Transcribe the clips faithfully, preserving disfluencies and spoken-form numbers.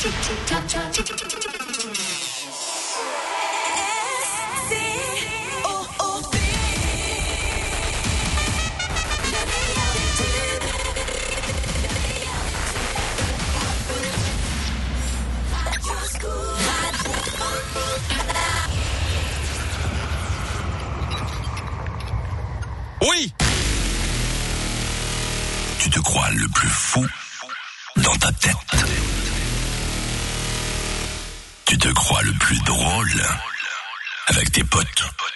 Oui. Tu te crois le plus fou dans ta tête. Tu te crois le plus drôle avec tes potes.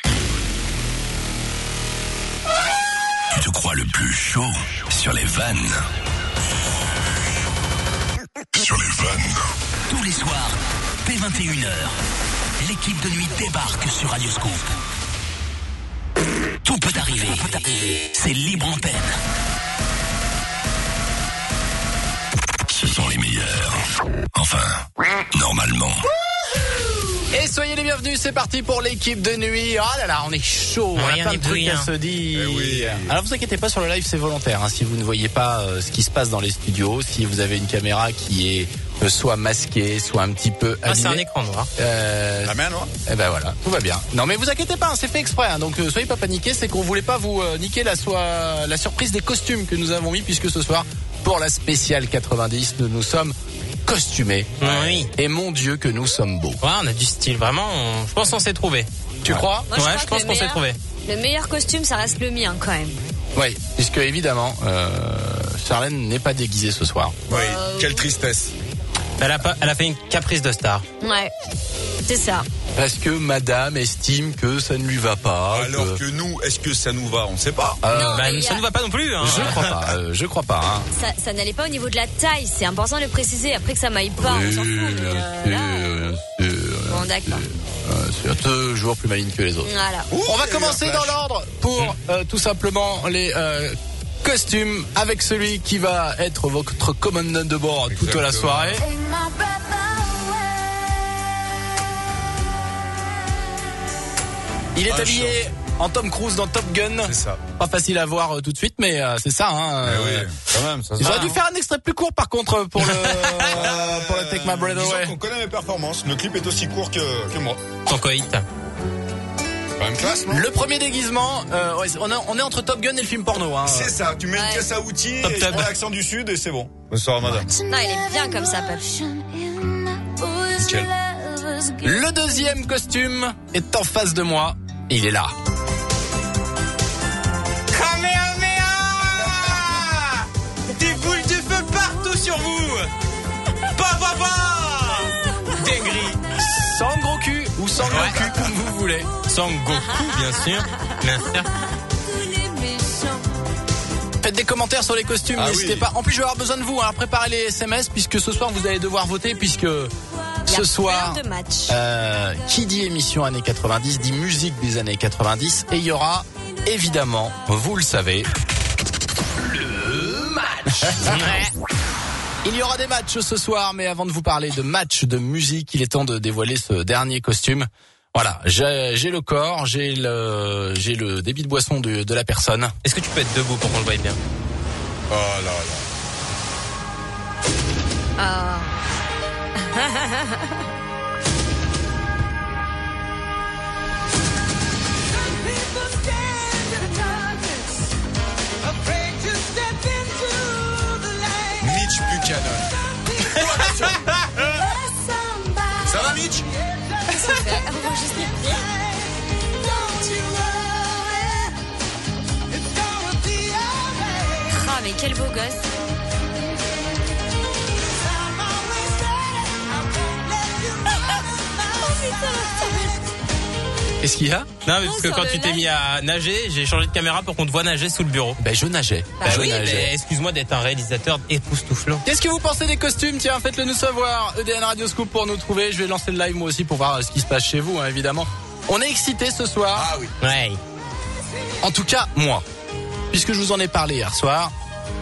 Tu te crois le plus chaud sur les vannes. Sur les vannes. Tous les soirs, dès vingt et une heures, l'équipe de nuit débarque sur Radioscoop. Tout peut arriver. C'est libre antenne. Ce sont les meilleurs. Enfin, normalement. Et soyez les bienvenus, c'est parti pour l'équipe de nuit. Oh là là, on est chaud, on a plein de trucs à se dire. Eh oui. Alors vous inquiétez pas, sur le live c'est volontaire, hein. Si vous ne voyez pas euh, ce qui se passe dans les studios, si vous avez une caméra qui est euh, soit masquée, soit un petit peu Ah, abîmée. c'est un écran noir. Euh, La main noire. Eh ben voilà, tout va bien. Non mais vous inquiétez pas, hein, c'est fait exprès, hein, donc euh, soyez pas paniqués, c'est qu'on voulait pas vous euh, niquer la, soit, la surprise des costumes que nous avons mis, puisque ce soir, pour la spéciale quatre-vingt-dix, nous nous sommes costumés. Oui. Et mon Dieu que nous sommes beaux. Ouais, on a du style, vraiment. On... Je pense qu'on s'est trouvé. Tu crois? Moi, je Ouais, crois je que pense le qu'on s'est meilleur- trouvé. Le meilleur costume, ça reste le mien quand même. Oui, puisque évidemment, euh, Charlène n'est pas déguisée ce soir. Oui, Euh, quelle tristesse. Elle a, pas, elle a fait une caprice de star. Ouais, c'est ça. Parce que madame estime que ça ne lui va pas. Alors que nous, est-ce que ça nous va? On ne sait pas. Euh, Non, Bah, mais ça y a- ne va pas non plus. Hein. je crois pas, euh, je crois pas. Hein. Ça, ça n'allait pas au niveau de la taille, c'est important de le préciser. Après que ça m'aille pas, on s'en fout. Oui, Mais bien euh, sûr, là, bien sûr, bon, d'accord. euh, c'est toujours plus maligne que les autres. Voilà. Ouh, On va il y a commencer eu un dans flash. l'ordre pour euh, tout simplement les euh, costumes avec celui qui va être votre commandant de bord toute la Exactement. soirée. Il est Un habillé en Tom Cruise dans Top Gun. C'est ça. Pas facile à voir euh, tout de suite, mais euh, c'est ça. Hein, Eh euh, oui, quand même, ça se J'aurais va, dû hein. faire un extrait plus court par contre pour le Euh, pour le Take My Breath disons Away. qu'on connaît mes performances. Le clip est aussi court que, que moi. Ton coït. Quand même classe, non? Le premier déguisement, euh, ouais, on, est, on est entre Top Gun et le film porno. Hein. C'est ça. Tu mets Ouais. une caisse à outils Top et tu tab. prends l'accent du sud et c'est bon. Bonsoir, madame. Non, il est bien comme ça, Pep. Nickel. Le deuxième costume est en face de moi. Il est là. Kamehameha! Des boules de feu partout sur vous! Ba ba ba! Dinguerie! Sans gros cul ou sans gros Ouais. cul, comme vous voulez. Son Goku, bien sûr. Bien sûr. Faites des commentaires sur les costumes, Ah n'hésitez oui. pas. En plus, je vais avoir besoin de vous. Hein. Préparez les S M S puisque ce soir vous allez devoir voter puisque Il y a ce soir, plein de matchs. euh, qui dit émission années quatre-vingt-dix dit musique des années quatre-vingt-dix et il y aura évidemment, vous le savez, le match. Il y aura des matchs ce soir, mais avant de vous parler de matchs de musique, il est temps de dévoiler ce dernier costume. Voilà, j'ai, j'ai le corps, j'ai le, j'ai le débit de boisson de, de la personne. Est-ce que tu peux être debout pour qu'on le voie bien? Oh là là. Ah. Mitch Buchanan. Ça va, Mitch? Ah, mais quel beau gosse. Qu'est-ce qu'il y a? Non, mais parce Oh, que sur quand le tu t'es live. mis à nager, j'ai changé de caméra pour qu'on te voit nager sous le bureau. Ben je nageais. Bah je oui, nageais. mais excuse-moi d'être un réalisateur époustouflant. Qu'est-ce que vous pensez des costumes? Tiens, faites-le nous savoir. E D N Radio Scoop pour nous trouver. Je vais lancer le live moi aussi pour voir ce qui se passe chez vous, hein, évidemment. On est excités ce soir. Ah oui. Ouais. En tout cas, moi. Puisque je vous en ai parlé hier soir.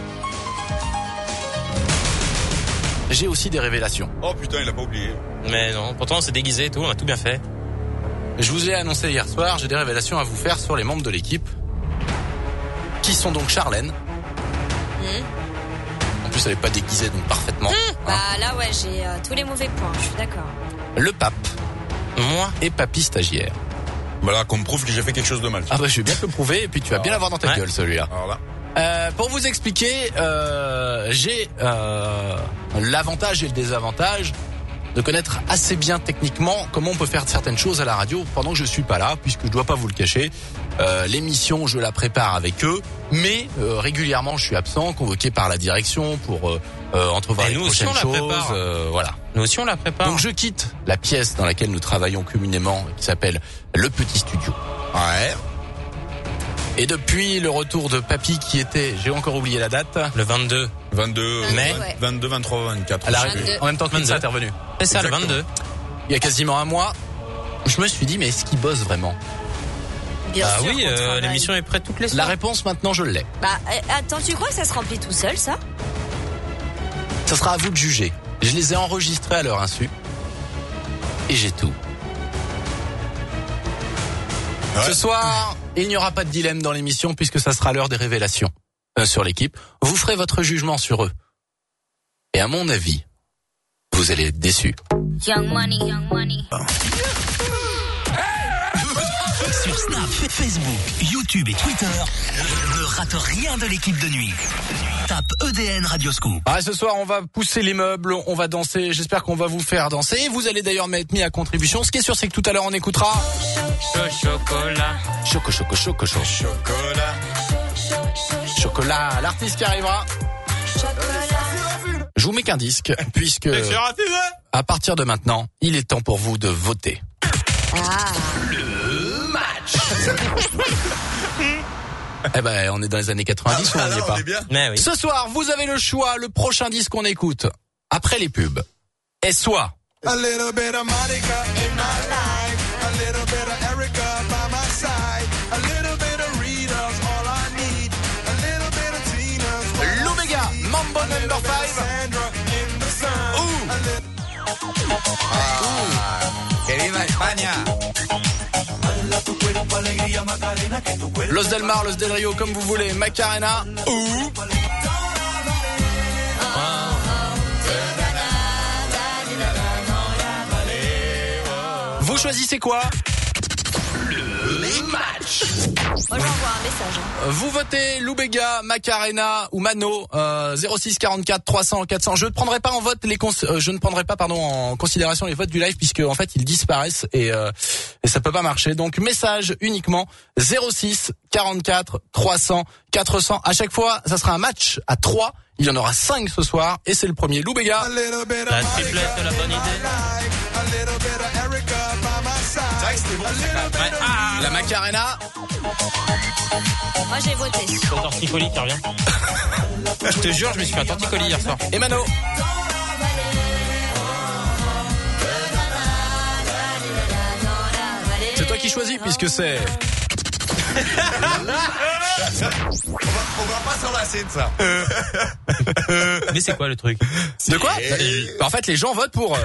J'ai aussi des révélations. Oh putain, il a pas oublié. Mais non, pourtant on s'est déguisé et tout, on a tout bien fait. Je vous ai annoncé hier soir, j'ai des révélations à vous faire sur les membres de l'équipe. Qui sont donc Charlène. Mmh. En plus, elle n'est pas déguisée, donc parfaitement. Bah là, ouais, j'ai euh, tous les mauvais points, je suis d'accord. Le pape Moi et papy stagiaire. Voilà, qu'on me prouve que j'ai fait quelque chose de mal. Ah bah je vais bien te le prouver et puis tu vas bien l'avoir dans ta Ouais. gueule celui-là. Alors là. Euh, pour vous expliquer, euh, j'ai euh, l'avantage et le désavantage de connaître assez bien techniquement comment on peut faire certaines choses à la radio pendant que je suis pas là, puisque je dois pas vous le cacher. Euh, l'émission, je la prépare avec eux, mais euh, régulièrement, je suis absent, convoqué par la direction pour euh, euh, entrevoir Et les nous aussi, prochaines on la choses. prépare. euh, voilà. Nous aussi on la prépare. Donc je quitte la pièce dans laquelle nous travaillons communément, qui s'appelle le petit studio. Ouais. Et depuis le retour de Papy, qui était, j'ai encore oublié la date. Le vingt-deux. vingt-deux, Mais- vingt- vingt-deux, vingt-trois, vingt-quatre. À la je sais plus. vingt-deux. en même temps que vingt-deux. ça intervenu. C'est ça, le Exactement. vingt-deux. Il y a quasiment un mois, je me suis dit, mais est-ce qu'il bosse vraiment? Bien Ah sûr oui, qu'on euh, travaille. l'émission est prête toutes les La soirs. réponse maintenant, je l'ai. Bah, euh, attends, tu crois que ça se remplit tout seul, ça? Ça sera à vous de juger. Je les ai enregistrés à leur insu. Et j'ai tout. Ouais. Ce soir, il n'y aura pas de dilemme dans l'émission puisque ça sera l'heure des révélations euh, sur l'équipe. Vous ferez votre jugement sur eux. Et à mon avis, vous allez être déçus. Young money, young money. Sur Snap, Facebook, YouTube et Twitter, ne rate rien de l'équipe de nuit. Tape E D N Radio Scoop. Ah, ce soir, on va pousser les meubles, on va danser. J'espère qu'on va vous faire danser. Vous allez d'ailleurs m'être mis à contribution. Ce qui est sûr, c'est que tout à l'heure, on écoutera Chocolat. Choco, choco, choco, choco. Chocolat. Chocolat. L'artiste qui arrivera. Je vous mets qu'un disque, puisque J'ai raté ça. à partir de maintenant, il est temps pour vous de voter. Ah. Eh ben, on est dans les années quatre-vingt-dix ou on Ah, n'y là, est pas? on est bien. Mais oui. Ce soir, vous avez le choix. Le prochain disque qu'on écoute après les pubs est soit A little bit of Monica in my life. A little bit of Erica by my side. A little bit of Rita's all I need. A little bit of Tina's what I l'Omega see. Mambo A little Number bit of five. Sandra in the sun. Ouh. A little Que viva España. Los Del Mar, Los Del Rio, comme vous voulez, Macarena ou vous choisissez quoi? Les matchs. Moi, j'envoie un message. hein. Vous votez Loubega, Macarena ou Mano, euh, zéro six quarante-quatre trois cents quatre cents. Je ne prendrai pas en vote les cons- euh, je ne prendrai pas pardon en considération les votes du live puisque en fait ils disparaissent et euh, et ça peut pas marcher. Donc message uniquement zéro six quarante-quatre trois cents quatre cents. À chaque fois, ça sera un match à trois. Il y en aura cinq ce soir et c'est le premier Loubega. A little bit of La Monica triplette, la bonne idée. life. A little bit of Erica by my side. C'est vrai que c'était bon, A ça, little quand bit même. of Ah, la Macarena. Moi, j'ai voté. C'est le torticolis qui revient. Je te jure, je me suis fait un torticolis hier soir. Et Mano. C'est toi qui choisis puisque c'est On va, on va pas s'enlacer de ça. Mais c'est quoi le truc? de quoi? Et- Bah, en fait, les gens votent pour euh,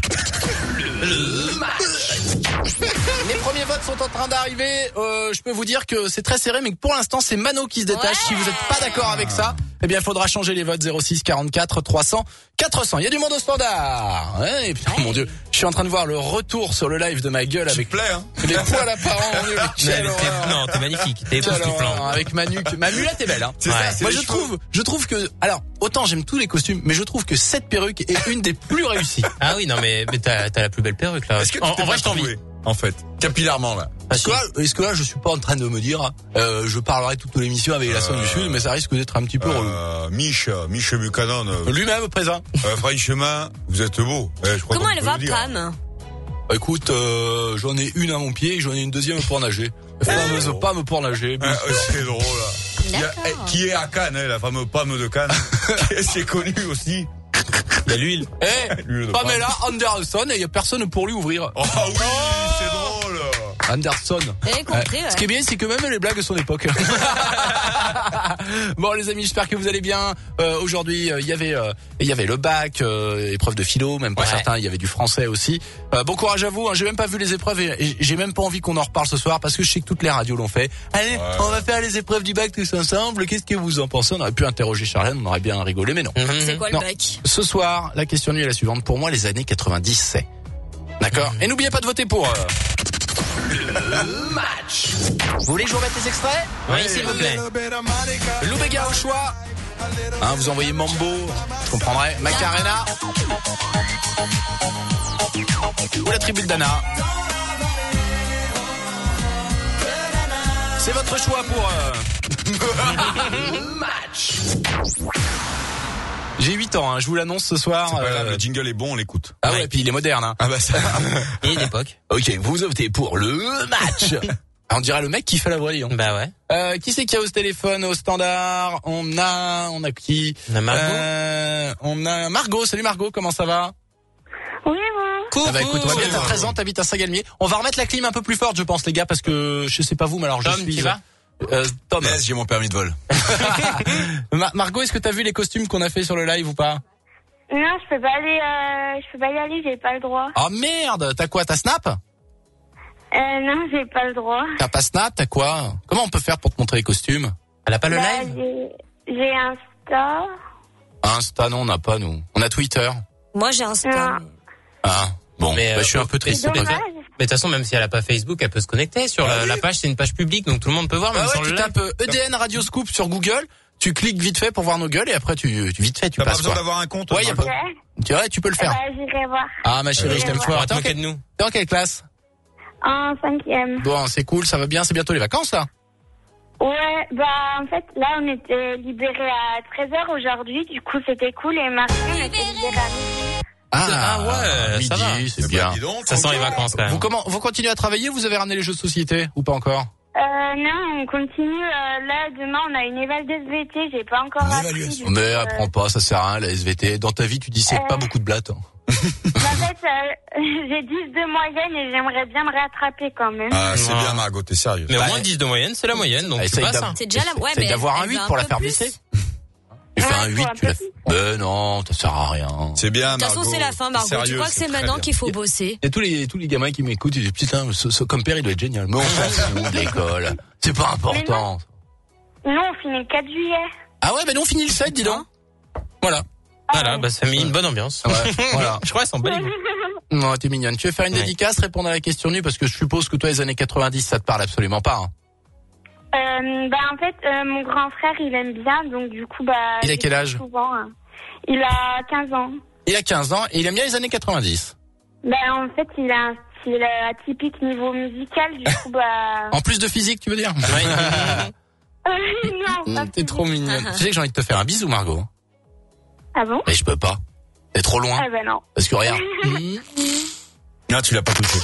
le match. Les premiers votes sont en train d'arriver. Euh, je peux vous dire que c'est très serré, mais que pour l'instant, c'est Mano qui se détache. Ouais. Si vous n'êtes pas d'accord avec ça, eh bien, il faudra changer les votes zéro six quarante-quatre trois cents quatre cents. Il y a du monde au standard. Ouais, et puis, oh mon Dieu, je suis en train de voir le retour sur le live de ma gueule Tu avec te plais, hein. les poils apparents. Mon Dieu, mais Non, quelle mais t'es- horreur. non, t'es magnifique. T'es Quelle époustouflant. horreur, avec ma nuque. Ma mulette est belle, hein. C'est ça, Ouais. c'est Moi les je cheveux. trouve, je trouve que, alors autant j'aime tous les costumes, mais je trouve que cette perruque est une des plus réussies. Ah oui, non, mais, mais t'as, t'as la plus belle perruque, là. Est-ce que tu en, t'es en vrai, pas je t'envie. trouvé, en fait, capillairement là. Ah, Est-ce que, là, est-ce que là je suis pas en train de me dire, euh, je parlerai toute l'émission avec la sonne du Sud, mais ça risque d'être un petit peu relou. Euh, Mich, Mich Buchanan, euh, Lui-même présent. euh, franchement, vous êtes beau. Eh, je crois Comment qu'on elle peut va, le dire. Pam? Écoute, euh, j'en ai une à mon pied, et j'en ai une deuxième pour nager. La fameuse Pam pour nager. Ah, euh, c'est drôle là. Il y a- D'accord. eh, qui est à Cannes, hein, la fameuse Pam de Cannes. C'est connu aussi. Il y a l'huile. Eh, L'huile de Pamela Anderson, et il y a personne pour lui ouvrir. Oh oui, c'est drôle. Anderson. J'ai compris, Ouais. ouais. Ce qui est bien, c'est que même les blagues de son époque. Bon, les amis, j'espère que vous allez bien. Euh, aujourd'hui, il euh, y avait, euh, il y avait le bac, euh, épreuve de philo, même pour Ouais. certains, il y avait du français aussi. Euh, bon courage à vous. Hein, j'ai même pas vu les épreuves et, et j'ai même pas envie qu'on en reparle ce soir parce que je sais que toutes les radios l'ont fait. Allez, Ouais. on va faire les épreuves du bac tous ensemble. Qu'est-ce que vous en pensez? On aurait pu interroger Charlène, on aurait bien rigolé, mais non. C'est quoi le Non. bac? Ce soir, la question nuit est la suivante. Pour moi, les années quatre-vingt-dix, c'est. D'accord. Et n'oubliez pas de voter pour. Euh... Le match. Vous voulez que je vous remette les extraits? Oui, s'il vous plaît. Lou Bega au choix. Hein, vous envoyez Mambo, je comprendrai. Macarena. Ou la tribu de Dana. C'est votre choix pour euh... le match. J'ai huit ans, hein, je vous l'annonce ce soir. C'est pas grave, euh, le jingle est bon, on l'écoute. Ah ouais, puis il est moderne. Hein. Ah bah ça. Il y a une époque. Ok, vous votez pour le match. On dirait le mec qui fait la voix, Lyon. Bah ouais. Euh, qui c'est qui a au téléphone, au standard? On a, on a qui? On a Margot. Euh, on a Margot. Salut Margot, comment ça va? Oui, vous. Coucou. Ah bah écoute, on va bien, t'as treize ans, t'habites à Saint-Galmier. On va remettre la clim un peu plus forte, je pense, les gars, parce que je sais pas vous, mais alors je Tom, suis. tu vas euh, Tom. Yes, j'ai mon permis de vol. Ma- Margot, est-ce que t'as vu les costumes qu'on a fait sur le live ou pas? Non, je peux pas aller, euh, je peux pas y aller, j'ai pas le droit. Oh merde, t'as quoi? T'as Snap? Euh, non, j'ai pas le droit. T'as pas Snap? T'as quoi? Comment on peut faire pour te montrer les costumes? Elle a pas le Bah, live j'ai, j'ai Insta. Insta, non, on n'a pas, nous. On a Twitter. Moi, j'ai un star. Non. Ah, bon, Mais, bah, euh, je suis un peu mais triste. C'est Mais dommage. Mais de toute façon, même si elle a pas Facebook, elle peut se connecter sur la, la page. C'est une page publique, donc tout le monde peut voir, même Ah sans ouais, le tu live. tapes euh, E D N Radio Scoop sur Google, tu cliques vite fait pour voir nos gueules et après tu, tu vite fait tu T'as pas passes besoin quoi. d'avoir un compte. Ouais, y a Margot. pas- Ouais. Tu vois, tu peux le Bah, faire. j'irai voir. Ah ma chérie, je t'aime ouais. fort. On va T'es te en, moquer quelle- de nous. t'es en quelle classe? En cinquième. Bon, c'est cool, ça va bien, c'est bientôt les vacances là. Ouais, bah, en fait, là, on était libérés à treize heures aujourd'hui. Du coup, c'était cool. Et mardi, on était libérés à midi. Ah ouais, midi, ça va. c'est Eh ben, bien. dis donc, Ça sent les vacances quand Vous même. comment, vous continuez à travailler? Vous avez ramené les jeux de société ou pas encore? Euh, non, on continue. Euh, là, demain, on a une éval d'S V T. J'ai pas encore Une appris. évaluation. du coup, Mais euh, apprends pas, ça sert à rien la S V T. Dans ta vie, tu dissèques Euh. pas beaucoup de blattes. hein. En fait, euh, j'ai dix de moyenne et j'aimerais bien me rattraper quand même. Ah, c'est Ouais. bien, Margot, t'es sérieux. Mais au Bah, moins dix de moyenne, c'est la moyenne, donc bah, tu essaye passes. d'avoir- hein. C'est déjà la, ouais, Essaye mais d'avoir un elle huit veut pour la peu faire plus. baisser. Tu fais Ouais, un huit, faut un tu la peu fais. Mais non, ça sert à rien. C'est bien, De toute Margot. façon, c'est la fin, Margot. Tu Sérieux, crois que c'est très maintenant bien. qu'il faut bosser? Il y a tous les, tous les gamins qui m'écoutent, ils disent, putain, ce, ce, comme père, il doit être génial. Mais on s'en fout de l'école. C'est pas important. Non, on finit le quatre juillet. Ah ouais, ben nous, on finit le sept, dis donc. Voilà. Voilà, bah ça a mis une bonne ambiance. Ouais, voilà. Je crois qu'elles sont belles. Non, t'es mignonne. Tu veux faire une Ouais. dédicace, répondre à la question nue, parce que je suppose que toi, les années quatre-vingt-dix, ça te parle absolument pas. Hein. Euh, bah, en fait, euh, mon grand frère, il aime bien, donc du coup, bah. Il a j'écoute quel âge souvent, hein. Il a quinze ans. Il a quinze ans et il aime bien les années quatre-vingt-dix. Bah, en fait, il a un style euh, atypique niveau musical, du coup, bah. En plus de physique, tu veux dire? Euh, non, pas Mmh, T'es trop physique. mignonne. Tu sais que j'ai envie de te faire un bisou, Margot. Ah bon? Mais je peux pas. T'es trop loin. Ah bah non. Parce que regarde. Ah, tu l'as pas touché.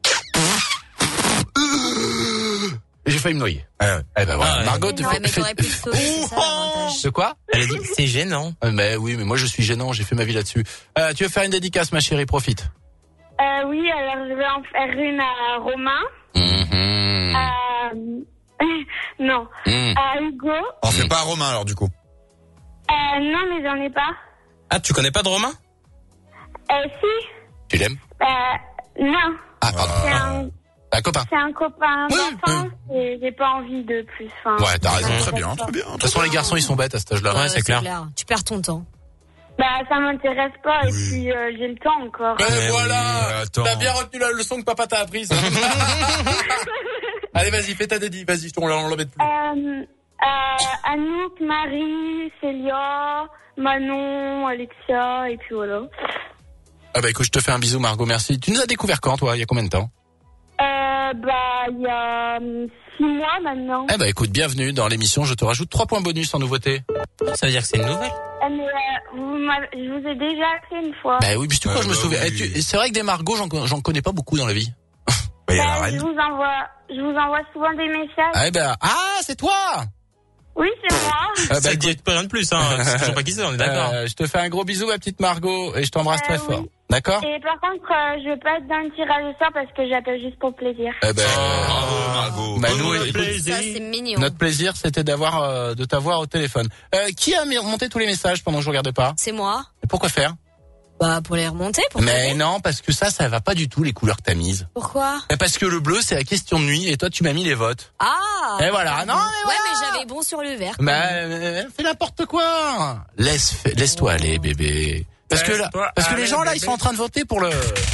J'ai failli me noyer. Ouais, ouais. Eh ben voilà. Ah ouais. Margot te Ouais, fait, mais fait- t'aurais pu le sauver, c'est ça l'avantage. De quoi? Elle a dit que c'est gênant. Euh, Mais oui, mais moi je suis gênant, j'ai fait ma vie là-dessus. Euh, tu veux faire une dédicace, ma chérie, profite. Euh, oui, alors je vais en faire une à Romain, Mhm. à... non, Mhm. à Hugo. On fait pas à Romain, alors, du coup. Euh, non, mais j'en ai pas. Ah, tu connais pas de Romain? Euh, si. Tu l'aimes? Euh, non. Ah, pardon. C'est un, Un copain. c'est un copain Oui, d'enfance et j'ai pas envie de plus. Enfin, Ouais, t'as raison. Très bien, très bien. De toute façon, les garçons, ils sont bêtes à cet âge-là. Ouais, c'est clair. Tu perds ton temps. Bah, ça m'intéresse pas et Oui. puis euh, j'ai le temps encore. Et Mais voilà. oui, attends. T'as bien retenu la leçon que papa t'a apprise. Allez, vas-y, fais ta dédie. Vas-y, on l'embête plus. Euh, euh, Anouk, Marie, Célia, Manon, Alexia et puis voilà. Ah bah écoute, je te fais un bisou, Margot, merci. Tu nous as découvert quand, toi? Il y a combien de temps? Euh, bah, il y a hum, six mois maintenant. Eh bah écoute, bienvenue dans l'émission. Je te rajoute trois points bonus en nouveauté. Ça veut dire que c'est une nouvelle. Euh, mais, euh, vous m'avez- je vous ai déjà appelé une fois. Bah oui, puis tu crois, Euh, je me bah souviens. oui. Eh, tu- C'est vrai que des Margot, j'en, j'en connais pas beaucoup dans la vie. Bah, il y a la Bah, je reine. vous envoie, je vous envoie souvent des messages. Ah, eh ben, ah, c'est toi! Oui, c'est moi. Ah, bah, Ça écoute, dit rien de plus, hein. C'est toujours pas qui c'est, on est d'accord. euh, je te fais un gros bisou, ma petite Margot, et je t'embrasse Euh, très oui. fort. D'accord. Et par contre, euh, je veux pas être dans le tirage au sort parce que j'appelle juste pour plaisir. Eh ben, Bravo, Margot. bah, Bonne nous, nouvelle. écoute, Ça, c'est mignon. notre plaisir, c'était d'avoir, euh, de t'avoir au téléphone. Euh, qui a mis- monté tous les messages pendant que je regardais pas? C'est moi. Et pourquoi faire? Bah, pour les remonter, pour Mais t'aider. non, parce que ça, ça va pas du tout les couleurs que t'as mises. Pourquoi? Et parce que le bleu, c'est la question de nuit, et toi, tu m'as mis les votes. Ah! Et voilà. Non, mais Ouais, voilà. mais j'avais bon sur le vert. Mais euh, fais n'importe quoi. Laisse, laisse-toi aller, bébé. Parce que là, Laisse-toi parce que les aller, gens là, bébé. ils sont en train de voter pour le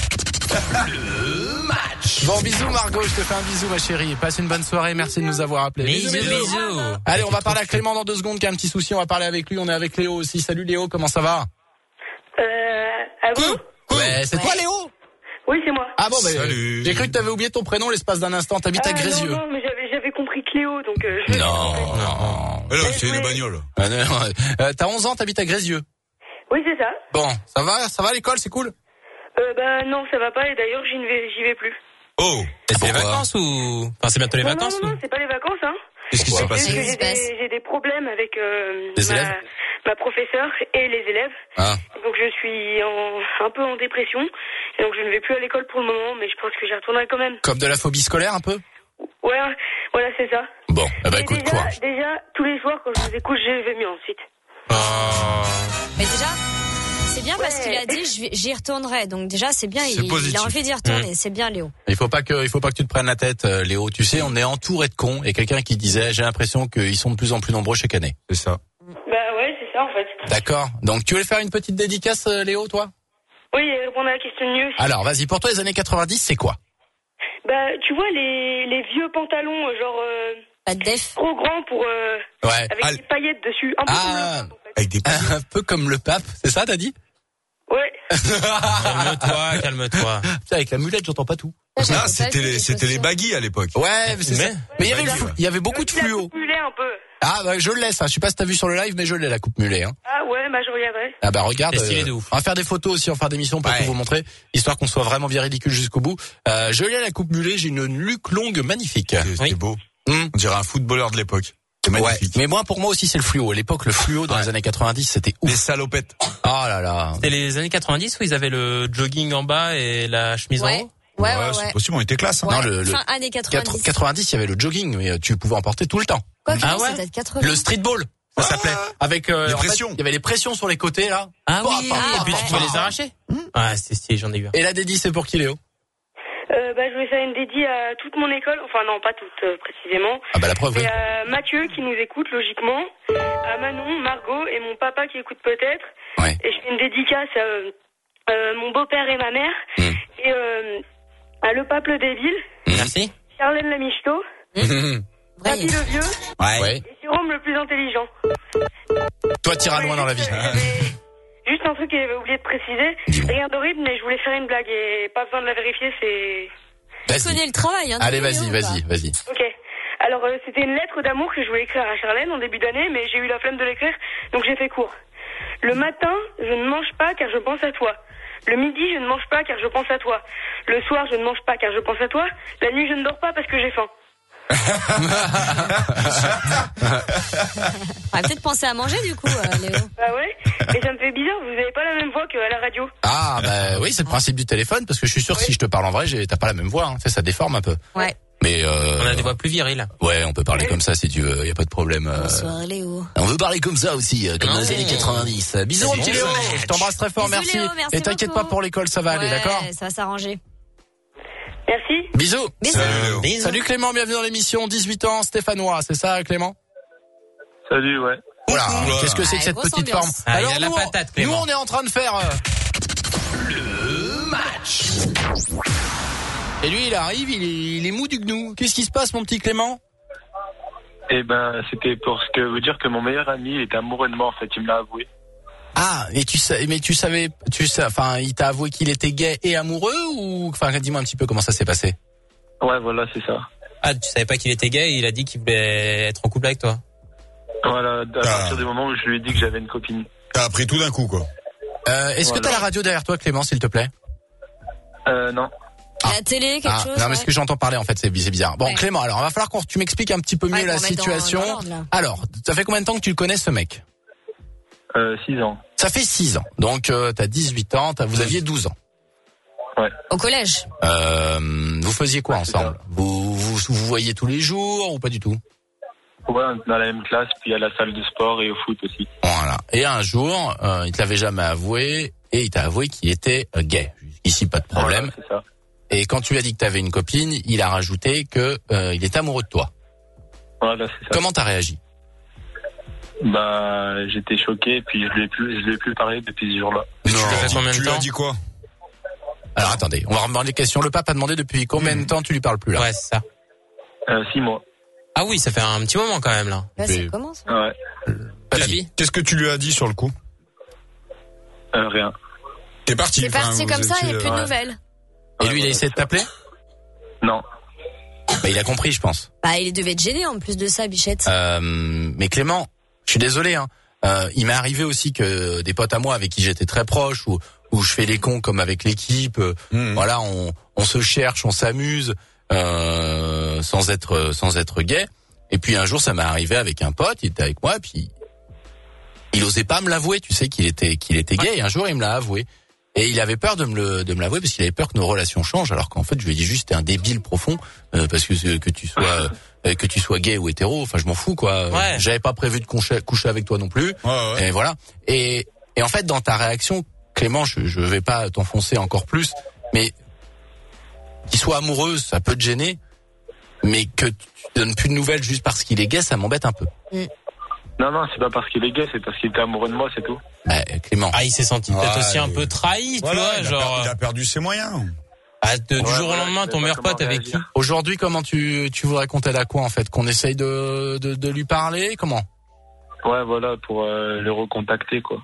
le match. Bon, bisous Margot, je te fais un bisou ma chérie. Passe une bonne soirée, merci de nous avoir appelés. Bisous, bisous. Allez, on va parler à Clément dans deux secondes qui a un petit souci, on va parler avec lui. On est avec Léo aussi. Salut Léo, comment ça va? Euh, ah bon? Ouais, c'est Ouais. toi Léo? Oui, c'est moi. Ah bon, bah, Salut. j'ai cru que t'avais oublié ton prénom l'espace d'un instant. T'habites à Ah, Grézieux. non, non, mais j'avais, j'avais compris Cléo, donc... Euh, je... Non, non. Mais là, c'est une bagnole. Ah, non, non. Euh, T'as onze ans, t'habites à Grézieux. Oui, c'est ça. Bon, ça va, ça va à l'école, c'est cool. Euh, bah non, ça va pas, et d'ailleurs, j'y ne vais, j'y vais plus. Oh, C'est les Pourquoi vacances ou... Enfin, c'est bientôt les non, vacances non, non, ou... c'est pas les vacances, hein. qu'est-ce qui s'est C'est passé? juste que Qu'est-ce j'ai qui se passe des, j'ai des problèmes avec euh, Les élèves ma, ma professeure et les élèves. Ah. Donc je suis en, un peu en dépression. Et donc je ne vais plus à l'école pour le moment, mais je pense que j'y retournerai quand même. Comme de la phobie scolaire un peu? Ouais, voilà, c'est ça. Bon, eh ben Et écoute, déjà, courage. déjà, tous les soirs, quand je vous écoute, je vais mieux ensuite. Mais déjà, c'est bien parce Ouais. qu'il a dit je vais- j'y retournerai. Donc déjà, c'est bien. C'est Il, il positif. a envie d'y retourner. C'est bien, Léo. Il faut pas que, il faut pas que tu te prennes la tête, euh, Léo. Tu sais, on est entouré de cons et quelqu'un qui disait, j'ai l'impression qu'ils sont de plus en plus nombreux chaque année. C'est ça. Bah ouais, c'est ça en fait. D'accord. Donc tu veux faire une petite dédicace, euh, Léo, toi? Oui, et répondre à la question de mieux aussi. Alors, vas-y. Pour toi, les années quatre-vingt-dix, c'est quoi? Bah, tu vois, les, les vieux pantalons, euh, genre, euh, Pas de def. trop grands pour, euh, Ouais. avec Ah, des paillettes dessus. Un peu Ah. comme le pape, en fait. Avec des Un peu comme le pape, c'est ça, t'as dit? Ouais. Calme-toi, calme-toi. Putain, avec la mulette, j'entends pas tout. Ah, J'avais pas c'était vu les, les c'était les chaussures. baggy à l'époque. Ouais, mais c'est Mais- ça. Mais il y avait, le Baggy, fou- ouais. il y avait beaucoup de Il a fluo. mulet un peu. Ah, bah, je le laisse, hein. Je sais pas si t'as vu sur le live, mais je l'ai, la coupe mulet, hein. Ah ouais, bah je regarderai. Ah, bah, regarde. C'est stylé euh, de ouf. On va faire des photos aussi, on va faire des missions pour Ouais. tout vous montrer, histoire qu'on soit vraiment bien ridicule jusqu'au bout. Euh, je l'ai, la coupe mulet, j'ai une nuque longue magnifique. C'était Oui. beau. Hum. On dirait un footballeur de l'époque. C'est Ouais. magnifique. Mais moi, pour moi aussi, c'est le fluo. À l'époque, le fluo dans Ouais. les années quatre-vingt-dix, c'était ouf. Les salopettes. Oh là là. C'était les années quatre-vingt-dix où ils avaient le jogging en bas et la chemise Ouais. en haut. Ouais, ouais, c'est ouais. possible, on était classe. Hein. Ouais. Non, le- le- Fin années quatre-vingt-dix. quatre-vingt-dix, il y avait le jogging, mais tu pouvais en porter tout le temps. Quoi que Ah non, ouais. c'est peut-être quatre-vingts. Le streetball, ça s'appelait. Avec euh, Les en fait, pressions. il y avait les pressions sur les côtés là. Ah Bah, oui, bah, et bah, puis bah, tu pouvais bah. les arracher. Ah, c'était stylé, j'en ai eu un. Et la dédie, c'est pour qui, Léo? Euh, bah je voulais faire une dédie à toute mon école. Enfin non, pas toute euh, précisément. Ah bah la preuve, oui. Et à Mathieu qui nous écoute logiquement. À Manon, Margot et mon papa qui écoute peut-être. Ouais. Et je fais une dédicace à euh, euh, mon beau-père et ma mère. Mm. Et euh, à Le Pape le Débile, Merci. Charlène la Michto, Vrai. Papy le Vieux Ouais. et Jérôme le plus intelligent. Toi, t'iras loin dans la vie. J'avais juste un truc que j'avais oublié de préciser. Rien d'horrible, mais je voulais faire une blague et pas besoin de la vérifier, c'est... Tu Vas-y. connais le travail, hein. Allez, Léo, vas-y, ou vas-y, vas-y. Ok. Alors, euh, c'était une lettre d'amour que je voulais écrire à Charlène en début d'année, mais j'ai eu la flemme de l'écrire, donc j'ai fait court. Le matin, je ne mange pas car je pense à toi. Le midi, je ne mange pas car je pense à toi. Le soir, je ne mange pas car je pense à toi. La nuit, je ne dors pas parce que j'ai faim. On va peut-être penser à manger du coup, euh, Léo. Bah ouais. Et ça me fait bizarre, vous avez pas la même voix qu'à la radio. Ah bah oui, c'est le principe du téléphone, parce que je suis sûr que si je te parle en vrai, j'ai- t'as pas la même voix. Hein. Tu sais, ça déforme un peu. Ouais. Mais euh, On a des voix plus viriles. ouais, on peut parler comme ça si tu veux. Y a pas de problème. euh. Bonsoir, Léo. On veut parler comme ça aussi, euh, comme Non. dans les années quatre-vingt-dix. Bisous, mon C'est petit bon, Léo. ça. Je t'embrasse très fort, Bisous, merci. Léo, merci Et t'inquiète beaucoup. pas pour l'école, ça va aller, Ouais, d'accord? ça va s'arranger. Merci. Bisous. Bisous. Salut, Léo. Salut Clément, bienvenue dans l'émission. dix-huit ans, stéphanois, c'est ça, Clément? Salut, ouais. Voilà. Oula. Qu'est-ce que c'est que Ouais, cette grosse petite ambiance. forme? Ah, il Alors a la nous, patate, on, Clément. nous, on est en train de faire euh, le match. Et lui, il arrive, il est, il est mou du gnou. Qu'est-ce qui se passe, mon petit Clément? Eh ben, c'était pour ce que vous dire que mon meilleur ami est amoureux de moi, en fait, il me l'a avoué. Ah, et tu sais, mais tu savais, tu sais, enfin, il t'a avoué qu'il était gay et amoureux ou, enfin, dis-moi un petit peu comment ça s'est passé. Ouais, voilà, c'est ça. Ah, tu savais pas qu'il était gay et il a dit qu'il voulait être en couple avec toi. Voilà, à Ah. partir du moment où je lui ai dit que j'avais une copine. T'as appris tout d'un coup, quoi. Euh, est-ce que Voilà. t'as la radio derrière toi, Clément, s'il te plaît? Euh, non. La télé, quelque Ah, chose. non, mais ouais. ce que j'entends parler, en fait, c'est c'est bizarre. Bon, Ouais. Clément, alors, il va falloir que tu m'expliques un petit peu mieux Ouais, la pour mettre dans- situation. dans l'ordre, là. Alors, ça fait combien de temps que tu le connais, ce mec? Euh, six ans. Ça fait six ans. Donc, euh, t'as dix-huit ans, t'as, vous aviez douze ans. Ouais. Au collège. Euh, vous faisiez quoi Ouais, c'est ensemble? Vous, vous vous voyez tous les jours ou pas du tout? Ouais, on est dans la même classe, puis à la salle de sport et au foot aussi. Voilà. Et un jour, euh, il te l'avait jamais avoué et il t'a avoué qu'il était euh, gay. Ici, pas de problème. Voilà, c'est ça. Et quand tu lui as dit que t'avais une copine, il a rajouté que euh, il était amoureux de toi. Voilà, c'est ça. Comment t'as réagi? Bah, j'étais choqué, puis je lui ai plus, je lui ai plus parlé depuis ce jour-là. Et tu Non. lui as dit, Combien de tu lui as temps dit quoi? Alors attendez, on va remettre les questions. Le pape a demandé depuis combien de temps tu lui parles plus là? Ouais, c'est ça. Euh, six mois. Ah oui, ça fait un petit moment quand même là. Là, Mais- ça commence. Ouais. Papy. Qu'est-ce que tu lui as dit sur le coup? Euh, rien. T'es parti. C'est enfin, parti vous comme ça, il n'y a étiez, plus de ouais. nouvelles. Et lui, il a essayé de t'appeler? Non. Bah, il a compris, je pense. Bah, il devait être gêné en plus de ça, Bichette. Euh, mais Clément, je suis désolé, hein. Euh, il m'est arrivé aussi que des potes à moi avec qui j'étais très proche, ou où je fais les cons comme avec l'équipe, euh, Mmh. voilà, on, on se cherche, on s'amuse, euh, sans être sans être gay. Et puis un jour, ça m'est arrivé avec un pote, il était avec moi, puis il osait pas me l'avouer, tu sais qu'il était qu'il était gay. Et un jour, il me l'a avoué. Et il avait peur de me le de me l'avouer parce qu'il avait peur que nos relations changent, alors qu'en fait, je lui ai dit juste t'es un débile profond, euh, parce que que tu sois euh, que tu sois gay ou hétéro, enfin je m'en fous quoi. Ouais. J'avais pas prévu de coucher, coucher avec toi non plus. Ouais, ouais. Et voilà. Et et en fait, dans ta réaction, Clément, je je vais pas t'enfoncer encore plus, mais qu'il soit amoureux, ça peut te gêner, mais que tu donnes plus de nouvelles juste parce qu'il est gay, ça m'embête un peu. Non, non, c'est pas parce qu'il est gay, c'est parce qu'il était amoureux de moi, c'est tout. Bah, Clément. Ah, il s'est senti peut-être Ouais, aussi un il- peu trahi, tu Voilà, vois, il, a genre. per- il a perdu ses moyens. Ah, de- du Ouais, jour au voilà, lendemain, je ton sais meilleur pas pote comment avec qui? réagir. Aujourd'hui, comment tu tu voudrais qu'on t'aide à quoi en fait? Qu'on essaye de de, de lui parler? Comment? Ouais, voilà, pour euh, le recontacter, quoi.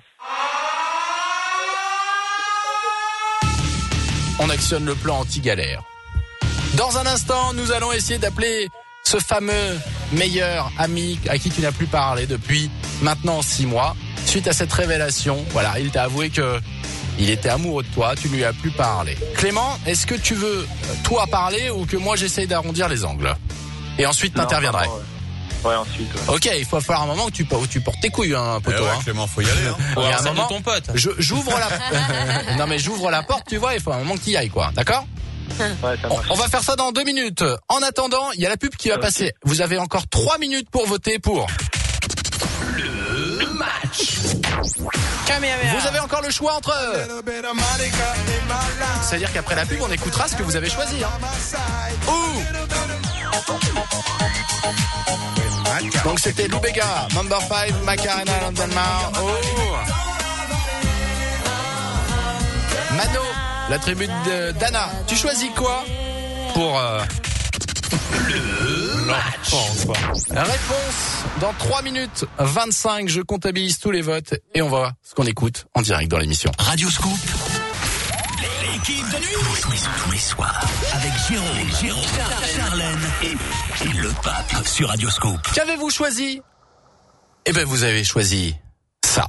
On actionne le plan anti-galère. Dans un instant, nous allons essayer d'appeler ce fameux meilleur ami à qui tu n'as plus parlé depuis maintenant six mois. Suite à cette révélation, voilà, il t'a avoué que il était amoureux de toi, tu lui as plus parlé. Clément, est-ce que tu veux euh, toi parler ou que moi j'essaye d'arrondir les angles? Et ensuite Non, t'interviendrais. pardon, Ouais, ouais ensuite, ouais. Ok, il faut falloir un moment que tu, où tu portes tes couilles, hein, Eh poteau. ouais, hein. Clément, faut y aller. Hein. Il y a un celle de moment- ton pote. Je, j'ouvre la, non mais j'ouvre la porte, tu vois, il faut un moment que tu y ailles, quoi. D'accord? Ouais, ça On, marche. on va faire ça dans deux minutes. En attendant, il y a la pub qui va Ok. passer. Vous avez encore trois minutes pour voter pour le match. Vous avez encore le choix entre. Little bit of Monica in my life. C'est-à-dire qu'après la pub, on écoutera ce que vous avez choisi. Hein. Ouh. Donc c'était Lou Bega, Number five, Macarena, London Mar. Oh. Mano, la tribu de Dana. Tu choisis quoi pour euh, le match? Réponse dans trois minutes vingt-cinq. Je comptabilise tous les votes et on voit ce qu'on écoute en direct dans l'émission. Radio Scoop. L'équipe de nuit. Tous les, tous les soirs. Avec Jérôme, Jérôme, Charlène et, et le pape sur Radio Scoop. Qu'avez-vous choisi? Eh ben, vous avez choisi ça.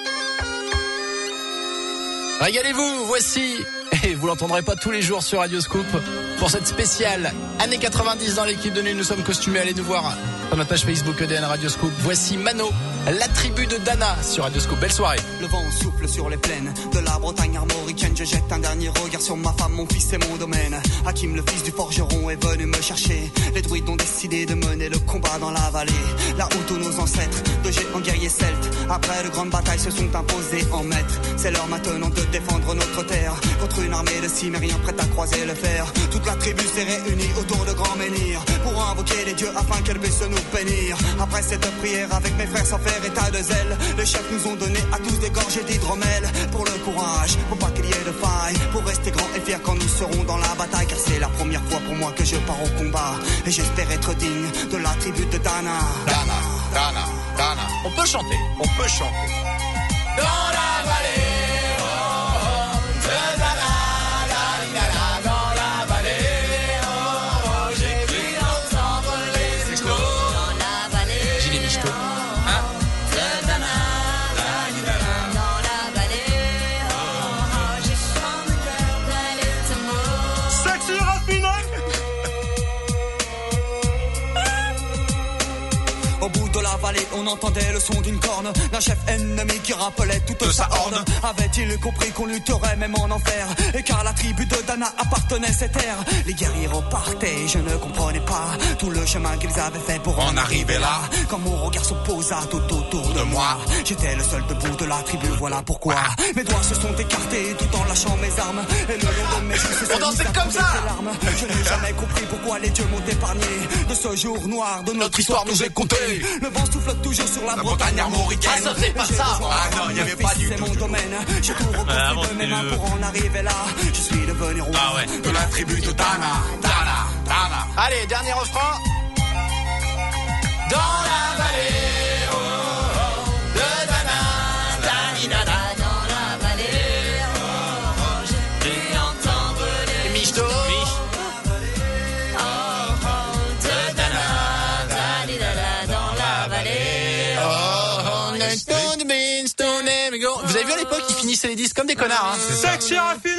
Régalez-vous, voici, et vous l'entendrez pas tous les jours sur Radio Scoop, pour cette spéciale années quatre-vingt-dix dans l'équipe de nuit. Nous sommes costumés, allez nous voir sur notre page Facebook E D N Radio Scoop. Voici Mano, la tribu de Dana sur Radio Scoop. Belle soirée. Le vent souffle sur les plaines de la Bretagne armoricaine. Je jette un dernier regard sur ma femme, mon fils et mon domaine. Hakim, le fils du forgeron, est venu me chercher. Les druides ont décidé de mener le combat dans la vallée, là où tous nos ancêtres, de géants guerriers celtes, après de grandes batailles, se sont imposés en maîtres. C'est l'heure maintenant de défendre notre terre contre une armée de cimériens prête à croiser le fer. Toute la tribu s'est réunie autour de grands menhirs pour invoquer les dieux afin qu'elle puisse nous bénir. Après cette prière avec mes frères sans faire état de zèle, les chefs nous ont donné à tous des gorgées d'hydromel. Pour le courage, pour pas qu'il y ait de faille, pour rester grand et fier quand nous serons dans la bataille. Car c'est la première fois pour moi que je pars au combat, et j'espère être digne de la tribu de Dana. Dana, Dana, Dana. On peut chanter, on peut chanter. Dans la vallée. vallée, on entendait le son d'une corne d'un chef ennemi qui rappelait toute sa horde. Avait-il compris qu'on lutterait même en enfer, et car la tribu de Dana appartenait à cette terre. Les guerriers repartaient, je ne comprenais pas tout le chemin qu'ils avaient fait pour en arriver là. Quand mon regard se posa tout autour de moi, j'étais le seul debout de la tribu, voilà pourquoi mes doigts se sont écartés tout en lâchant mes armes, et le long de mes joues se sont mis à couler des larmes. Je n'ai jamais compris pourquoi les dieux m'ont épargné de ce jour noir de notre histoire nous est compté. Le vent souffle toujours sur la Bretagne armoricaine. Ah, ça c'est pas ça. Ah non, il y avait pas du C'est mon domaine, j'ai tout reconstruit de mes mains pour en arriver là. Je suis devenu roi Ah ouais. de la tribu de Dana, Dana, Dana. Allez, dernier refrain. Dans la vallée, oh, oh, de Dana, Dani Dana. Dans la vallée, oh, oh, j'ai pu entendre les Michto. oh, oh, de Dana, Dani Dana, dans la vallée. Oh, oh, stone bean, stone and go. Vous avez vu à l'époque, ils finissaient les disques comme des connards, hein. Sexy raffiné.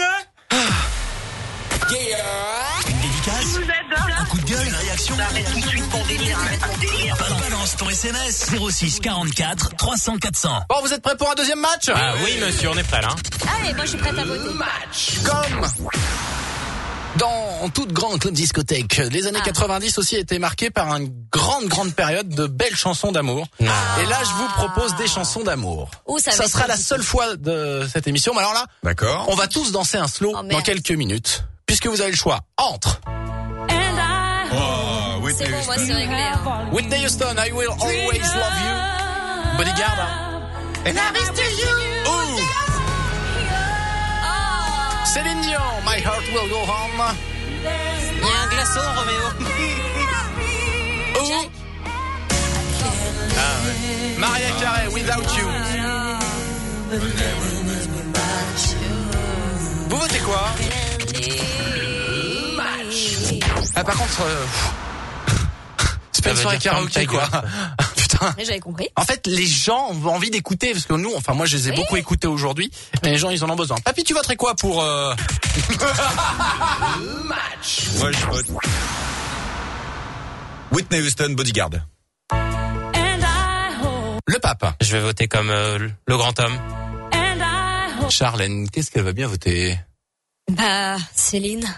Une dédicace, un coup de gueule, une réaction. Arrête tout de suite ton délire, arrête ton délire. Balance ton S M S zéro six quarante-quatre trois cents quatre cents. Bon, vous êtes prêts pour un deuxième match? Ah oui, monsieur, on est prêt là. Allez, moi je suis prête à voter. Comme dans toute grande club discothèque, les années Ah. quatre-vingt-dix aussi étaient marquées par une grande, grande période de belles chansons d'amour. Ah. Et là, je vous propose des chansons d'amour. Ouh, ça va Ça être sera la compliqué. seule fois de cette émission. Mais alors là, D'accord. on va tous danser un slow Oh, merde. dans quelques minutes. Puisque vous avez le choix entre Oh, Whitney C'est bon, moi Houston. c'est réglé. Hein. Whitney Houston, I Will Always Love You, Bodyguard, and I to You. Ooh. Céline Dion, My Heart Will Go On. Il y a un glaçon, Roméo. Ooh. Mariah Carey, Without You. Vous votez quoi? Ah, par contre, euh, c'est pas Ça une veut soirée dire karaoké, ferme ta quoi. Putain. Mais j'avais compris. En fait, les gens ont envie d'écouter, parce que nous, enfin moi je les ai Oui. beaucoup écoutés aujourd'hui, mais les gens ils en ont besoin. Papy, tu voterais quoi pour euh... match? Moi, je vote. Whitney Houston, Bodyguard. Le pape. Je vais voter comme euh, le grand homme. Charlène, qu'est-ce qu'elle va bien voter? Bah, Céline.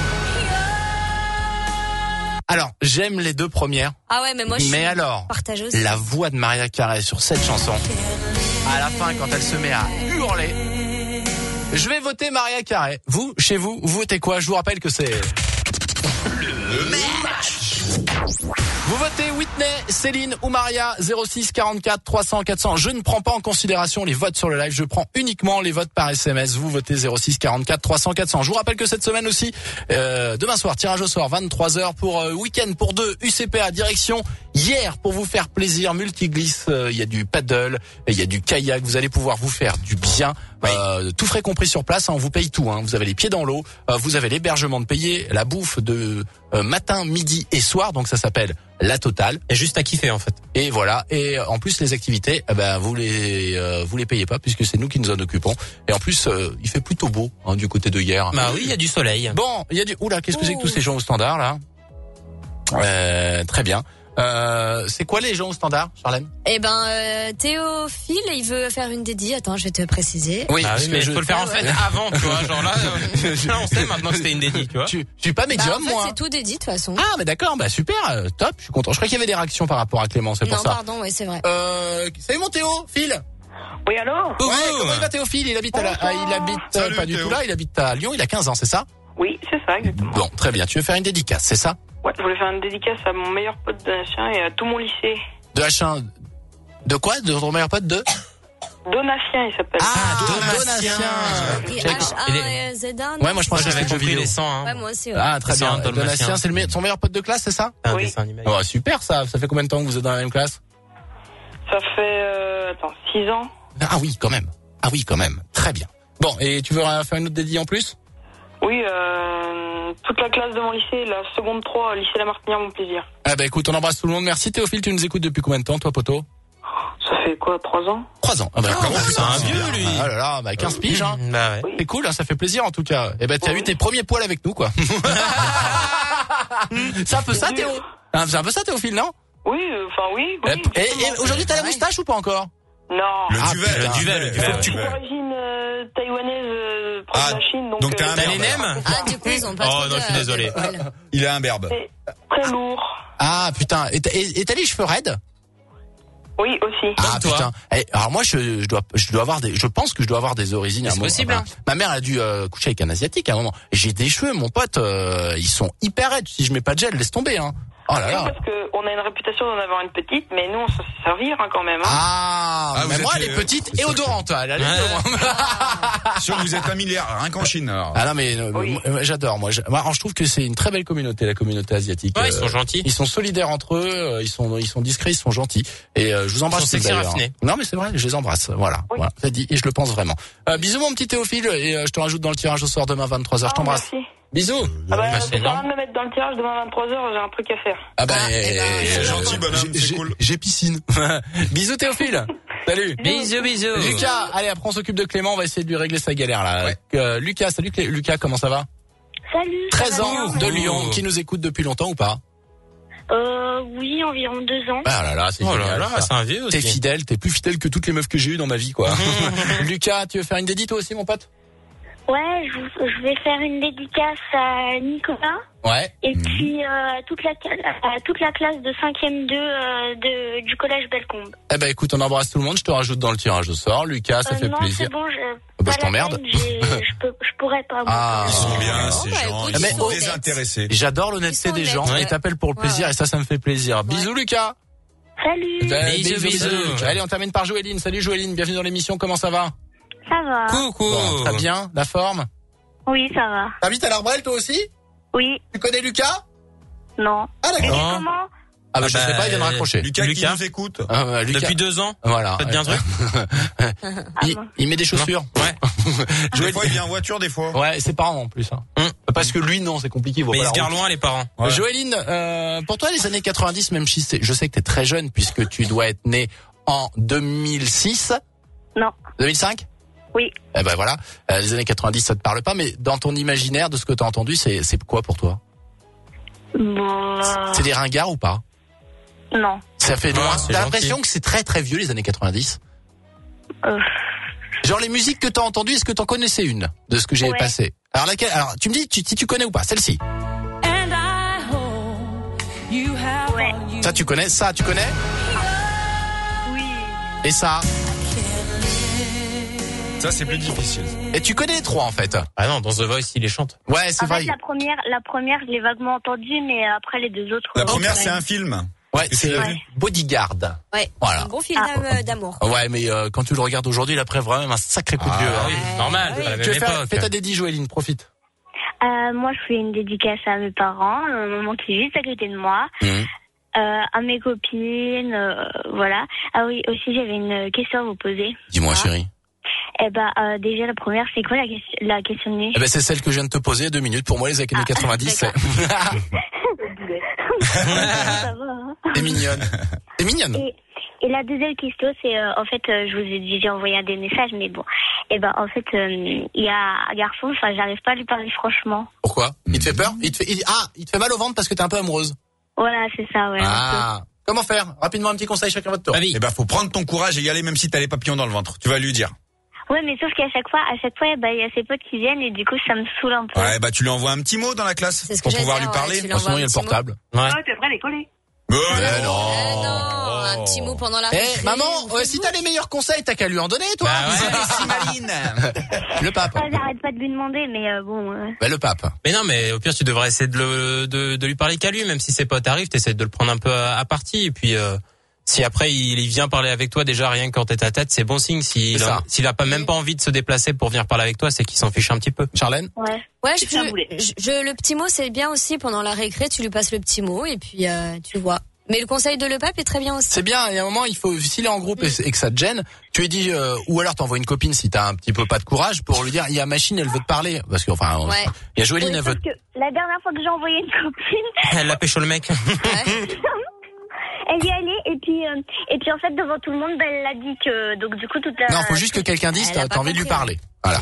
Alors, j'aime les deux premières, Ah ouais, mais moi je suis mais alors, partage aussi. la voix de Mariah Carey sur cette chanson, à la fin quand elle se met à hurler, je vais voter Mariah Carey. Vous, chez vous, vous votez quoi? Je vous rappelle que c'est... Vous votez Whitney, Céline ou Maria, zéro six quarante-quatre trois cents quatre cents. Je ne prends pas en considération les votes sur le live, je prends uniquement les votes par S M S. Vous votez zéro six quarante-quatre trois cents quatre cents. Je vous rappelle que cette semaine aussi, euh, demain soir, tirage au sort, vingt-trois heures pour euh, week-end pour deux, U C P A direction hier pour vous faire plaisir, multiglisse, il euh, y a du paddle, il y a du kayak, vous allez pouvoir vous faire du bien, euh, tout frais compris sur place, hein, on vous paye tout, hein, vous avez les pieds dans l'eau, euh, vous avez l'hébergement de payer, la bouffe de euh, matin, midi et soir, donc ça s'appelle la totale. Et juste à kiffer en fait. Et voilà. Et en plus les activités, eh ben vous les euh, vous les payez pas puisque c'est nous qui nous en occupons. Et en plus euh, il fait plutôt beau hein, du côté de hier. Bah oui, il y a du soleil. Bon, il y a du oula, qu'est-ce que c'est que tous ces gens au standard là? Euh, très bien. Euh, c'est quoi les gens au standard, Charlène? Eh ben, euh, Théophile, il veut faire une dédie. Attends, je vais te préciser. Oui, Ah parce oui, que mais je il faut le faire en fait avant, tu vois. Genre là, euh, là on sait maintenant que c'était une dédie, tu vois. Je, je suis pas Bah, médium en fait, moi. c'est tout dédié de toute façon. Ah mais d'accord, bah super, euh, top, je suis content. Je crois qu'il y avait des réactions par rapport à Clément, c'est pour non, ça. pardon, oui, c'est vrai. Euh, salut mon Théo, Phil. Oui, alors Ouais, comment il va Théophile? Il habite à la, ah, il habite euh, Salut, pas du Théo. tout là, il habite à Lyon, il a quinze ans, c'est ça? Oui, c'est ça, exactement. Bon, très bien. Tu veux faire une dédicace, c'est ça? Ouais, je voulais faire une dédicace à mon meilleur pote de Donatien et à tout mon lycée. De H un. De quoi? De ton meilleur pote de? Donatien, il s'appelle. Ah, Donatien. Et J'avais- H A Z A. Ouais, moi je pensais que J'avais c'était le jeu compris vidéo. les cent. Hein. Ouais, moi aussi. Ouais. Ah, très C'est bien. un Dalmatien. Donatien, c'est le me- ton meilleur pote de classe, c'est ça? Un Oui. dessin animé. Oh, super ça. Ça fait combien de temps que vous êtes dans la même classe? Ça fait, euh, attends, six ans. Ah oui, quand même. Ah oui, quand même. Très bien. Bon, et tu veux euh, faire une autre dédie en plus? Oui, euh, toute la classe de mon lycée, la seconde trois, lycée La Martinière, mon plaisir. Ah bah écoute, on embrasse tout le monde. Merci Théophile, tu nous écoutes depuis combien de temps, toi, poteau? Ça fait quoi, trois ans? Trois ans. Ah bah, comment c'est un vieux, lui. Ah là là, bah quinze piges, hein. Bah ouais. C'est cool, hein, ça fait plaisir en tout cas. Eh ben, t'as eu tes premiers poils avec nous, quoi. C'est un peu ça, Théo. Hein, C'est un peu ça, Théophile, non? Oui, enfin euh, oui. oui et, et, et aujourd'hui, t'as la moustache ou pas encore? Non. Le ah, duvet, putain. le duvet, le duvet. Je suis d'origine euh, taïwanaise, euh, proche Ah, de la Chine. Donc, donc t'as euh, un T'as les merde. nems? Ah, du coup, ils ont pas Oh trop non, de- je suis désolé. de poils. Il a un berbe. c'est très lourd. Ah putain, et t'as, et, et t'as les cheveux raides? Oui, aussi. Ah toi. putain. Eh, alors moi je, je dois je dois avoir des je pense que je dois avoir des origines à C'est moi. possible, hein. Ma mère a dû euh, coucher avec un asiatique à un moment. J'ai des cheveux, mon pote, euh, ils sont hyper raides. Si je mets pas de gel, laisse tomber hein. Oh là là. Parce qu'on a une réputation d'en avoir une petite, mais nous, on se fait servir hein, quand même. Hein. Ah, Ah, vous mais êtes moi elle les- est petite c'est et sûr odorante. Elle a les Ouais. deux, moi. Sûr que vous êtes un milliard, rien qu'en Chine. Alors. Ah non mais euh, Oui. moi, j'adore moi. Je, moi, alors, je trouve que c'est une très belle communauté, la communauté asiatique. Ouais, ils Euh, sont gentils. Ils sont solidaires entre eux, euh, ils sont ils sont discrets, ils sont gentils et euh, je vous embrasse Ils sont sexy d'ailleurs. raffinés. Non mais c'est vrai, je les embrasse. Voilà, Oui. voilà, c'est dit et je le pense vraiment. Euh, bisous mon petit Théophile et euh, je te rajoute dans le tirage au sort demain vingt-trois heures. Je Ah, t'embrasse. merci. Bisous. Ah bah, Bah, ça c'est sert à rien énorme. de me mettre dans le tirage demain vingt-trois heures, j'ai un truc à faire. Ah bah Ah, eh ben, C'est euh, gentil, bonhomme, j'ai- c'est j'ai- cool. J'ai piscine. Bisous Théophile. Salut. Bisous, bisous. Lucas, allez après on s'occupe de Clément, on va essayer de lui régler sa galère là. Ouais. Euh, Lucas, salut Clé- Lucas, comment ça va? Salut. treize ça va ans bien de Lyon, qui nous écoute depuis longtemps ou pas? Euh, oui, environ deux ans. Ah là là, c'est Oh là génial. là, ça. c'est un vieux T'es aussi. fidèle, t'es plus fidèle que toutes les meufs que j'ai eues dans ma vie, quoi. Lucas, tu veux faire une dédite toi aussi, mon pote? Ouais, je, vous- je vais faire une dédicace à Nicolas Ouais. et puis euh, à toute la à toute la classe de cinquième deux euh, de du collège Bellecombe. Eh ben écoute, on embrasse tout le monde, je te rajoute dans le tirage au sort. Lucas, ça Euh, fait non, plaisir. c'est bon, je, bah, pas je la t'emmerde. peine, j'ai- je peux, je pourrais pas. moi. Ah. Ils sont bien, ces bah, gens. écoute, Ils ils sont sont honnêtes. désintéressés. J'adore l'honnêteté Ils sont des gens honnêtes, et ouais. t'appelles pour le Ouais, plaisir ouais. et ça, ça me fait plaisir. Bisous Lucas. Salut. Ben, Bisous, bisous. Allez, on termine par Joëline. Salut Joëline, bienvenue dans l'émission, comment ça va? Ça va. Coucou. Bon, très bien, la forme. Oui, ça va. T'habites à l'Arbrel toi aussi? Oui. Tu connais Lucas? Non. Ah Et d'accord. Non. comment? Ah bah Ah je bah, sais pas, il vient de raccrocher. Lucas, Lucas. qui nous écoute. Ah, bah, Lucas. Depuis deux ans. Voilà. Ça te dit un truc? il, il met des chaussures. Ouais. Des Joël- fois, il vient en voiture, des fois. Ouais, ses parents en plus. Hein. Hum. Parce que lui, non, c'est compliqué. Il voit Mais pas ils la se garent route. loin, les parents. Ouais. Joëline, euh, pour toi, les années quatre-vingt-dix, même si c'est- je sais que t'es très jeune puisque tu dois être né en deux mille six, Non. deux mille cinq. Oui. Eh ben voilà, euh, les années quatre-vingt-dix, ça te parle pas, mais dans ton imaginaire, de ce que t'as entendu, c'est c'est quoi pour toi? Bon. euh, C'est des ringards ou pas? Non. Ça fait loin. Ah, c'est T'as gentil. l'impression que c'est très très vieux les années quatre-vingt-dix. Euh, Genre les musiques que t'as entendues, est-ce que t'en connaissais une de ce que j'ai Ouais. passé? Alors laquelle? Alors tu me dis tu, si tu connais ou pas celle-ci. ouais. Ça tu connais? Ça tu connais? Oui. Et ça? Ça, c'est plus difficile. Et tu connais les trois en fait. Ah non, dans The Voice, il les chante. Ouais, c'est En vrai. fait, la première, la première, je l'ai vaguement entendue, mais après les deux autres. La euh, première, ouais. c'est un film. Ouais, que c'est tu l'as euh, vu Bodyguard. Ouais. Voilà. Un bon film Ah. d'am- d'amour. Ouais, mais euh, quand tu le regardes aujourd'hui, il a pris vraiment un sacré coup de Ah, vieux. hein. oui, Ouais. normal, Oui. à la Tu même veux faire, époque. fais ta dédie, Joëline, profite. Euh, moi, je fais une dédicace à mes parents, à mon maman qui est juste à côté de moi, Mhm. euh, à mes copines, euh, voilà. Ah oui, aussi, j'avais une question à vous poser. Dis-moi, Ah. chérie. Eh ben, euh, déjà, la première, c'est quoi la, question- la question de nuit? Eh ben, c'est celle que je viens de te poser il y a deux minutes. Pour moi, les années Ah, quatre-vingt-dix, c'est... Ça va, hein. T'es mignonne. T'es mignonne. Et, et la deuxième question, c'est, euh, en fait, euh, je vous ai déjà envoyé des messages, mais bon. Eh ben, en fait, euh, il y a un garçon, enfin, j'arrive pas à lui parler franchement. Pourquoi? Il te fait peur? Il te fait... il- Ah, il te fait mal au ventre parce que t'es un peu amoureuse. Voilà, c'est ça, ouais. un Ah. Comment faire? Rapidement, un petit conseil chacun votre tour. Bah oui. Eh ben, faut prendre ton courage et y aller, même si t'as les papillons dans le ventre. Tu vas lui dire. peu. Ouais, mais sauf qu'à chaque fois, à chaque fois, eh ben, il y a ses potes qui viennent et du coup, ça me saoule un peu. Ouais, bah, tu lui envoies un petit mot dans la classe. C'est ce que Pour j'allais pouvoir dire, lui ouais, parler. tu lui Bon, sinon, il y a le envoie un petit portable. Ouais. t'es prêt à les coller? Mais Eh non. Eh non, un petit mot pendant la Eh, récré, maman, on euh, fait si tout. t'as les meilleurs conseils, t'as qu'à lui en donner, toi. Bah ouais. Si maline. Le pape. Ah, j'arrête pas de lui demander, mais euh, bon. euh, Bah, le pape. Mais non, mais au pire, tu devrais essayer de, le, de, de lui parler qu'à lui, même si ses potes arrivent, t'essaies de le prendre un peu à, à partie. Et puis, euh, si après il, il vient parler avec toi, déjà rien que quand t'es tête à tête, c'est bon signe. S'il C'est a, ça. s'il a pas même pas envie de se déplacer pour venir parler avec toi, c'est qu'il s'en fiche un petit peu. Charlène? ouais. Ouais, je, C'est un boulet. je, je- le petit mot, c'est bien aussi pendant la récré, tu lui passes le petit mot et puis euh, tu vois. Mais le conseil de le pape est très bien aussi. C'est bien, il y a un moment, il faut, s'il est en groupe et, et que ça te gêne, tu lui dis, euh, ou alors t'envoies une copine si t'as un petit peu pas de courage pour lui dire, il y a machine, elle veut te parler. Parce que, enfin, Ouais. il y a Joëline, Oui, elle veut sauf que la dernière fois que j'ai envoyé une copine, Elle l'a pécho le mec. Ouais. elle y est allée et puis euh, et puis en fait devant tout le monde, ben, elle l'a dit que donc du coup toute la. Non, faut juste que quelqu'un dise, Elle t'as a pas t'as envie de lui compris, parler. Voilà.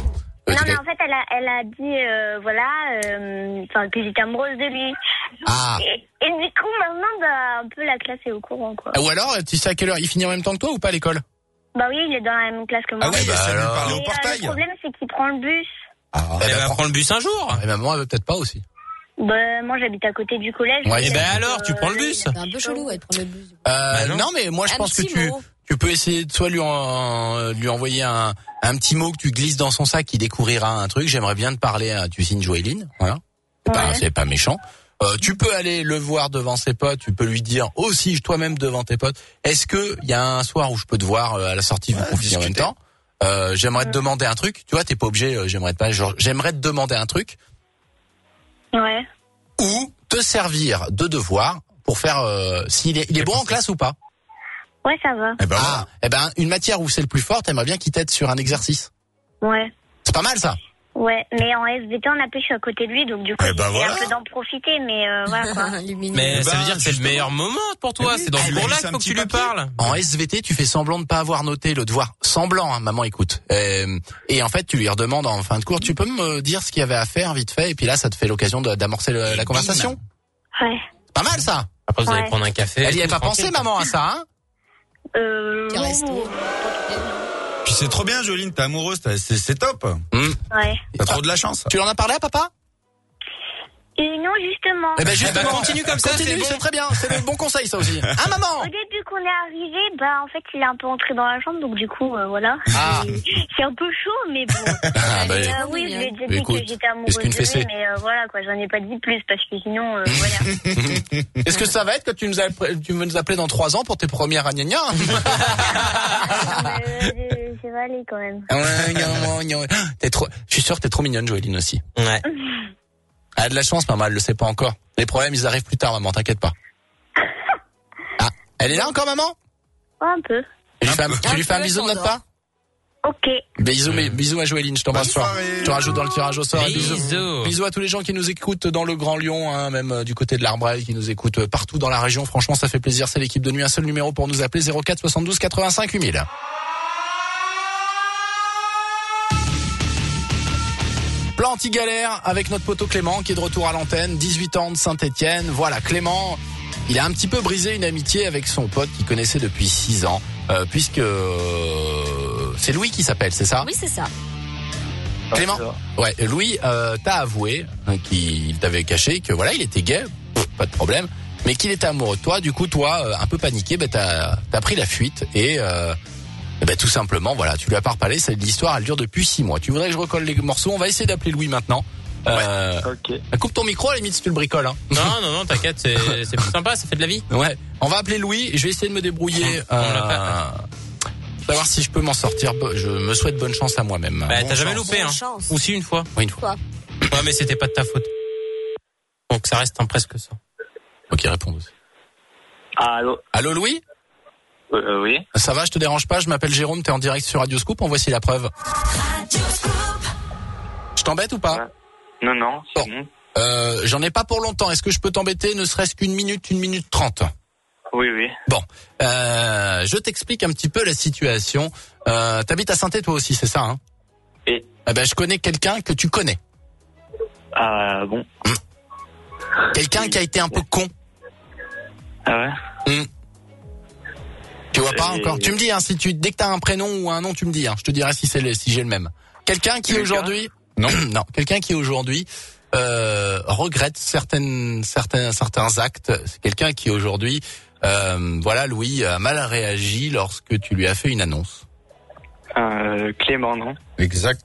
Non, mais en fait, elle a, elle a dit, euh, voilà, euh, enfin, que j'étais amoureuse de lui. Ah. Et, et du coup, maintenant, bah, un peu la classe est au courant, quoi. Ou alors, tu sais à quelle heure il finit en même temps que toi ou pas à l'école? Bah oui, il est dans la même classe que moi. Ah oui, bah ça lui alors. parlait Et, au euh, portail. le problème, c'est qu'il prend le bus. Ah, Elle eh ben, va prendre le bus un jour. Et maman, elle veut peut-être pas aussi. Bah, moi, j'habite à côté du collège. Ouais, Eh donc, ben euh, alors, tu prends le bus. C'est un peu chelou, elle prend le bus. Euh, Bah non. non. mais moi je Un pense que petit tu mot. tu peux essayer de soit lui en, lui envoyer un un petit mot que tu glisses dans son sac qui découvrira un truc. J'aimerais bien te parler à tu signes Joéline, voilà. C'est pas Ouais. c'est pas méchant. Euh, tu peux aller le voir devant ses potes, tu peux lui dire aussi toi-même devant tes potes. Est-ce que il y a un soir où je peux te voir euh, à la sortie vous Ouais, confier en même discuter. temps? Euh, j'aimerais te demander un truc. Tu vois, t'es pas obligé. euh, j'aimerais pas. Genre, j'aimerais te demander un truc Ouais. ou te servir de devoir pour faire. Euh, s'il est il est bon en classe ou pas? Ouais, ça va. Eh ben, Ah, voilà. eh ben, une matière où c'est le plus fort, t'aimerais bien qu'il t'aide sur un exercice. Ouais. C'est pas mal, ça. Ouais, mais en S V T, on a plus, je suis à côté de lui, donc du coup, Eh ben j'ai voilà. un peu d'en profiter, mais euh, voilà, quoi. Mais Eh ça ben, veut dire que c'est le justement. meilleur moment pour toi. Oui, C'est dans tu ce lui cours-là glisses qu'il un faut que petit tu lui papier. parles. En S V T, tu fais semblant de pas avoir noté le devoir. Semblant, hein, maman, écoute. Euh, et en fait, tu lui redemandes en fin de cours, tu peux me dire ce qu'il y avait à faire vite fait, et puis là, ça te fait l'occasion de- d'amorcer le- la conversation. Ouais. C'est pas mal, ça. Après, vous allez Ouais. prendre un café. Elle y et avait tout, pas pensé, tranquille. maman, à ça, hein? Euh, Petit resto. bon, Puis c'est trop bien, Joline, t'es amoureuse, t'as- c'est c'est top. ouais. T'as trop de la chance. Tu en as parlé à papa? Et non, justement. Eh ben, Eh justement. ben, continue comme ça, Continue, c'est bon. c'est très bien. C'est le bon conseil, ça aussi. Hein, maman? Au début qu'on est arrivé, bah, en fait, il est un peu entré dans la chambre, donc du coup, euh, voilà. Ah. C'est un peu chaud, mais bon. Ah, bah, Euh, oui, je lui ai déjà dit écoute, que j'étais amoureuse est-ce qu'une de fessée lui, mais euh, voilà, quoi, j'en ai pas dit plus, parce que sinon, euh, voilà. Est-ce que ça va être que tu nous as, tu veux nous appeler dans trois ans pour tes premières ragnagnas? euh, je vais aller quand même. Ouais, gna, gna, gna. T'es trop, je suis sûr que t'es trop mignonne, Joéline aussi. Ouais. Elle a de la chance, maman, elle le sait pas encore. Les problèmes, ils arrivent plus tard, maman, t'inquiète pas. Ah, elle est là encore, maman? Ouais, un peu. Tu lui fais un, tu Un lui fais un peu, bisou de notre s'endort. part? Ok. Bisous, mais- bisous à Joéline, je t'embrasse Bonne fort. soirée. Je te rajoute dans le tirage au sort. Et Bisous. Bisous. Bisous à tous les gens qui nous écoutent dans le Grand Lyon, hein, même euh, du côté de l'Arbrel, qui nous écoutent euh, partout dans la région. Franchement, ça fait plaisir. C'est l'équipe de nuit. Un seul numéro pour nous appeler, zéro quatre soixante-douze quatre-vingt-cinq huit mille. Plan anti-galère avec notre poteau Clément qui est de retour à l'antenne, dix-huit ans de Saint-Étienne. Voilà, Clément, il a un petit peu brisé une amitié avec son pote qu'il connaissait depuis six ans, euh, puisque euh, c'est Louis qui s'appelle, c'est ça? Oui, c'est ça. Clément, ouais, Louis euh, t'a avoué hein, qu'il t'avait caché que voilà, il était gay, pff, pas de problème, mais qu'il était amoureux de toi. Du coup, toi, euh, un peu paniqué, bah, t'as t'as pris la fuite et euh, eh ben, tout simplement, voilà, tu lui as pas reparlé. C'est l'histoire, elle dure depuis six mois. Tu voudrais que je recolle les morceaux? On va essayer d'appeler Louis maintenant. Euh, Ok. coupe ton micro à la limite si tu le bricoles. Hein. Non, non, non, t'inquiète, c'est c'est plus sympa, ça fait de la vie. Ouais, on va appeler Louis. Je vais essayer de me débrouiller. On Euh, l'a savoir si je peux m'en sortir. Je me souhaite bonne chance à moi-même. Bah, Bon t'as jamais chance. loupé, hein. Bonne chance. Ou si, une fois. Oui, une fois. Ouais, mais c'était pas de ta faute. Donc ça reste un presque ça. Ok, réponds aussi. Allô. Allô Louis? Euh, oui. Ça va, je te dérange pas, je m'appelle Jérôme, t'es en direct sur Radio Scoop, en voici la preuve. Je t'embête ou pas? Non, non, c'est Bon. bon. euh, J'en ai pas pour longtemps, est-ce que je peux t'embêter ne serait-ce qu'une minute, une minute trente? Oui, oui. Bon, euh, je t'explique un petit peu la situation. Euh, T'habites à Saint-Étienne toi aussi, c'est ça, hein? Et Eh ben, je connais quelqu'un que tu connais. Ah, bon. Quelqu'un qui a été un peu con. Ah ouais. Hmm. Tu vois pas Et- encore? Tu me dis, hein, si tu, dès que t'as un prénom ou un nom, tu me dis, hein, je te dirai si c'est le, si j'ai le même. Quelqu'un qui Lucas aujourd'hui, non, non, quelqu'un qui aujourd'hui, euh, regrette certaines, certains, certains actes. C'est quelqu'un qui aujourd'hui, euh, voilà, Louis a mal réagi lorsque tu lui as fait une annonce. Euh, Clément, non. Exact.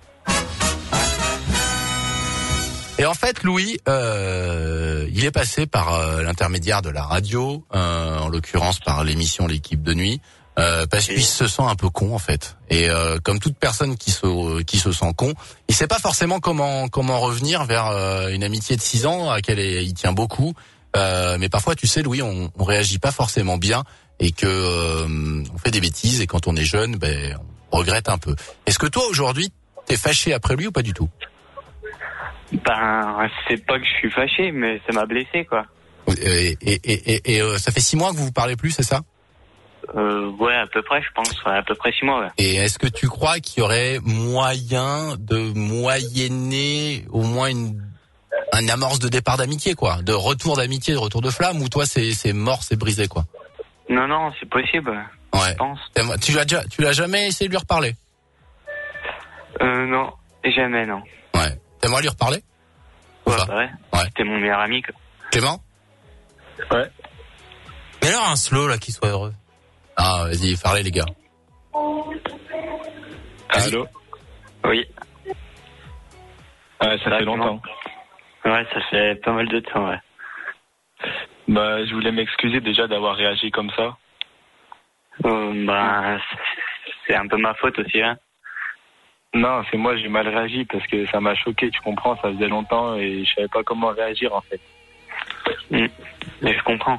Et en fait, Louis, euh, il est passé par euh, l'intermédiaire de la radio, euh, en l'occurrence par l'émission L'équipe de nuit, euh, parce qu'il se sent un peu con en fait. Et euh, comme toute personne qui se qui se sent con, il sait pas forcément comment comment revenir vers euh, une amitié de six ans à laquelle il tient beaucoup. Euh, mais parfois, tu sais, Louis, on, on réagit pas forcément bien et que euh, on fait des bêtises. Et quand on est jeune, ben on regrette un peu. Est-ce que toi aujourd'hui, t'es fâché après lui ou pas du tout? Ben, c'est pas que je suis fâché, mais ça m'a blessé, quoi. Et, et, et, et, et, euh, ça fait six mois que vous vous parlez plus, c'est ça? Euh, ouais, à peu près, je pense. Ouais, à peu près six mois, ouais. Et est-ce que tu crois qu'il y aurait moyen de moyenner au moins une, un amorce de départ d'amitié, quoi, de retour d'amitié, de retour de flamme, ou toi c'est, c'est mort, c'est brisé, quoi? Non, non, c'est possible. Ouais. Je pense. Tu l'as déjà, tu l'as jamais essayé de lui reparler? Euh, non, jamais, non. Ouais. T'aimerais lui reparler? Ouais, bah ouais. ouais. C'était mon meilleur ami, quoi. Clément? Ouais. Mais alors un slow, là, qui soit heureux. Ah, vas-y, parlez, les gars. Allô? Oui. Ouais, ça fait longtemps. Ouais, ça fait pas mal de temps, ouais. Bah, je voulais m'excuser déjà d'avoir réagi comme ça. Euh, bah, c'est un peu ma faute aussi, hein. Non, c'est moi, j'ai mal réagi parce que ça m'a choqué, tu comprends, ça faisait longtemps et je savais pas comment réagir, en fait. Mmh. Mais je comprends.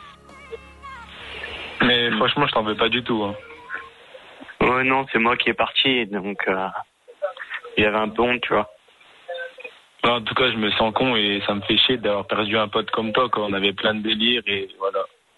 Mais mmh. franchement, je t'en veux pas du tout, hein. Ouais, non, c'est moi qui est parti, donc euh, il y avait un peu honte, tu vois. En tout cas, je me sens con et ça me fait chier d'avoir perdu un pote comme toi, quand on avait plein de délires et voilà.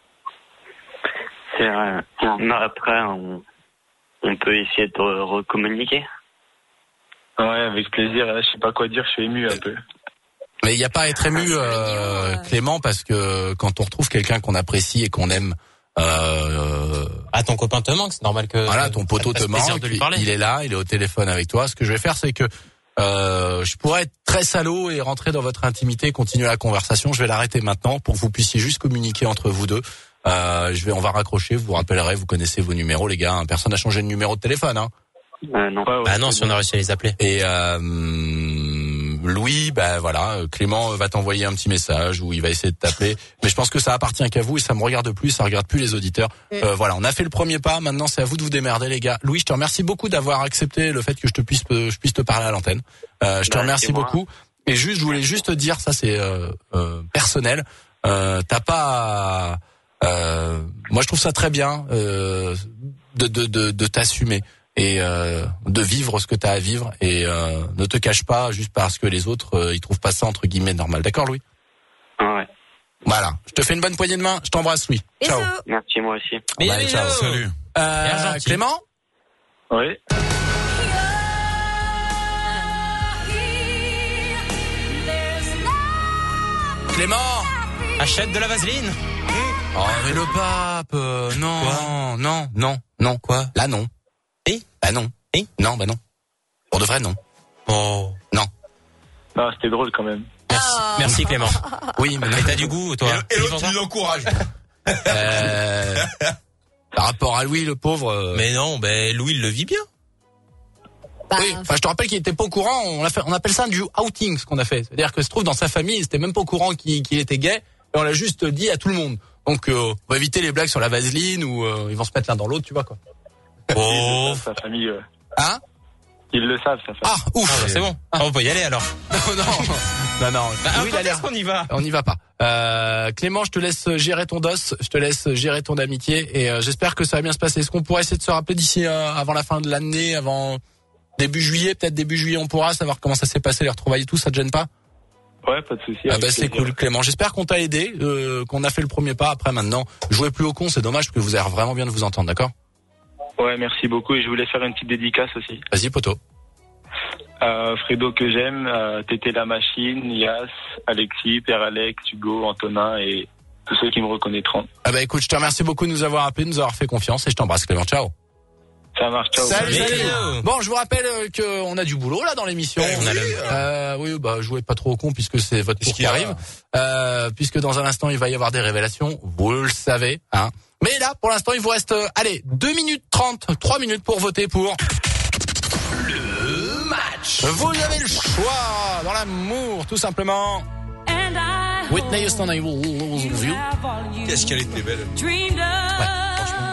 C'est vrai. Non, après, on, on peut essayer de recommuniquer. Ouais, avec plaisir. Là, je sais pas quoi dire, je suis ému un peu. Mais il n'y a pas à être ému, euh, Clément, parce que quand on retrouve quelqu'un qu'on apprécie et qu'on aime, euh, ah, ton copain te manque, c'est normal que. Voilà, ton poteau te manque. Il est là, il est au téléphone avec toi. Ce que je vais faire, c'est que euh, je pourrais être très salaud et rentrer dans votre intimité, continuer la conversation. Je vais l'arrêter maintenant pour que vous puissiez juste communiquer entre vous deux. Euh, je vais, on va raccrocher. Vous vous rappellerez, vous connaissez vos numéros, les gars. Personne n'a changé de numéro de téléphone, hein. Euh, non. Ouais, ouais, ah non, si on a réussi à les appeler. Et euh, Louis, ben voilà, Clément va t'envoyer un petit message où il va essayer de t'appeler. Mais je pense que ça appartient qu'à vous et ça me regarde plus, ça regarde plus les auditeurs. Euh, voilà, on a fait le premier pas. Maintenant, c'est à vous de vous démerder, les gars. Louis, je te remercie beaucoup d'avoir accepté le fait que je te puisse, je puisse te parler à l'antenne. Euh, je te bah, remercie beaucoup. Et juste, je voulais juste te dire, ça c'est euh, euh, personnel. Euh, t'as pas, euh, moi je trouve ça très bien euh, de de de, de t'assumer. Et euh, de vivre ce que tu as à vivre et euh, ne te cache pas juste parce que les autres euh, ils trouvent pas ça entre guillemets normal. D'accord, Louis? Ouais. Voilà, je te fais une bonne poignée de main, je t'embrasse, Louis. Bisous. Ciao. Merci, moi aussi. Mais ouais, ciao. Salut. Euh, Clément? Oui. Clément, achète de la vaseline. Oh mais le pape, euh, non, Quoi non, non, non. Quoi? Là non. Et Bah non. Et Non, bah non. Pour de vrai, non. Oh. Non. Non, c'était drôle quand même. Merci, Oh. merci Clément. Oui, mais Mais t'as du goût, toi. Et l'autre, tu l'encourages. euh, par rapport à Louis, le pauvre. Euh... Mais non, ben Louis il le vit bien. Bah, Oui, enfin, je te rappelle qu'il était pas au courant. On, a fait, on appelle ça du outing, ce qu'on a fait. C'est-à-dire que se trouve dans sa famille, il était même pas au courant qu'il, qu'il était gay, et on l'a juste dit à tout le monde. Donc, euh, on va éviter les blagues sur la vaseline ou euh, ils vont se mettre l'un dans l'autre, tu vois quoi. Oh. Sa famille. Euh... Hein? Ils le savent, sa famille. Ah, ouf. Ah, bah, c'est bon. Ah. On peut y aller alors. Non, non, non, non. Bah, oui, il a l'air. qu'on y va. On n'y va pas. Euh, Clément, je te laisse gérer ton dos, je te laisse gérer ton amitié et euh, j'espère que ça va bien se passer. Est-ce qu'on pourrait essayer de se rappeler d'ici euh, avant la fin de l'année, avant début juillet, peut-être début juillet, on pourra savoir comment ça s'est passé, les retrouvailles et tout, ça te gêne pas? Ouais, pas de souci. Ah bah c'est cool, Clément. J'espère qu'on t'a aidé, euh, qu'on a fait le premier pas. Après maintenant, jouez plus au con, c'est dommage parce que vous avez vraiment bien de vous entendre, d'accord? Ouais, merci beaucoup et je voulais faire une petite dédicace aussi. Vas-y, poto. Euh, Fredo que j'aime, euh, Tété la machine, Yas, Alexis, Père Alex, Hugo, Antonin et tous ceux qui me reconnaîtront. Ah bah écoute, je te remercie beaucoup de nous avoir appelés, de nous avoir fait confiance et je t'embrasse, Clément. Ciao. Ça marche, ciao. Salut, salut. Bon, je vous rappelle que on a du boulot là dans l'émission. Eh, on a le... euh, oui, bah jouez pas trop au con puisque c'est votre tour qui arrive. Euh, puisque dans un instant il va y avoir des révélations, vous le savez, hein. Mais là, pour l'instant, il vous reste, euh, allez, deux minutes trente, trois minutes pour voter pour le match. Vous avez le choix dans l'amour, tout simplement. Whitney Houston, I will lose you. Qu'est-ce qu'elle était belle. Ouais, franchement.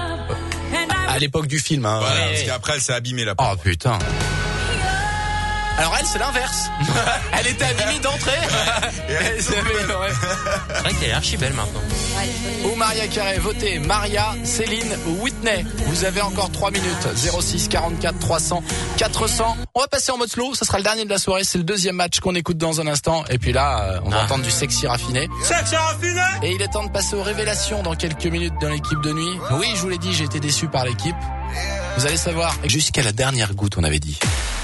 À l'époque du film, hein. Voilà, parce qu'après elle s'est abîmée là. Oh putain. Alors elle, c'est l'inverse. Elle était à Mimi d'entrée. Elle s'est améliorée. C'est vrai qu'elle est archi belle maintenant. Ou Maria Carré, votez Maria, Céline ou Whitney. Vous avez encore trois minutes. zéro six quarante-quatre trois cents quatre cents. On va passer en mode slow. Ce sera le dernier de la soirée. C'est le deuxième match qu'on écoute dans un instant. Et puis là, on va Ah. entendre du sexy raffiné. Sexy raffiné. Et il est temps de passer aux révélations dans quelques minutes dans l'équipe de nuit. Oui, je vous l'ai dit, j'ai été déçu par l'équipe. Vous allez savoir. Jusqu'à la dernière goutte, on avait dit.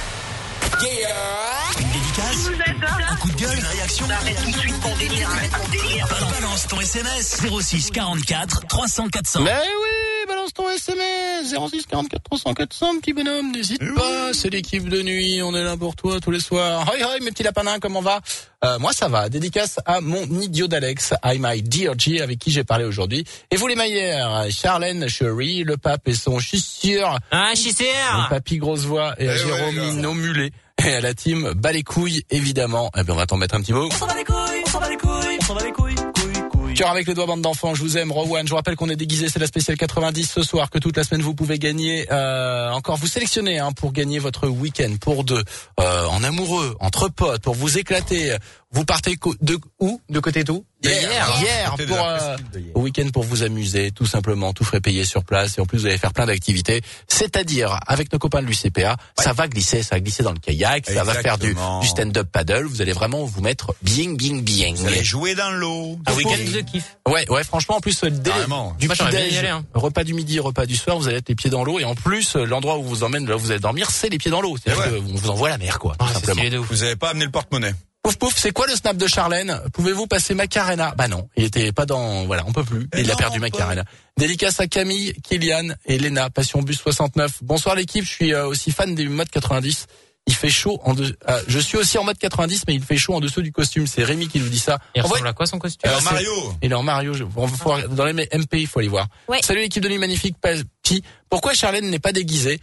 Une dédicace, un coup de gueule, une réaction. Tout de suite ton délire, arrête ton délire. Balance ton S M S zéro six quarante-quatre trois cents quatre cents. Mais oui, balance ton S M S zéro six quarante-quatre trois cents quatre cents, petit bonhomme, n'hésite pas, c'est l'équipe de nuit, on est là pour toi tous les soirs. Hoi hoi mes petits lapins, comment va? euh, Moi ça va, dédicace à mon idiot d'Alex, I my dear G, avec qui j'ai parlé aujourd'hui. Et vous les maillères, Charlène, Cherie, le pape et son chissure. Ah, chissure. Le papy grosse voix et à Eh Jérôme ouais, Mino Mulet. Et à la team, bas les couilles, évidemment. Et bien on va t'en mettre un petit mot. On s'en va les couilles, on s'en va les couilles, on s'en va les couilles, couilles, couilles. Cœur avec les doigts, bande d'enfants, je vous aime, Rowan. Je vous rappelle qu'on est déguisé, c'est la spéciale quatre-vingt-dix ce soir, que toute la semaine vous pouvez gagner. Euh, encore, vous sélectionnez hein, pour gagner votre week-end pour deux, euh, en amoureux, entre potes, pour vous éclater. Vous partez co- de où? De côté d'où? Hier. Hier, Partez de pour la euh, presqu'île de hier. au week-end pour vous amuser, tout simplement, tout frais payé sur place. Et en plus, vous allez faire plein d'activités. C'est-à-dire, avec nos copains de l'U C P A, ça va glisser, ça va glisser dans le kayak, ça va faire du, Exactement. du stand-up paddle. Vous allez vraiment vous mettre bien, bien, bien. Vous allez jouer dans l'eau. Un week-end de kiff. Ouais, ouais, franchement, en plus, euh, dès Carrément. du Moi, j'aimerais bien y petit-déj, aller, hein. repas du midi, repas du soir, vous allez être les pieds dans l'eau, et en plus, euh, l'endroit où vous emmène, là où vous allez dormir, c'est les pieds dans l'eau. C'est-à-dire Eh ouais. qu'on vous envoie à la mer, quoi, tout Ah, c'est simplement. stylé de ouf. Vous avez pas amené le porte-monnaie. Pouf pouf, c'est quoi le snap de Charlène? Pouvez-vous passer Macarena? Bah non, il était pas dans, voilà, on peut plus. Et Il a non, perdu pas. Macarena. Dédicace à Camille, Kylian et Léna, Passion Bus soixante-neuf. Bonsoir l'équipe, je suis euh, aussi fan des modes quatre-vingt-dix. Il fait chaud en deux, euh, je suis aussi en mode quatre-vingt-dix, mais il fait chaud en dessous du costume. C'est Rémi qui nous dit ça. Il Envoie- ressemble à quoi son costume? Euh, Alors c'est- Mario. Il est en Mario. Je, on, faut, dans les M P, il faut aller voir. Ouais. Salut l'équipe de nuit magnifique. Qui Pourquoi Charlène n'est pas déguisée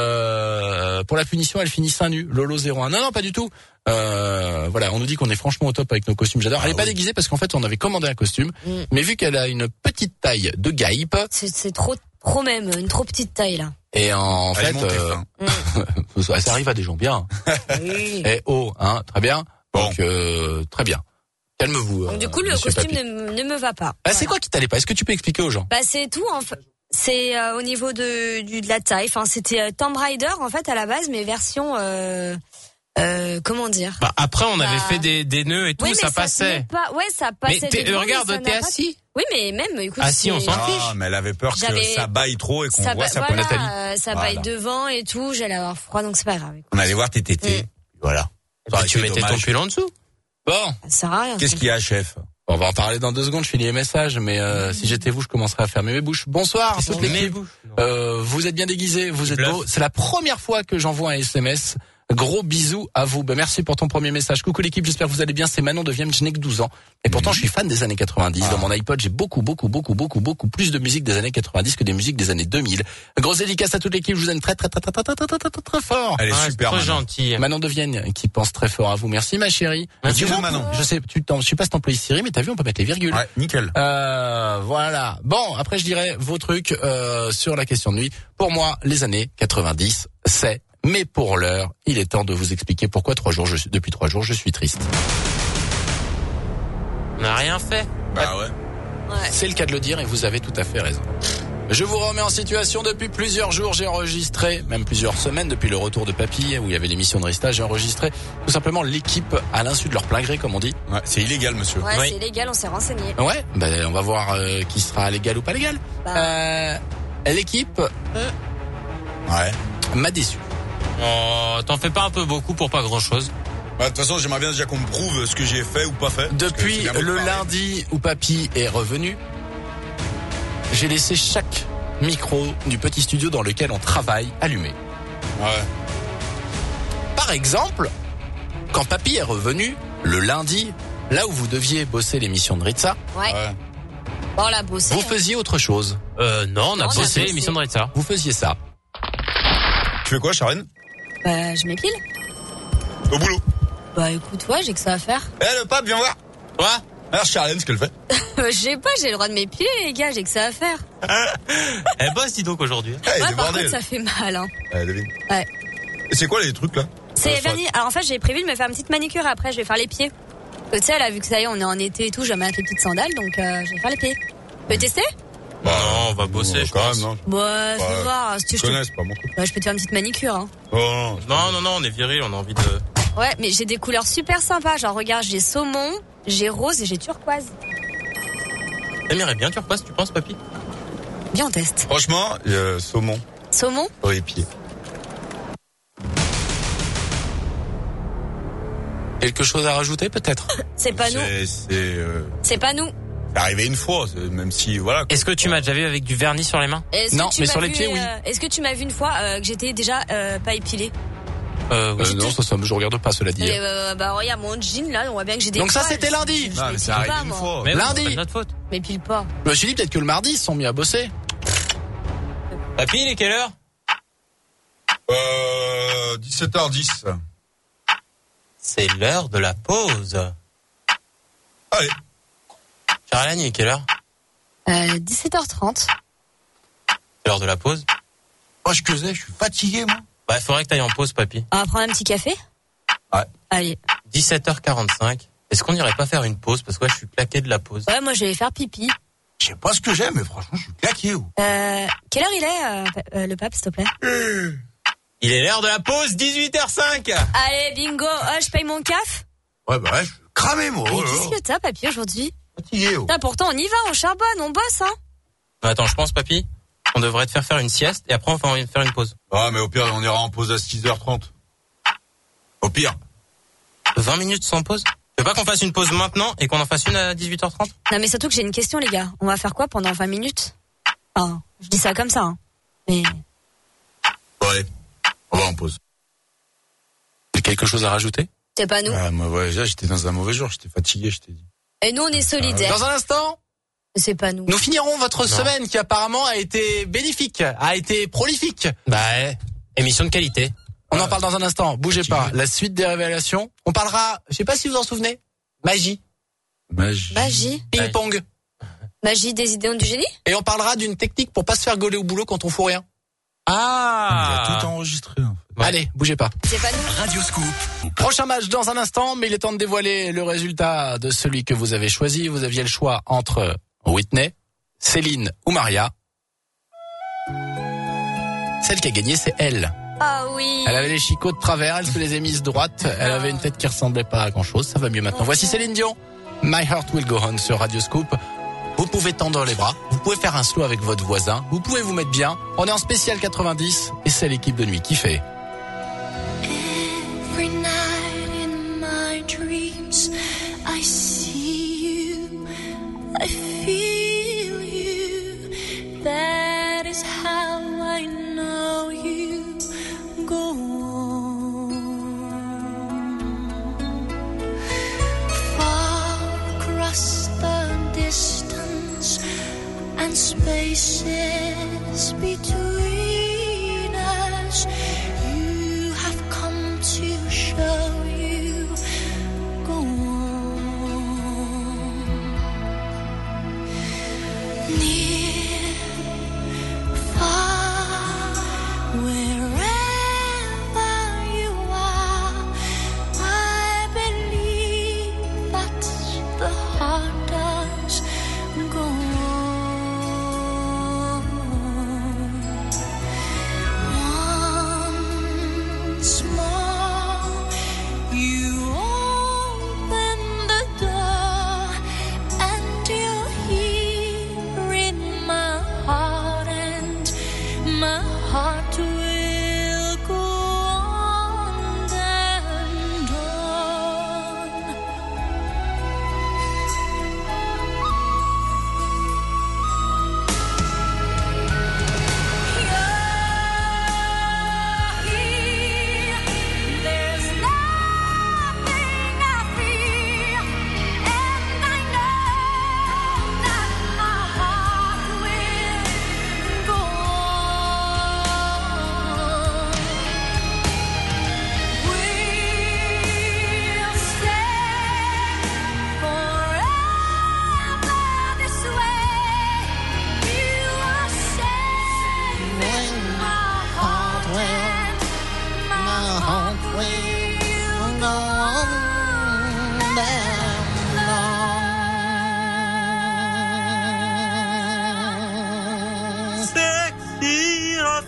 euh, Pour la punition, elle finit seins nus. Lolo zéro un. Non, non, pas du tout. Euh, voilà, on nous dit qu'on est franchement au top avec nos costumes. J'adore. Elle est Ah pas oui. déguisée parce qu'en fait, on avait commandé un costume, Mm. mais vu qu'elle a une petite taille de guêpe, C'est c'est trop, trop même, une trop petite taille là. et en Elle est fait, montée euh, fin. ça ça arrive à des gens bien. Oui. Et oh, hein, très bien. Bon. Donc euh, très bien. Calme-vous. Donc euh, du coup, le monsieur costume Papy. ne, me- ne me va pas. Ah, c'est Voilà. quoi qui t'allait pas? Est-ce que tu peux expliquer aux gens? Bah c'est tout en fait. C'est euh, au niveau de du, de la taille. Enfin, c'était euh, Tomb Raider en fait à la base, mais version euh, euh, comment dire. Bah, après, on avait Bah. fait des, des nœuds et tout, Oui, mais ça passait. tenait Pas, ouais, ça passait. Mais t'es- dedans, regarde, mais ça t'es n'a pas- assis. Oui, mais même, écoute. Assis, on c'est- s'en Ah, fiche. mais elle avait peur que J'avais- ça baille trop et qu'on ça voit ba- ça voilà, pour Nathalie. euh, ça Voilà. baille devant et tout. J'allais avoir froid, donc c'est pas grave. On allait voir tes tétés. Mm. Voilà. Bah, Ça, tu c'est mettais ton dommage. pull en dessous. Bon. Ça sert à rien. Qu'est-ce ça. qu'il y a, chef? On va en parler dans deux secondes, je finis les messages, mais euh, si j'étais vous, je commencerais à fermer mes bouches. Bonsoir, toute l'équipe. Euh, vous êtes bien déguisés, vous êtes bluff. beaux. C'est la première fois que j'envoie un S M S. Gros bisous à vous. Ben, merci pour ton premier message. Coucou l'équipe, j'espère que vous allez bien. C'est Manon de Vienne, je n'ai que douze ans. Et pourtant, je suis fan des années quatre-vingt-dix. Ah. Dans mon iPod, j'ai beaucoup, beaucoup, beaucoup, beaucoup, beaucoup plus de musique des années quatre-vingt-dix que des musiques des années deux mille. Grosse dédicace à toute l'équipe, je vous aime très, très, très, très, très, très, très, très, très, très fort. Elle est Ah, super, trop Manon. gentil. Manon de Vienne qui pense très fort à vous. Merci ma chérie. Merci, Tu vois, Manon. Je sais, tu t'en, je sais pas si t'emploies Siri, mais t'as vu, on peut mettre les virgules. Ouais, nickel. Euh, voilà. Bon, après je dirais vos trucs euh, sur la question de nuit. Pour moi, les années quatre-vingt-dix, c'est. Mais pour l'heure, il est temps de vous expliquer pourquoi trois jours je suis, depuis trois jours je suis triste. On n'a rien fait. Bah ouais. Ouais. C'est le cas de le dire et vous avez tout à fait raison. Je vous remets en situation depuis plusieurs jours. J'ai enregistré, même plusieurs semaines depuis le retour de Papy, où il y avait l'émission de Rista. J'ai enregistré tout simplement l'équipe à l'insu de leur plein gré, comme on dit. Ouais, c'est illégal, monsieur. Ouais, Oui. c'est légal, on s'est renseigné. Ouais, ben on va voir euh, qui sera légal ou pas légal. Bah. Euh, l'équipe Ouais. m'a déçu. Oh, t'en fais pas un peu beaucoup pour pas grand chose. Bah, de toute façon, j'aimerais bien déjà qu'on me prouve ce que j'ai fait ou pas fait. parce que Depuis c'est bien beau de le parler. lundi où Papy est revenu, j'ai laissé chaque micro du petit studio dans lequel on travaille allumé. Ouais. Par exemple, quand Papy est revenu le lundi, là où vous deviez bosser l'émission de Ritza, Ouais. Ouais. Bon, on l'a bossé. vous hein. faisiez autre chose. Euh, non, on a Non, on a bossé bossé. l'émission de Ritza. Vous faisiez ça. Tu fais quoi, Sharon? Bah, je m'épile. Au boulot. Bah, écoute, ouais, j'ai que ça à faire. Eh, le pape, viens voir. Quoi? Alors, Sharon, ce qu'elle fait. Je sais pas, j'ai le droit de m'épiler, les gars, j'ai que ça à faire. Elle bosse, dis donc, aujourd'hui. Eh, Ouais, des par bordels. contre, ça fait mal, hein. Eh, devine. Ouais. Et c'est quoi les trucs, là? C'est Euh, vernis. Alors en fait, j'ai prévu de me faire une petite manicure après, je vais faire les pieds. Tu sais, là, vu que ça y est, on est en été et tout, je vais mettre les petites sandales, donc euh, je vais faire les pieds. Tu peux tester? Non, on va bosser, je quand pense. même, non. Bah, je vais Ouais. voir. Si tu Je veux, je, connais, te... c'est pas mon truc. bah, je peux te faire une petite manicure, hein. Oh, non, Non, non, non, on est viril, on a envie de... Ouais, mais j'ai des couleurs super sympas. Genre, regarde, j'ai saumon, j'ai rose et j'ai turquoise. T'aimerais bien turquoise, tu penses, papy? Bien, on teste. Franchement, euh, saumon Saumon? sur les pieds. Quelque chose à rajouter peut-être? C'est pas nous. C'est, c'est, euh, C'est pas nous. c'est arrivé une fois, c'est- même si, voilà. quoi. Est-ce que tu m'as déjà vu avec du vernis sur les mains? Est-ce Non, que tu mais m'as sur les vu, pieds, oui. euh, Est-ce que tu m'as vu une fois euh, que j'étais déjà euh, pas épilée? Euh, oui. Euh, non, ça, ça, je regarde pas, cela dit. Et, euh, Bah regarde mon jean là, on voit bien que j'ai des Donc ça, poils. c'était lundi. Je- je Non, mais m'épile c'est arrivé pas, une moi. fois. Mais oui, Lundi. c'est pas de notre faute. Je m'épile pas. Je me suis dit peut-être que le mardi, ils se sont mis à bosser. Papy, il est quelle heure? Euh, dix-sept heures dix. C'est l'heure de la pause. Allez. Charlène, il est quelle heure? Euh, dix-sept heures trente. C'est l'heure de la pause. Moi, je causais, je suis fatigué, moi. Bah, il faudrait que t'ailles en pause, papy. On va prendre un petit café? Ouais. Allez. dix-sept heures quarante-cinq. Est-ce qu'on irait pas faire une pause? Parce que ouais, je suis claqué de la pause. Ouais, moi je vais faire pipi. Je sais pas ce que j'aime, mais franchement, je suis claqué. oh. Euh, quelle heure il est, euh, pa- euh, le pape, s'il te plaît? Il est l'heure de la pause, dix-huit heures cinq. Allez, bingo. Oh, je paye mon caf. Ouais, bah ouais, je suis cramé, moi. Mais oh là qu'est-ce là. que t'as, papy, aujourd'hui? Fatigué, oh. Putain, pourtant, on y va, on charbonne, on bosse, hein. Attends, je pense, papy, on devrait te faire faire une sieste et après on va faire une pause. Ah, mais au pire, on ira en pause à six heures trente. Au pire. vingt minutes sans pause? Tu veux pas qu'on fasse une pause maintenant et qu'on en fasse une à dix-huit heures trente? Non, mais surtout que j'ai une question, les gars. On va faire quoi pendant vingt minutes? Ah, je dis ça comme ça, hein. Mais... Ouais, on va en pause. Quelque chose à rajouter? C'est pas nous. Ah, moi, ouais, déjà, j'étais dans un mauvais jour, j'étais fatigué, je t'ai dit. Et nous, on est solidaires. Dans un instant, C'est pas nous. nous finirons votre Non. semaine qui apparemment a été bénéfique, a été prolifique. Bah ouais. Émission de qualité. On en parle dans un instant. Bougez pas. La suite des révélations. On parlera, je sais pas si vous en souvenez, magie, Magie. Magie. ping-pong. Magie des idées du génie? Et on parlera d'une technique pour pas se faire gauler au boulot quand on fout rien. Ah. Il a tout enregistré, en fait. Ouais. Allez, bougez pas. C'est pas nous. Radio Scoop. Prochain match dans un instant, mais il est temps de dévoiler le résultat de celui que vous avez choisi. Vous aviez le choix entre Whitney, Céline ou Maria. Celle qui a gagné, c'est elle. Ah oui. Elle avait les chicots de travers, elle se les a mises droites. Elle avait une tête qui ressemblait pas à grand chose. Ça va mieux maintenant. Voici Céline Dion. My Heart Will Go On sur Radio Scoop. Vous pouvez tendre les bras. Vous pouvez faire un slow avec votre voisin. Vous pouvez vous mettre bien. On est en spécial quatre-vingt-dix et c'est l'équipe de nuit qui fait. Every night in my dreams, I see you, I feel you. That is how I know you go on. Far across the distance and spaces between us, you have come to show you go on. Near, far, wherever you are, I believe that the heart does go on.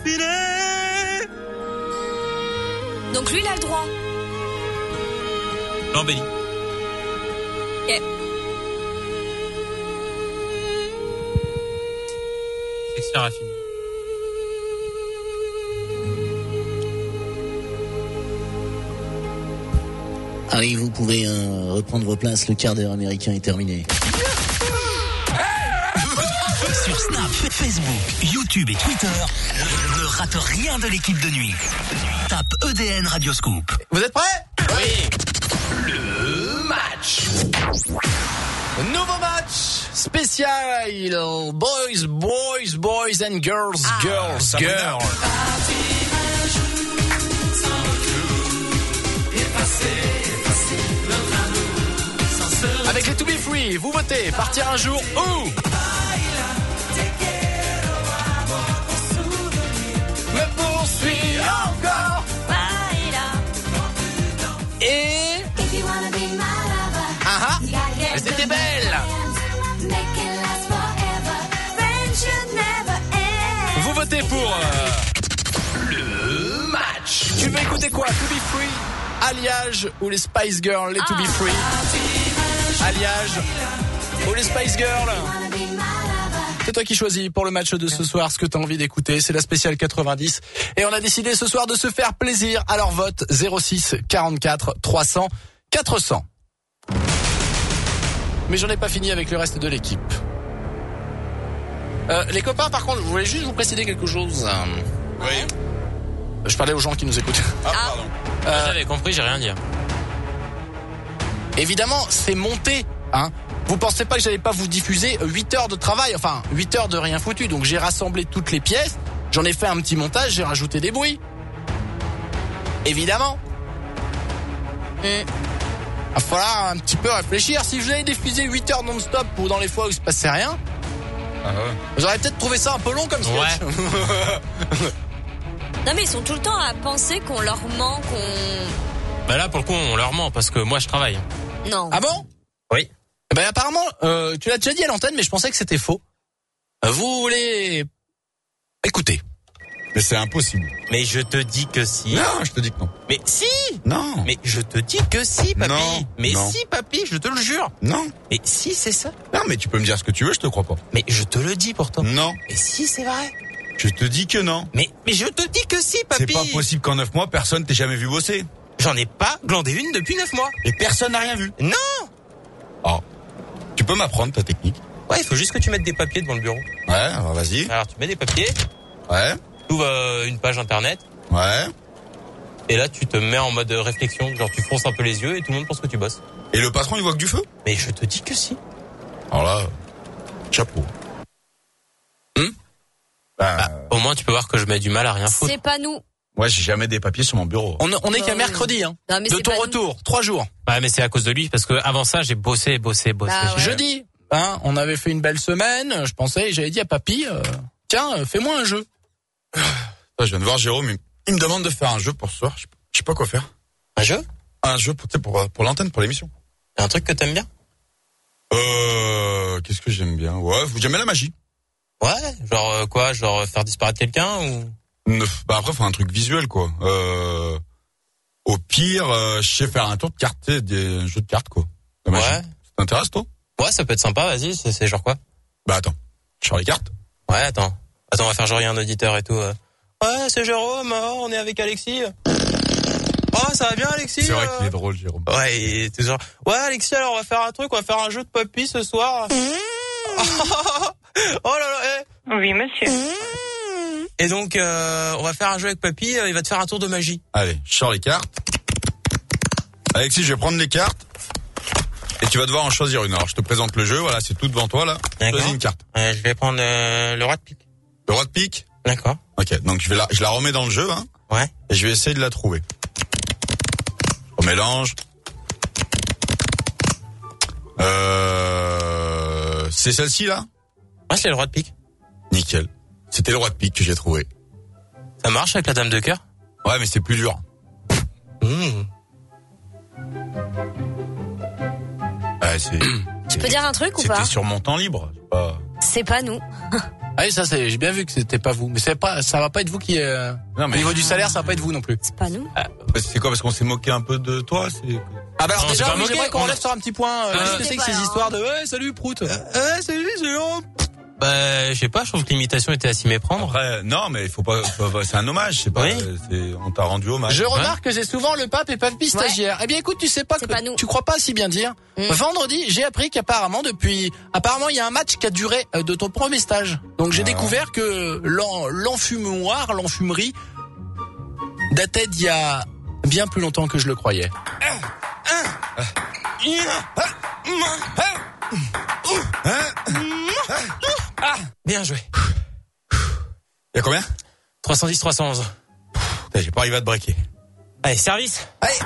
destinée. Donc lui, il a le droit. L'embellie. Ok. C'est raffiné. Allez, vous pouvez euh, reprendre vos places, le quart d'heure américain est terminé. Sur Snap, Facebook, YouTube et Twitter, ne rate rien de l'équipe de nuit. Tape E D N Radio Scoop. Vous êtes prêts? Oui. Le match. Nouveau match spécial. Boys, boys, boys and girls, Ah. girls, girls. Avec les To Be Free, vous votez partir un jour où me poursuit encore. Et ah ah, mais c'était belle. Vous votez pour euh, le match. Tu veux écouter quoi? To Be Free, Alliage ou les Spice Girls? Les To Be Free, Alliage ou les Spice Girls? C'est toi qui choisis pour le match de ce soir ce que tu as envie d'écouter. C'est la spéciale quatre-vingt-dix. Et on a décidé ce soir de se faire plaisir. Alors vote zéro six quarante-quatre trois cents quatre cents. Mais j'en ai pas fini avec le reste de l'équipe. Euh, les copains, par contre, je voulais juste vous préciser quelque chose. Oui. Je parlais aux gens qui nous écoutent. Ah, pardon. Euh, J'avais compris, j'ai rien dit. évidemment, c'est monté, hein. Vous pensez pas que j'allais pas vous diffuser huit heures de travail, enfin huit heures de rien foutu. Donc j'ai rassemblé toutes les pièces, j'en ai fait un petit montage, j'ai rajouté des bruits. Évidemment. Il va falloir un petit peu réfléchir. Si je vous avais diffusé huit heures non-stop ou dans les fois où il se passait rien, Ah ouais. vous auriez peut-être trouvé ça un peu long comme sketch. Ouais. Non mais ils sont tout le temps à penser qu'on leur ment, qu'on... Bah là, pour le coup, on leur ment parce que moi, je travaille. Non. Ah bon? Oui. Eh ben apparemment, euh, tu l'as déjà dit à l'antenne, mais je pensais que c'était faux. Euh, Vous voulez écouter? Mais c'est impossible. Mais je te dis que si. Non, je te dis que non. Mais si. Non. Mais je te dis que si, papy. Non, Mais non. si, papy, je te le jure. Non. Mais si, c'est ça. Non, mais tu peux me dire ce que tu veux, je te crois pas. Mais je te le dis pourtant. Non. Mais si, c'est vrai. Je te dis que non. Mais, mais je te dis que si, papy. C'est pas possible qu'en neuf mois, personne t'ait jamais vu bosser. J'en ai pas glandé une depuis neuf mois. Et personne n'a rien vu. Non. Oh. Tu peux m'apprendre ta technique? Ouais, il faut juste que tu mettes des papiers devant le bureau. Ouais, alors vas-y. Alors, tu mets des papiers, Ouais. tu ouvres euh, une page internet, Ouais. et là, tu te mets en mode réflexion. Genre, tu fronces un peu les yeux et tout le monde pense que tu bosses. Et le patron, il voit que du feu? Mais je te dis que si. Alors là, chapeau. Hum bah, Bah, au moins, tu peux voir que je mets du mal à rien foutre. C'est pas nous. ouais, j'ai jamais des papiers sur mon bureau. On, on est Bah qu'à oui. mercredi, hein. Non, mais De c'est ton pas nous. retour, trois jours. Ouais, mais c'est à cause de lui, parce que avant ça, j'ai bossé, bossé, bossé. Bah ouais. Jeudi, hein, on avait fait une belle semaine. Je pensais, j'avais dit à papy, euh, tiens, euh, fais-moi un jeu. Je viens de voir Jérôme, il, il me demande de faire un jeu pour ce soir. Je, je sais pas quoi faire. Un jeu? Un jeu pour, tu sais, pour, pour l'antenne, pour l'émission. Un truc que t'aimes bien? Euh, qu'est-ce que j'aime bien? Ouais, vous j'aime bien la magie. Ouais, genre euh, quoi? Genre euh, faire disparaître quelqu'un ou... Neuf. Bah après, faut un truc visuel, quoi. Euh, au pire, euh, je sais faire un tour de cartes, tu sais, des jeux de cartes, quoi. La magie. Ouais. Ça t'intéresse, toi? Ouais, ça peut être sympa, vas-y, c'est, c'est genre quoi? Bah attends, je sors les cartes. Ouais, attends. Attends, on va faire genre il y a un auditeur et tout. euh. Ouais, c'est Jérôme, oh, on est avec Alexis. Oh, ça va bien, Alexis? C'est vrai euh qu'il est drôle, Jérôme. Ouais, il est toujours... Ouais, Alexis, alors on va faire un truc, on va faire un jeu de papy ce soir. Oh là là, eh. Oui, monsieur. Et donc, euh, on va faire un jeu avec papy, euh, il va te faire un tour de magie. Allez, je sors les cartes. Alexis, je vais prendre les cartes. Et tu vas devoir en choisir une. Alors, je te présente le jeu, voilà, c'est tout devant toi, là. D'accord. Choisis une carte. Euh, je vais prendre euh, le roi de pique. Le roi de pique? D'accord. Ok, donc je vais la, je la remets dans le jeu, hein. Ouais. Et je vais essayer de la trouver. On mélange. Euh, c'est celle-ci, là? Ouais, c'est le roi de pique. Nickel. C'était le roi de pique que j'ai trouvé. Ça marche avec la dame de cœur? Ouais, mais c'est plus dur. Mmh. Ouais, c'est, Tu peux dire un truc ou pas? c'était sur mon temps libre. C'est pas... C'est pas nous. Ah oui, ça c'est, j'ai bien vu que c'était pas vous. Mais c'est pas, ça va pas être vous qui, euh, Non, mais- au niveau du salaire, ça va pas être vous non plus. C'est pas nous. Bah, c'est quoi, parce qu'on s'est moqué un peu de toi, c'est... Ah bah alors Non, c'est déjà, pas oui, moqué, j'aimerais qu'on on a- relève sur un petit point. Euh, Euh, Qu'est-ce que c'est c'est que pas ces là, histoires de ouais, salut Prout. Euh, salut, c'est long. Bah, je sais pas, je trouve que l'imitation était à s'y méprendre. Après, non, mais il faut pas, faut pas- c'est un hommage, c'est pas, Oui. c'est, on t'a rendu hommage. Je remarque que c'est souvent le pape et papy stagiaire. Eh bien, écoute, tu sais pas C'est que pas nous. tu crois pas si bien dire. Mm. Vendredi, j'ai appris qu'apparemment depuis, apparemment, il y a un match qui a duré euh, de ton premier stage. Donc j'ai Ah. découvert que l'en- l'enfumoir, l'enfumerie datait d'il y a bien plus longtemps que je le croyais. Ah, bien joué. Il y a combien? trois cent dix, trois cent onze. Putain, j'ai pas arrivé à te breaker. Allez, service.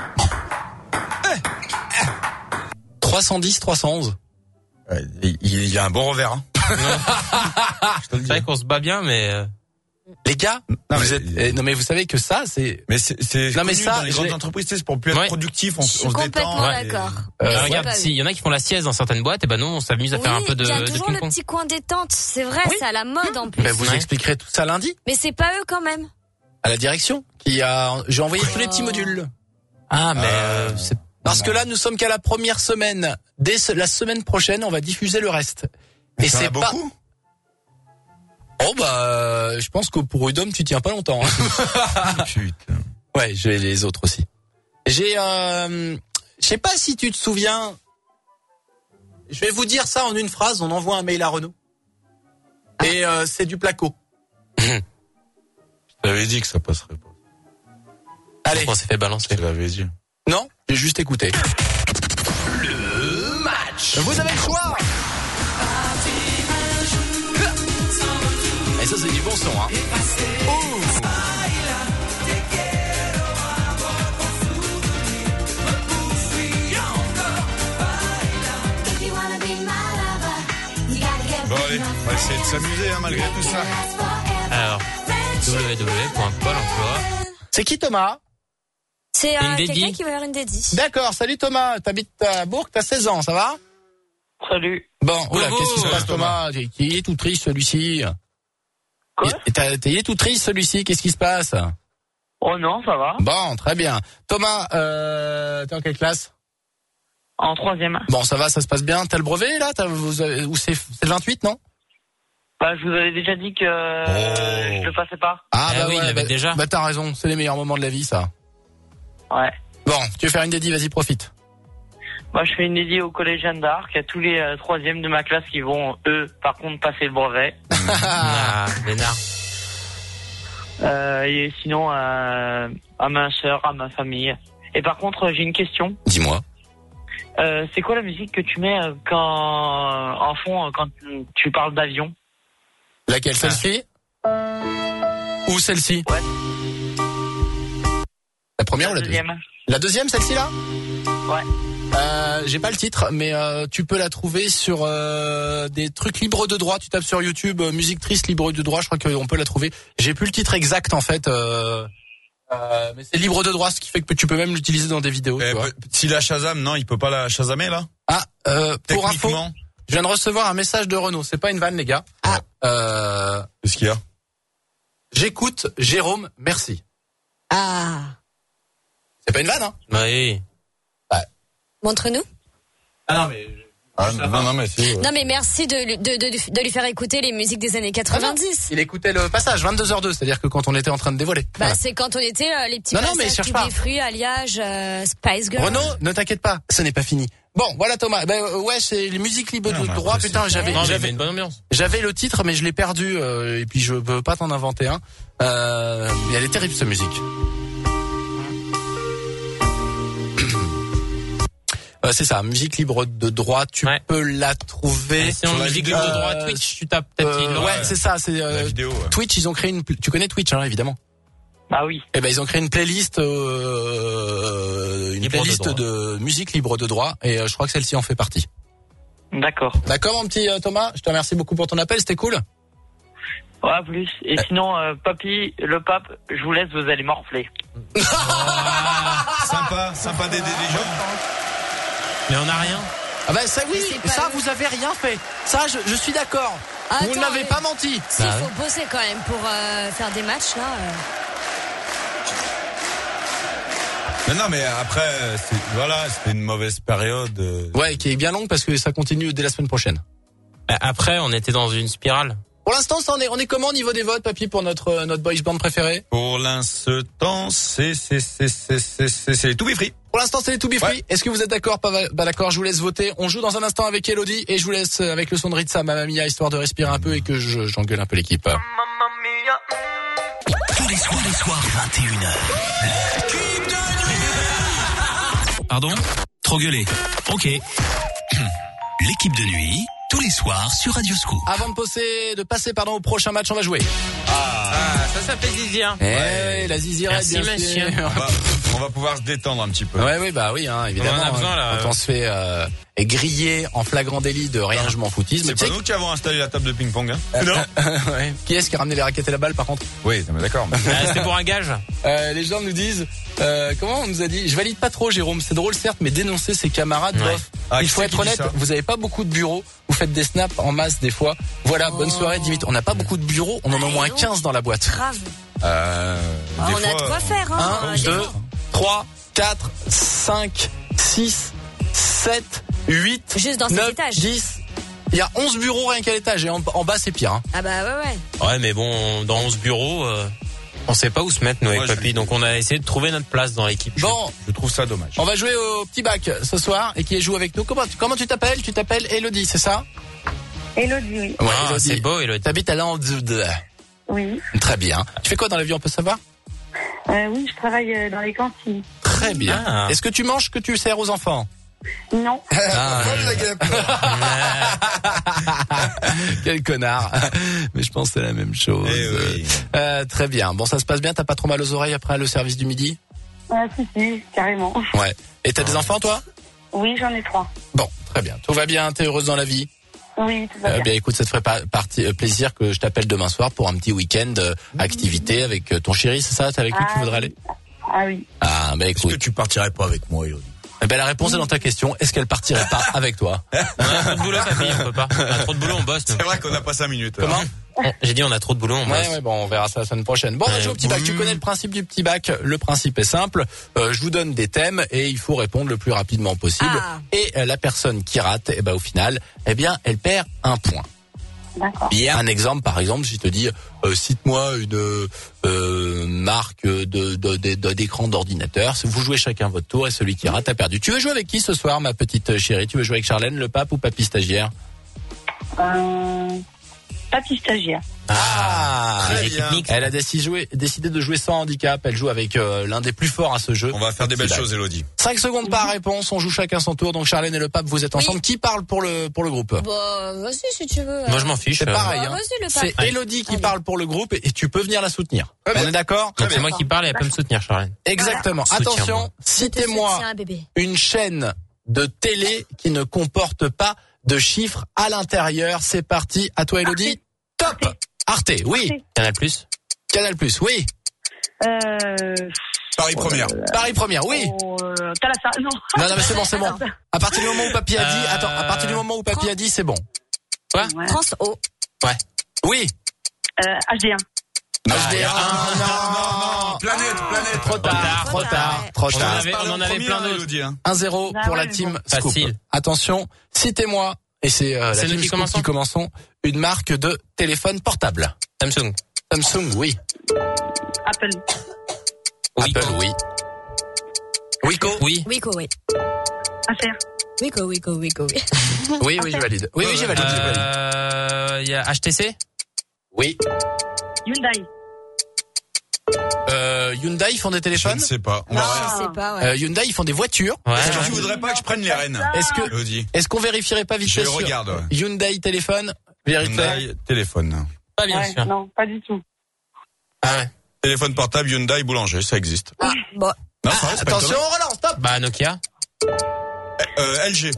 trois cent dix, trois cent onze. Ouais, il, il y a un bon revers, hein. Je te le C'est dis. vrai qu'on se bat bien, mais... euh, Les gars, Non, vous mais- êtes, eh, non mais vous savez que ça, c'est, Mais c'est, c'est Non, mais connu ça, dans les je grandes l'ai- entreprises, tu sais, c'est pour plus être Ouais. productif, on, Je s- suis on se complètement détend. et- d'accord. Euh, bah, ouais. regarde, Pas s'il y en a qui font la sieste dans certaines boîtes, et ben nous, on s'amuse à faire un Oui, peu de, il y a de toujours le ping-pong. petit coin détente. C'est vrai, Oui. c'est à la mode en plus. ben, vous Ouais. expliquerez tout ça lundi Mais c'est pas eux quand même. à la direction qui a, j'ai envoyé tous les petits modules. Ah, mais Euh, euh, c'est... Parce que là, nous sommes qu'à la première semaine. Dès ce- la semaine prochaine, on va diffuser le reste. Et T'en as c'est pas. beaucoup? Oh bah, euh, je pense que pour Udom, tu tiens pas longtemps. hein. Putain. Ouais, j'ai les autres aussi. J'ai, euh, je sais pas si tu te souviens. Je vais vous dire ça en une phrase. On envoie un mail à Renault. Et euh, c'est du placo. Je t'avais dit que ça passerait pas. Allez. on s'est fait balancer. Je te l'avais dit. Non, j'ai juste écouté. Le match. Vous avez le choix. Et ça, c'est du bon son, hein. Ouh. Bon, allez, on va essayer de s'amuser, hein, malgré tout ça. Alors, w w w point pôle emploi. C'est qui Thomas? C'est euh, Une dédie. quelqu'un qui va faire une dédie. D'accord, salut Thomas. T'habites à Bourg, t'as seize ans, ça va? Salut. Bon, oula, Bravo. qu'est-ce qui se passe Thomas. Thomas? Il est tout triste celui-ci. Quoi? Il- t'as- t'es- il est tout triste celui-ci, qu'est-ce qui se passe? Oh non, ça va. Bon, très bien. Thomas, euh, t'es en quelle classe? En troisième. Bon, ça va, ça se passe bien. T'as le brevet là? T'as, vous avez- ou c'est, c'est le vingt-huit, non? Bah, je vous avais déjà dit que euh, je le passais pas. Ah Eh bah oui, ouais, il l'avait bah, déjà. bah t'as raison, c'est les meilleurs moments de la vie, ça. Ouais. Bon, tu veux faire une dédie, vas-y, profite. Moi, je fais une dédie au collège Jeanne d'Arc, à tous les euh, troisièmes de ma classe qui vont, eux, par contre, passer le brevet. Ah, Lénard. Euh, et sinon, euh, à ma sœur, à ma famille. Et par contre, j'ai une question. Dis-moi. Euh, c'est quoi la musique que tu mets euh, quand en fond euh, quand tu parles d'avion? Laquelle, celle-ci? Ou celle-ci? Ouais. La première La ou la deuxième? deuxième. La deuxième, celle-ci là? Ouais. Euh, j'ai pas le titre, mais euh, tu peux la trouver sur euh, des trucs libres de droit. Tu tapes sur YouTube euh, musique triste libre de droit. Je crois qu'on peut la trouver. J'ai plus le titre exact en fait, euh, euh, mais c'est libre de droit, ce qui fait que tu peux même l'utiliser dans des vidéos. Eh, tu vois. peut- si la Shazam, non, il peut pas la Shazamer, là? Ah, euh, pour info, Techniquement. je viens de recevoir un message de Renault. C'est pas une vanne, les gars. Ah. Euh, Qu'est-ce qu'il y a? J'écoute Jérôme. Merci. Ah. C'est pas une vanne, hein? Oui. Montre-nous. Ah non mais. Ah, non, non, mais si, ouais. Non mais merci de, lui- de, de, de lui faire écouter les musiques des années quatre-vingt-dix. Il écoutait le passage vingt-deux heures deux, c'est-à-dire que quand on était en train de dévoiler. Bah Voilà. c'est quand on était euh, les petits Non, non, mais passages cherche tous pas. des fruits, alliage, euh, Spice Girl. Renaud, ne t'inquiète pas, ce n'est pas fini. Bon, voilà Thomas. Ben euh, ouais, c'est les musiques libres Non, de mais droit. après, Putain, c'est- j'avais, Non, mais il y avait j'avais, une bonne ambiance. j'avais le titre, mais je l'ai perdu. euh, et puis je peux pas t'en inventer un. Euh, mais elle est terrible cette musique. Euh, c'est ça, musique libre de droit. Tu Ouais. peux la trouver. Et sinon, sur la musique vidéo, libre de euh, droit Twitch, tu tapes peut-être. Euh, ils l'ont. ouais, c'est ça. C'est euh, La vidéo, ouais. Twitch. Ils ont créé une. pl- Tu connais Twitch, hein, évidemment. Bah oui. Eh ben ils ont créé une playlist, euh, une Libre de playlist droit. de, musique libre de droit, et euh, je crois que celle-ci en fait partie. D'accord. D'accord, mon petit euh, Thomas. Je te remercie beaucoup pour ton appel. C'était cool. Ouais, plus. Et sinon, euh, papy, le pape, je vous laisse, vous allez morfler. Sympa, sympa d'aider les gens. Mais on n'a rien. Ah ben ça oui, Mais c'est pas ça eux. vous avez rien fait. Ça je, je suis d'accord. Attends, Vous n'avez mais- pas menti. Si, il faut bosser quand même pour euh, faire des matchs, là. euh. Non, non, mais après, c'est, voilà, c'était une mauvaise période. euh. Ouais, qui est bien longue parce que ça continue dès la semaine prochaine. Après, on était dans une spirale. Pour l'instant, ça, on est, on est comment au niveau des votes, papy, pour notre, euh, notre boys band préféré? Pour l'instant, c'est, c'est, c'est, c'est, c'est, c'est, c'est les To Be Free. Pour l'instant, c'est les To Be Free. Est-ce que vous êtes d'accord? Pas, pas d'accord, je vous laisse voter. On joue dans un instant avec Elodie et je vous laisse avec le son de Ritza, Mamma Mia, histoire de respirer un peu et que je, j'engueule un peu l'équipe. Tous les soirs, les soirs, vingt et une heures. Pardon? Trop gueulé. Ok. L'équipe de nuit, tous les soirs sur Radio Scoop. Avant de passer, de passer pardon, au prochain match, on va jouer. Ah, ça s'appelle Zizia. Eh ouais, la zizirette, Merci, bien monsieur. sûr. On va, on va pouvoir se détendre un petit peu. Ouais, oui, bah oui, hein, évidemment. On en a besoin, hein, là. Quand on se fait euh, griller en flagrant délit de rien, je m'en foutisme. C'est pas nous qui avons installé la table de ping-pong, hein? Non. Ouais. Qui est-ce qui a ramené les raquettes et la balle, par contre? Oui, non, mais d'accord. Ah, c'était pour un gage. Euh, les gens nous disent, euh, comment on nous a dit, je valide pas trop, Jérôme, c'est drôle certes, mais dénoncer ses camarades, Ouais. bof. Ah, Il qui faut c'est être qui dit honnête, ça vous avez pas beaucoup de bureaux, vous faites des snaps en masse des fois. Voilà, bonne soirée, limite. On n'a pas beaucoup de bureaux, on en a au moins quinze dans la boîte. Grave. Euh, Ah, des on a de fois, quoi faire, hein. un, des deux, fois. trois, quatre, cinq, six, sept, huit, Juste dans cet neuf, étage. dix. Il y a onze bureaux rien qu'à l'étage et en, en bas c'est pire. Hein. Ah bah ouais, ouais. Ouais, mais bon, dans onze bureaux, euh, on sait pas où se mettre, nous, avec Moi, papy. je- Donc, on a essayé de trouver notre place dans l'équipe. Bon, Je trouve ça dommage. on va jouer au petit bac ce soir et qui joue avec nous. Comment, comment tu t'appelles? Tu t'appelles Elodie, c'est ça? Elodie, oui. Ouais, Ah, Elodie. c'est beau, Elodie. T'habites à Landde. Oui. Très bien. Tu fais quoi dans la vie, on peut savoir? Euh, oui, je travaille euh, dans les cantines. Très bien. Ah. Est-ce que tu manges ce que tu sers aux enfants? Non. Ah, Quel connard. Mais je pense que c'est la même chose. Eh oui. Euh, très bien. Bon, ça se passe bien? T'as pas trop mal aux oreilles après le service du midi? Ah, si, si, carrément. Ouais. Et t'as des enfants, toi? Oui, j'en ai trois. Bon, très bien. Tout va bien? T'es heureuse dans la vie? Oui, tout va Euh, bien. bien, écoute, ça te ferait pas partie, euh, plaisir que je t'appelle demain soir pour un petit week-end euh, activité avec euh, ton chéri, c'est ça? C'est avec lui que tu Ah, voudrais oui. aller? Ah oui. Ah, bah Est-ce que écoute. tu partirais pas avec moi, Elodie? Eh ben, la réponse est dans ta question. Est-ce qu'elle partirait pas avec toi? on a trop de boulot, papy, on peut pas. On a trop de boulot, on bosse. nous. C'est vrai qu'on n'a pas cinq minutes. Comment? On- J'ai dit, on a trop de boulot, on bosse. Ouais, ouais, bon, on verra ça la semaine prochaine. Bon, on va Ouais. jouer au petit bac. Tu connais le principe du petit bac. Le principe est simple. Euh, je vous donne des thèmes et il faut répondre le plus rapidement possible. Ah. Et euh, la personne qui rate, eh ben, au final, eh bien, elle perd un point. D'accord. Bien. Un exemple, par exemple, si je te dis, euh, cite-moi une euh, marque de, de, de- de- d'écran d'ordinateur. Vous jouez chacun votre tour et celui qui rate a perdu. Tu veux jouer avec qui ce soir, ma petite chérie? Tu veux jouer avec Charlène, le pape ou papy stagiaire? Euh, papy stagiaire. Ah, Très les bien. techniques. Elle a décidé, jouer- décidé de jouer sans handicap. Elle joue avec euh, l'un des plus forts à ce jeu. On va faire des belles choses, Elodie. cinq secondes par réponse. On joue chacun son tour. Donc Charlène et le pape, vous êtes ensemble. Oui. Qui parle pour le pour le groupe? Bah, vas-y si tu veux. Moi, je m'en fiche. C'est euh, pareil. Bah, Hein. vas-y, le C'est pape. Elodie qui Allez. parle pour le groupe et, et tu peux venir la soutenir. Très On bien. est d'accord? Donc, c'est moi qui parle et elle peut me soutenir, Charlène. Exactement. Soutiens-moi. Attention, Je te citez-moi soutiens, bébé. une chaîne de télé qui ne comporte pas de chiffres à l'intérieur. C'est parti. À toi, Elodie. Top. Arte, oui. Arte. Canal Plus. Canal Plus, oui. Euh, Paris Première. Paris Première, oui. oh, euh, Thalassa, non. Non, non, mais c'est bon, c'est bon. À partir du moment où papy a dit, Euh, attends, à partir du moment où papy a dit, c'est bon. Quoi? Ouais. Trans O. Oui. Euh, H D un. H D un, non, non. Planète, planète. Trop tard, trop tard, trop On en tard. avait, on en avait plein d'autres. Elodie, hein. un zéro Bah pour ouais, la mais team bon. Scoop. Facile. Attention, citez-moi, et c'est euh, la C'est nous team qui Scoop commençons qui commençons, une marque de téléphone portable. Samsung. Samsung, oui. Apple. Wico. Apple, oui. Wico. Oui. Wico, oui. Acer. Wico, Wico, Wico, oui. Oui, oui, je valide. Oui, oui, j'ai valide, j'ai valide. Euh, il y a H T C. Oui. Hyundai. Euh, Hyundai, ils font des Je téléphones? ne sais pas. On Non, va je sais pas, ouais. Euh, Hyundai, ils font des voitures. Ouais. Est-ce que tu voudrais pas que je prenne les rênes? Est-ce que, Elodie. est-ce qu'on vérifierait pas vite Je fait sur regarde, ouais. Hyundai téléphone? Vérifie. Hyundai, téléphone. Pas bien Ouais, sûr. non, pas du tout. Ah ouais. Téléphone portable, Hyundai, boulanger, ça existe. Ah, bon. Non, c'est vrai, c'est pas Attention, on relance, stop! Bah, Nokia. étonnant. Euh, L G.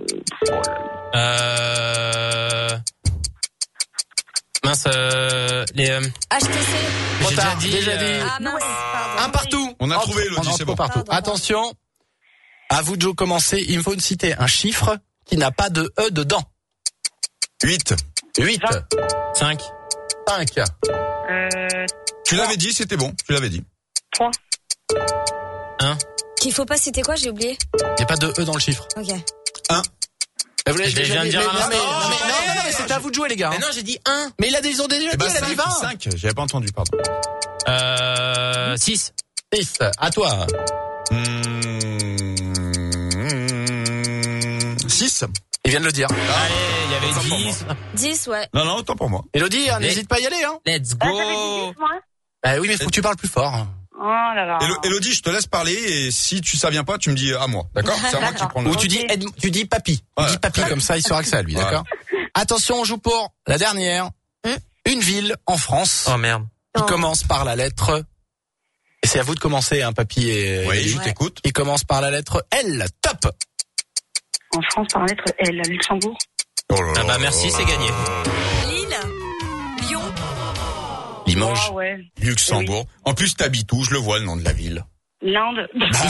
Euh... Mince, euh, les, euh, H T C. Trop j'ai tard, déjà dit, déjà euh, dit. Ah mince, pardon. Un partout. On a Entre- trouvé, Elodie, on c'est entre bon. partout. Pardon, pardon. Attention. À vous de commencer. Il me faut une citer un chiffre qui n'a pas de E dedans. huit. huit. cinq. cinq. Euh, Tu l'avais dit, c'était bon. Tu l'avais dit. trois. un. Qu'il faut pas citer quoi, j'ai oublié. Il n'y a pas de E dans le chiffre. Ok. un. Mais vous l'avez Je déjà viens de dit, dire mais- un non, mais- instant. non, mais- non, non, non, mais c'était à vous de jouer, les gars. Mais hein. non, j'ai dit un. Mais il a des, ils ont déjà Eh dit, ben, elle a dit cinq, vingt. cinq. J'avais pas entendu, pardon. Euh, six. six. À toi. six. Il vient de le dire. Allez, il y avait dix. dix, ouais. Non, non, autant pour moi. Elodie, hein, Les- n'hésite pas à y aller, hein. Let's Ah, j'avais dit go. dix, moi. Bah oui, mais faut que tu parles plus fort. Oh là là. Élo- Élodie, je te laisse parler et si tu ça vient pas, tu me dis à moi. D'accord? C'est à moi qui prends le. Ou tu dis, Ed- tu dis papy. Tu Ouais. dis papy, comme ça, il saura que c'est à lui, Voilà. d'accord? Attention, on joue pour la dernière. Une ville en France Oh merde. qui Oh. commence par la lettre. Et c'est à vous de commencer, hein, papy et. Oui, et- je t'écoute. Qui commence par la lettre L. Top. En France, par la lettre L, à Luxembourg. Oh là Ah là bah là merci, là c'est là gagné. là. Lille. Lyon. Limoges. Ah ouais. Luxembourg. En plus, t'habites où? Je le vois, le nom de la ville. L'Inde.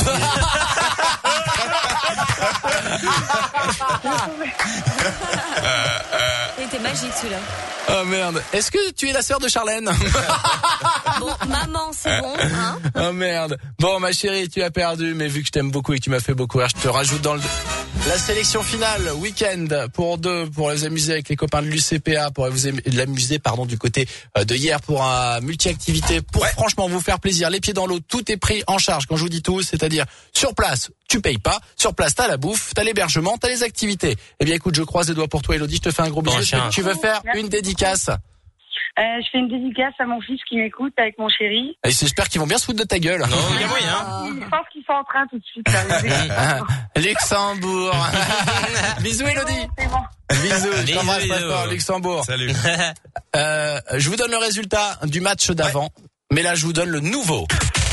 Il était magique celui-là. Oh merde. Est-ce que tu es la sœur de Charlène? Bon, maman, c'est bon, hein. Oh merde. Bon, ma chérie, tu as perdu, mais vu que je t'aime beaucoup et que tu m'as fait beaucoup rire, je te rajoute dans le... La sélection finale, week-end pour deux, pour vous amuser avec les copains de l'U C P A, pour vous am- l'amuser, pardon, du côté euh, de hier pour un multi-activité, pour franchement vous faire plaisir, les pieds dans l'eau, tout est pris en charge quand je vous dis tout, c'est-à-dire sur place, tu payes pas, sur place t'as la bouffe, t'as l'hébergement, t'as les activités. Eh bien écoute, je croise les doigts pour toi, Elodie, je te fais un gros bisou. Bon, Est-ce chien. que tu veux faire Merci. une dédicace? Euh, je fais une dédicace à mon fils qui m'écoute avec mon chéri. Et j'espère qu'ils vont bien se foutre de ta gueule. Non, il y a moyen. Ah. Je pense qu'ils sont en train tout de suite. Là. Luxembourg. Bisous Elodie. C'est bon. Bisous, je Bisous, t'embrasse bisous. très fort, Luxembourg. Salut. Euh, je vous donne le résultat du match d'avant, mais là je vous donne le nouveau.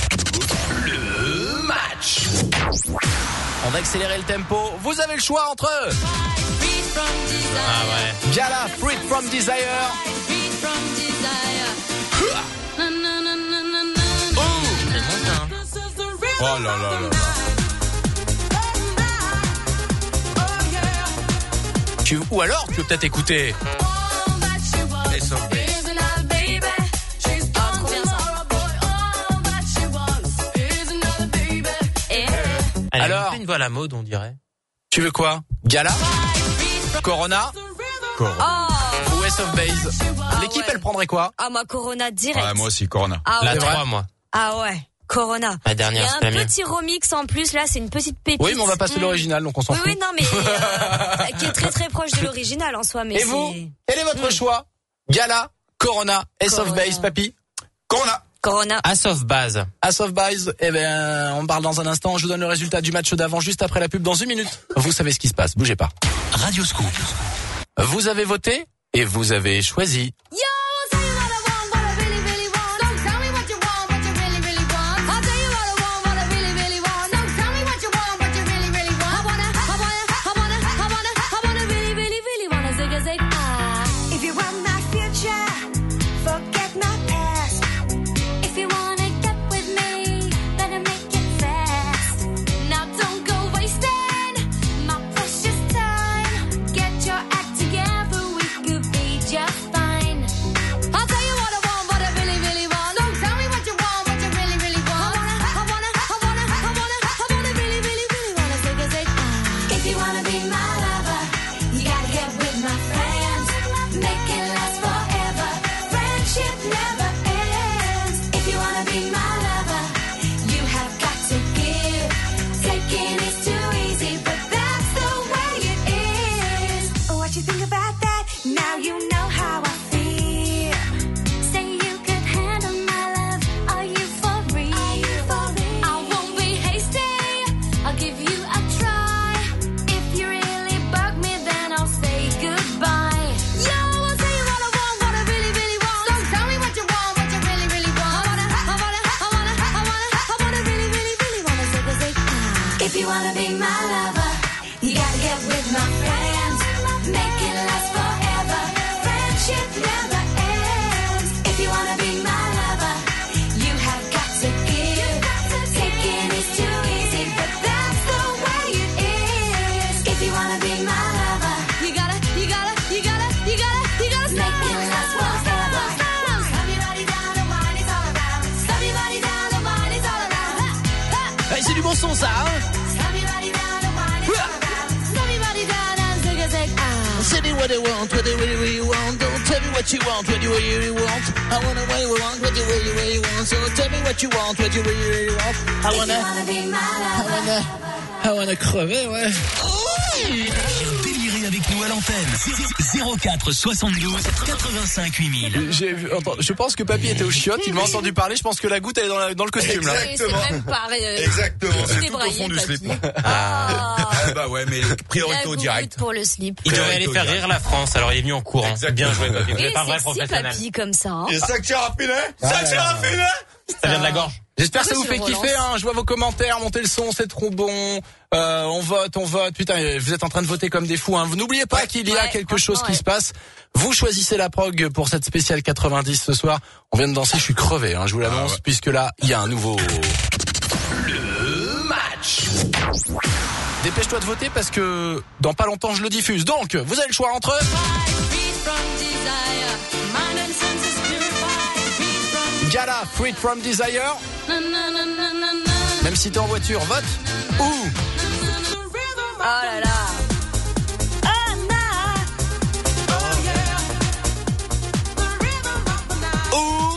Le match. On va accélérer le tempo. Vous avez le choix entre Ah ouais. Gala, Freed from Desire. Oh là là là là. Tu, ou alors tu peux peut-être écouter. S of Base. Ah, trop bien ça. Et Elle a Alors un peu une voix à la mode, on dirait. Tu veux quoi? Gala, Corona Corona. oh, ou S of Base. L'équipe ouais. elle prendrait quoi? ah moi Corona direct. Ouais, moi aussi, Corona. Ah La ouais. trois, moi. Ah ouais. Corona. La Il y dernière, a c'était un la mienne. petit remix en plus là, c'est une petite pépite. Oui, mais on va passer Mm. l'original, donc on s'en Oui, fout. oui, non, mais euh, qui est très très proche de l'original en soi. Mais Et vous, c'est- quel est votre Mm. choix? Gala, Corona, S of Corona. Base, papy? Corona. Corona. As of base. As of Base, eh ben, on parle dans un instant. Je vous donne le résultat du match d'avant juste après la pub dans une minute. Vous savez ce qui se passe, bougez pas. Radio Scoop. Vous avez voté et vous avez choisi. Yo, I'll tell you what I want, what I really, really want. Don't tell me what you want, what you really, really want. I'll tell you what I want, what I really, really want. Don't tell me what you want, what you really, really want. I wanna, I wanna, I wanna, I wanna, I wanna really, really, really wanna zig a zig ah. If you want my future, forget my past. If you wanna get with me, better make it fast. Now don't go wasting my precious time. Get your act together, we could be just fine. I'll tell you what I want, what I really, really want. Don't tell me what you want, what you really, really want. I wanna, I wanna, I wanna, I wanna, I wanna really, really, really wanna zig a zig ah. If you wanna be my lover, you gotta get with my friends. Make it last forever. Friendship never ends. If you wanna be my lover, you have got to give. Taking is too easy, but that's the way it is. What you think about that? Now you know how I feel. Say you could handle my love. Are you for real? I won't be hasty. I'll give you a try. If you really bug me, then I'll say goodbye. Yo, I'll tell you what I want, what I really, really want. Don't tell me what you want, what you really, really want. I wanna, I wanna, I wanna, I wanna, I wanna really, really, really wanna zig a zig ah. If you wanna be my lover, you gotta get with my friends. Make it last forever. Friendship never ends. If you wanna be my lover, you have got to give. Taking is too easy, but that's the way it is. If you wanna be my lover, You gotta, you gotta, you gotta, you Tell me what I want, what I really, really want. Don't tell me what you want, what you really, really want. I wanna what you want, what you really, really want. So tell me what you want, what you really, really want. I wanna, I wanna, I wanna crever, ouais. Viens délirer avec nous à l'antenne. zéro quatre soixante-douze quatre-vingt-cinq huit mille. J'ai vu, attends, je pense que papy était au chiottes, il m'a entendu parler, je pense que la goutte elle est dans, la, dans le costume là. Exactement. C'est même pas, euh, Exactement, c'est tout au débraillé, fond du papy. slip. Ah. Ah bah ouais, mais priorité La au goutte direct. pour le slip. Il devrait aller faire rire la France, alors il est venu en courant. Bien joué, papy. Vous Et n'êtes pas un vrai sexy professionnel. papy comme ça. Hein. Et ça que tu as raffiné? Ça que tu as raffiné? Ça vient de la gorge. J'espère que ça vous Pourquoi fait tu le kiffer, relances hein. Je vois vos commentaires, montez le son, c'est trop bon. Euh, on vote, on vote. Putain, vous êtes en train de voter comme des fous, hein. Vous n'oubliez pas qu'il y a Ouais, quelque chose qui ouais. se passe. Vous choisissez la prog pour cette spéciale quatre-vingt-dix ce soir. On vient de danser, je suis crevé, hein, je vous l'annonce, Ah ouais. puisque là, il y a un nouveau... Le match. Dépêche-toi de voter parce que dans pas longtemps, je le diffuse. Donc, vous avez le choix entre... Gala, Freed from Desire. Même si t'es en voiture, vote. Ou... Oh là là. Ou...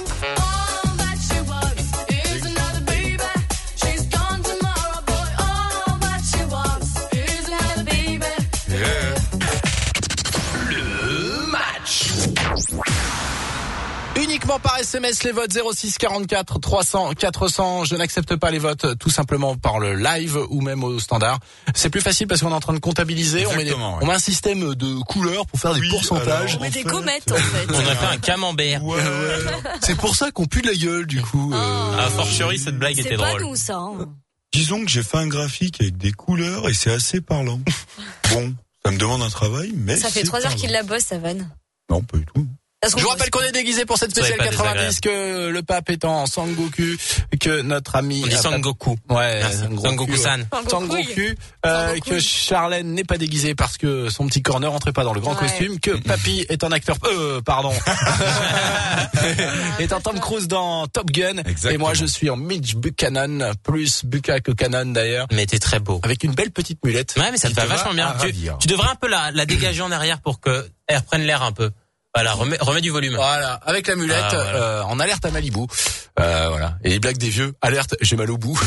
Le match. Uniquement par S M S les votes zéro six quarante-quatre trois cents quatre cents. Je n'accepte pas les votes tout simplement par le live ou même au standard. C'est plus facile parce qu'on est en train de comptabiliser. On met, des- Exactement, ouais. on met un système de couleurs pour faire des Oui, pourcentages. alors, Mais en des fait, comètes en fait. On a fait un camembert. Ouais. C'est pour ça qu'on pue de la gueule du coup. euh. A fortiori, cette blague C'est était pas drôle. nous ça. Hein. Disons que j'ai fait un graphique avec des couleurs et c'est assez parlant. Bon, ça me demande un travail, mais Ça fait c'est trois heures parlant. qu'il la bosse, sa vanne. Non, pas du tout. Ça se Je vous trouve, rappelle qu'on est déguisé pour cette Soyez spéciale pas quatre-vingt-dix, que le pape est en Sangoku, que notre ami... On dit Sangoku. Ouais, Merci. Sangoku, Sangoku-san. Sangoku, Sangoku. euh, Sangoku. que Charlène n'est pas déguisée parce que son petit corner rentrait pas dans le grand Ouais. costume, que Papy est un acteur, euh, pardon, est un Tom Cruise dans Top Gun, Exactement. et moi je suis en Mitch Buchanan, plus Buca que Cannon d'ailleurs, Mais t'es très beau. avec une belle petite mulette. Ouais, mais ça te qui va va vachement bien. à Tu, ravir. tu devrais un peu la, la dégager en arrière pour que elle reprenne l'air un peu. Voilà, remets, remets du volume. Voilà, avec la mulette, Ah, voilà. euh, en alerte à Malibu. Euh, voilà. Et les blagues des vieux, alerte, j'ai mal au bout.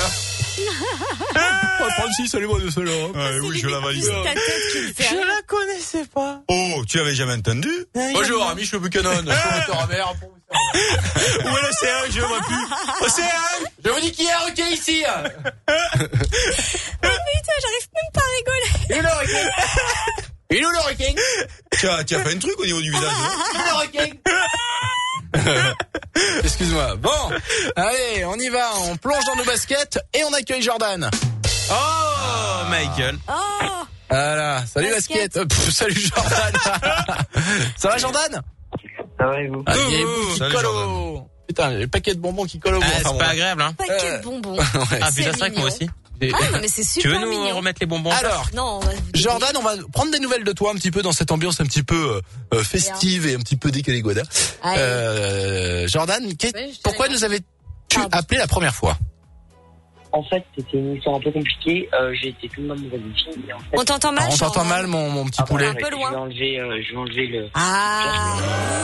On va prendre six, allez-moi de cela. Ouais, oui, je la valide. C'est ta tête qui me fait rire. la connaissais pas. Oh, tu avais jamais entendu? Bonjour, ami, je suis Buchanan. Je suis moteur à mer. Où est l'océan? Je vois plus. Océan! Je vous dis qui est un requin ici. Oh putain, j'arrive même pas à rigoler. Il est où le requin? Il est où le requin? Tu as, tu as fait un truc au niveau du visage, non? Il est où le requin? Excuse-moi. Bon, allez, on y va. On plonge dans nos baskets et on accueille Jordan. Oh, Michael. Oh. Voilà. Salut Basket. basket. Euh, pff, salut Jordan. Ça va Jordan? Ça va et vous? Ah, il y a des Ouh, bouts qui salut, collent Jordan. au... Putain, les paquets de bonbons qui collent au bout. Ah, Enfin, c'est bon, pas ouais. agréable, hein. Paquet Euh, de bonbons. Ouais. Ah, C'est putain, c'est vrai que moi mignon. aussi. Et- Ah non mais c'est Tu veux super nous mignon. remettre les bonbons? Alors, Non, on va vous dire. Jordan, on va prendre des nouvelles de toi un petit peu dans cette ambiance un petit peu euh, festive et un petit peu décalée guada. Allez. Euh, Jordan, qu'est- Ouais, je te pourquoi regarde. nous avais-tu Pardon. appelé la première fois? En fait, c'était une histoire un peu compliquée. Euh, j'ai été tout amoureux d'une fille. Et en fait, On t'entend mal, Alors, on t'entend Jordan. mal, mon, mon petit Ah, poulet. un peu loin. Je vais enlever, euh, je vais enlever le. Ah.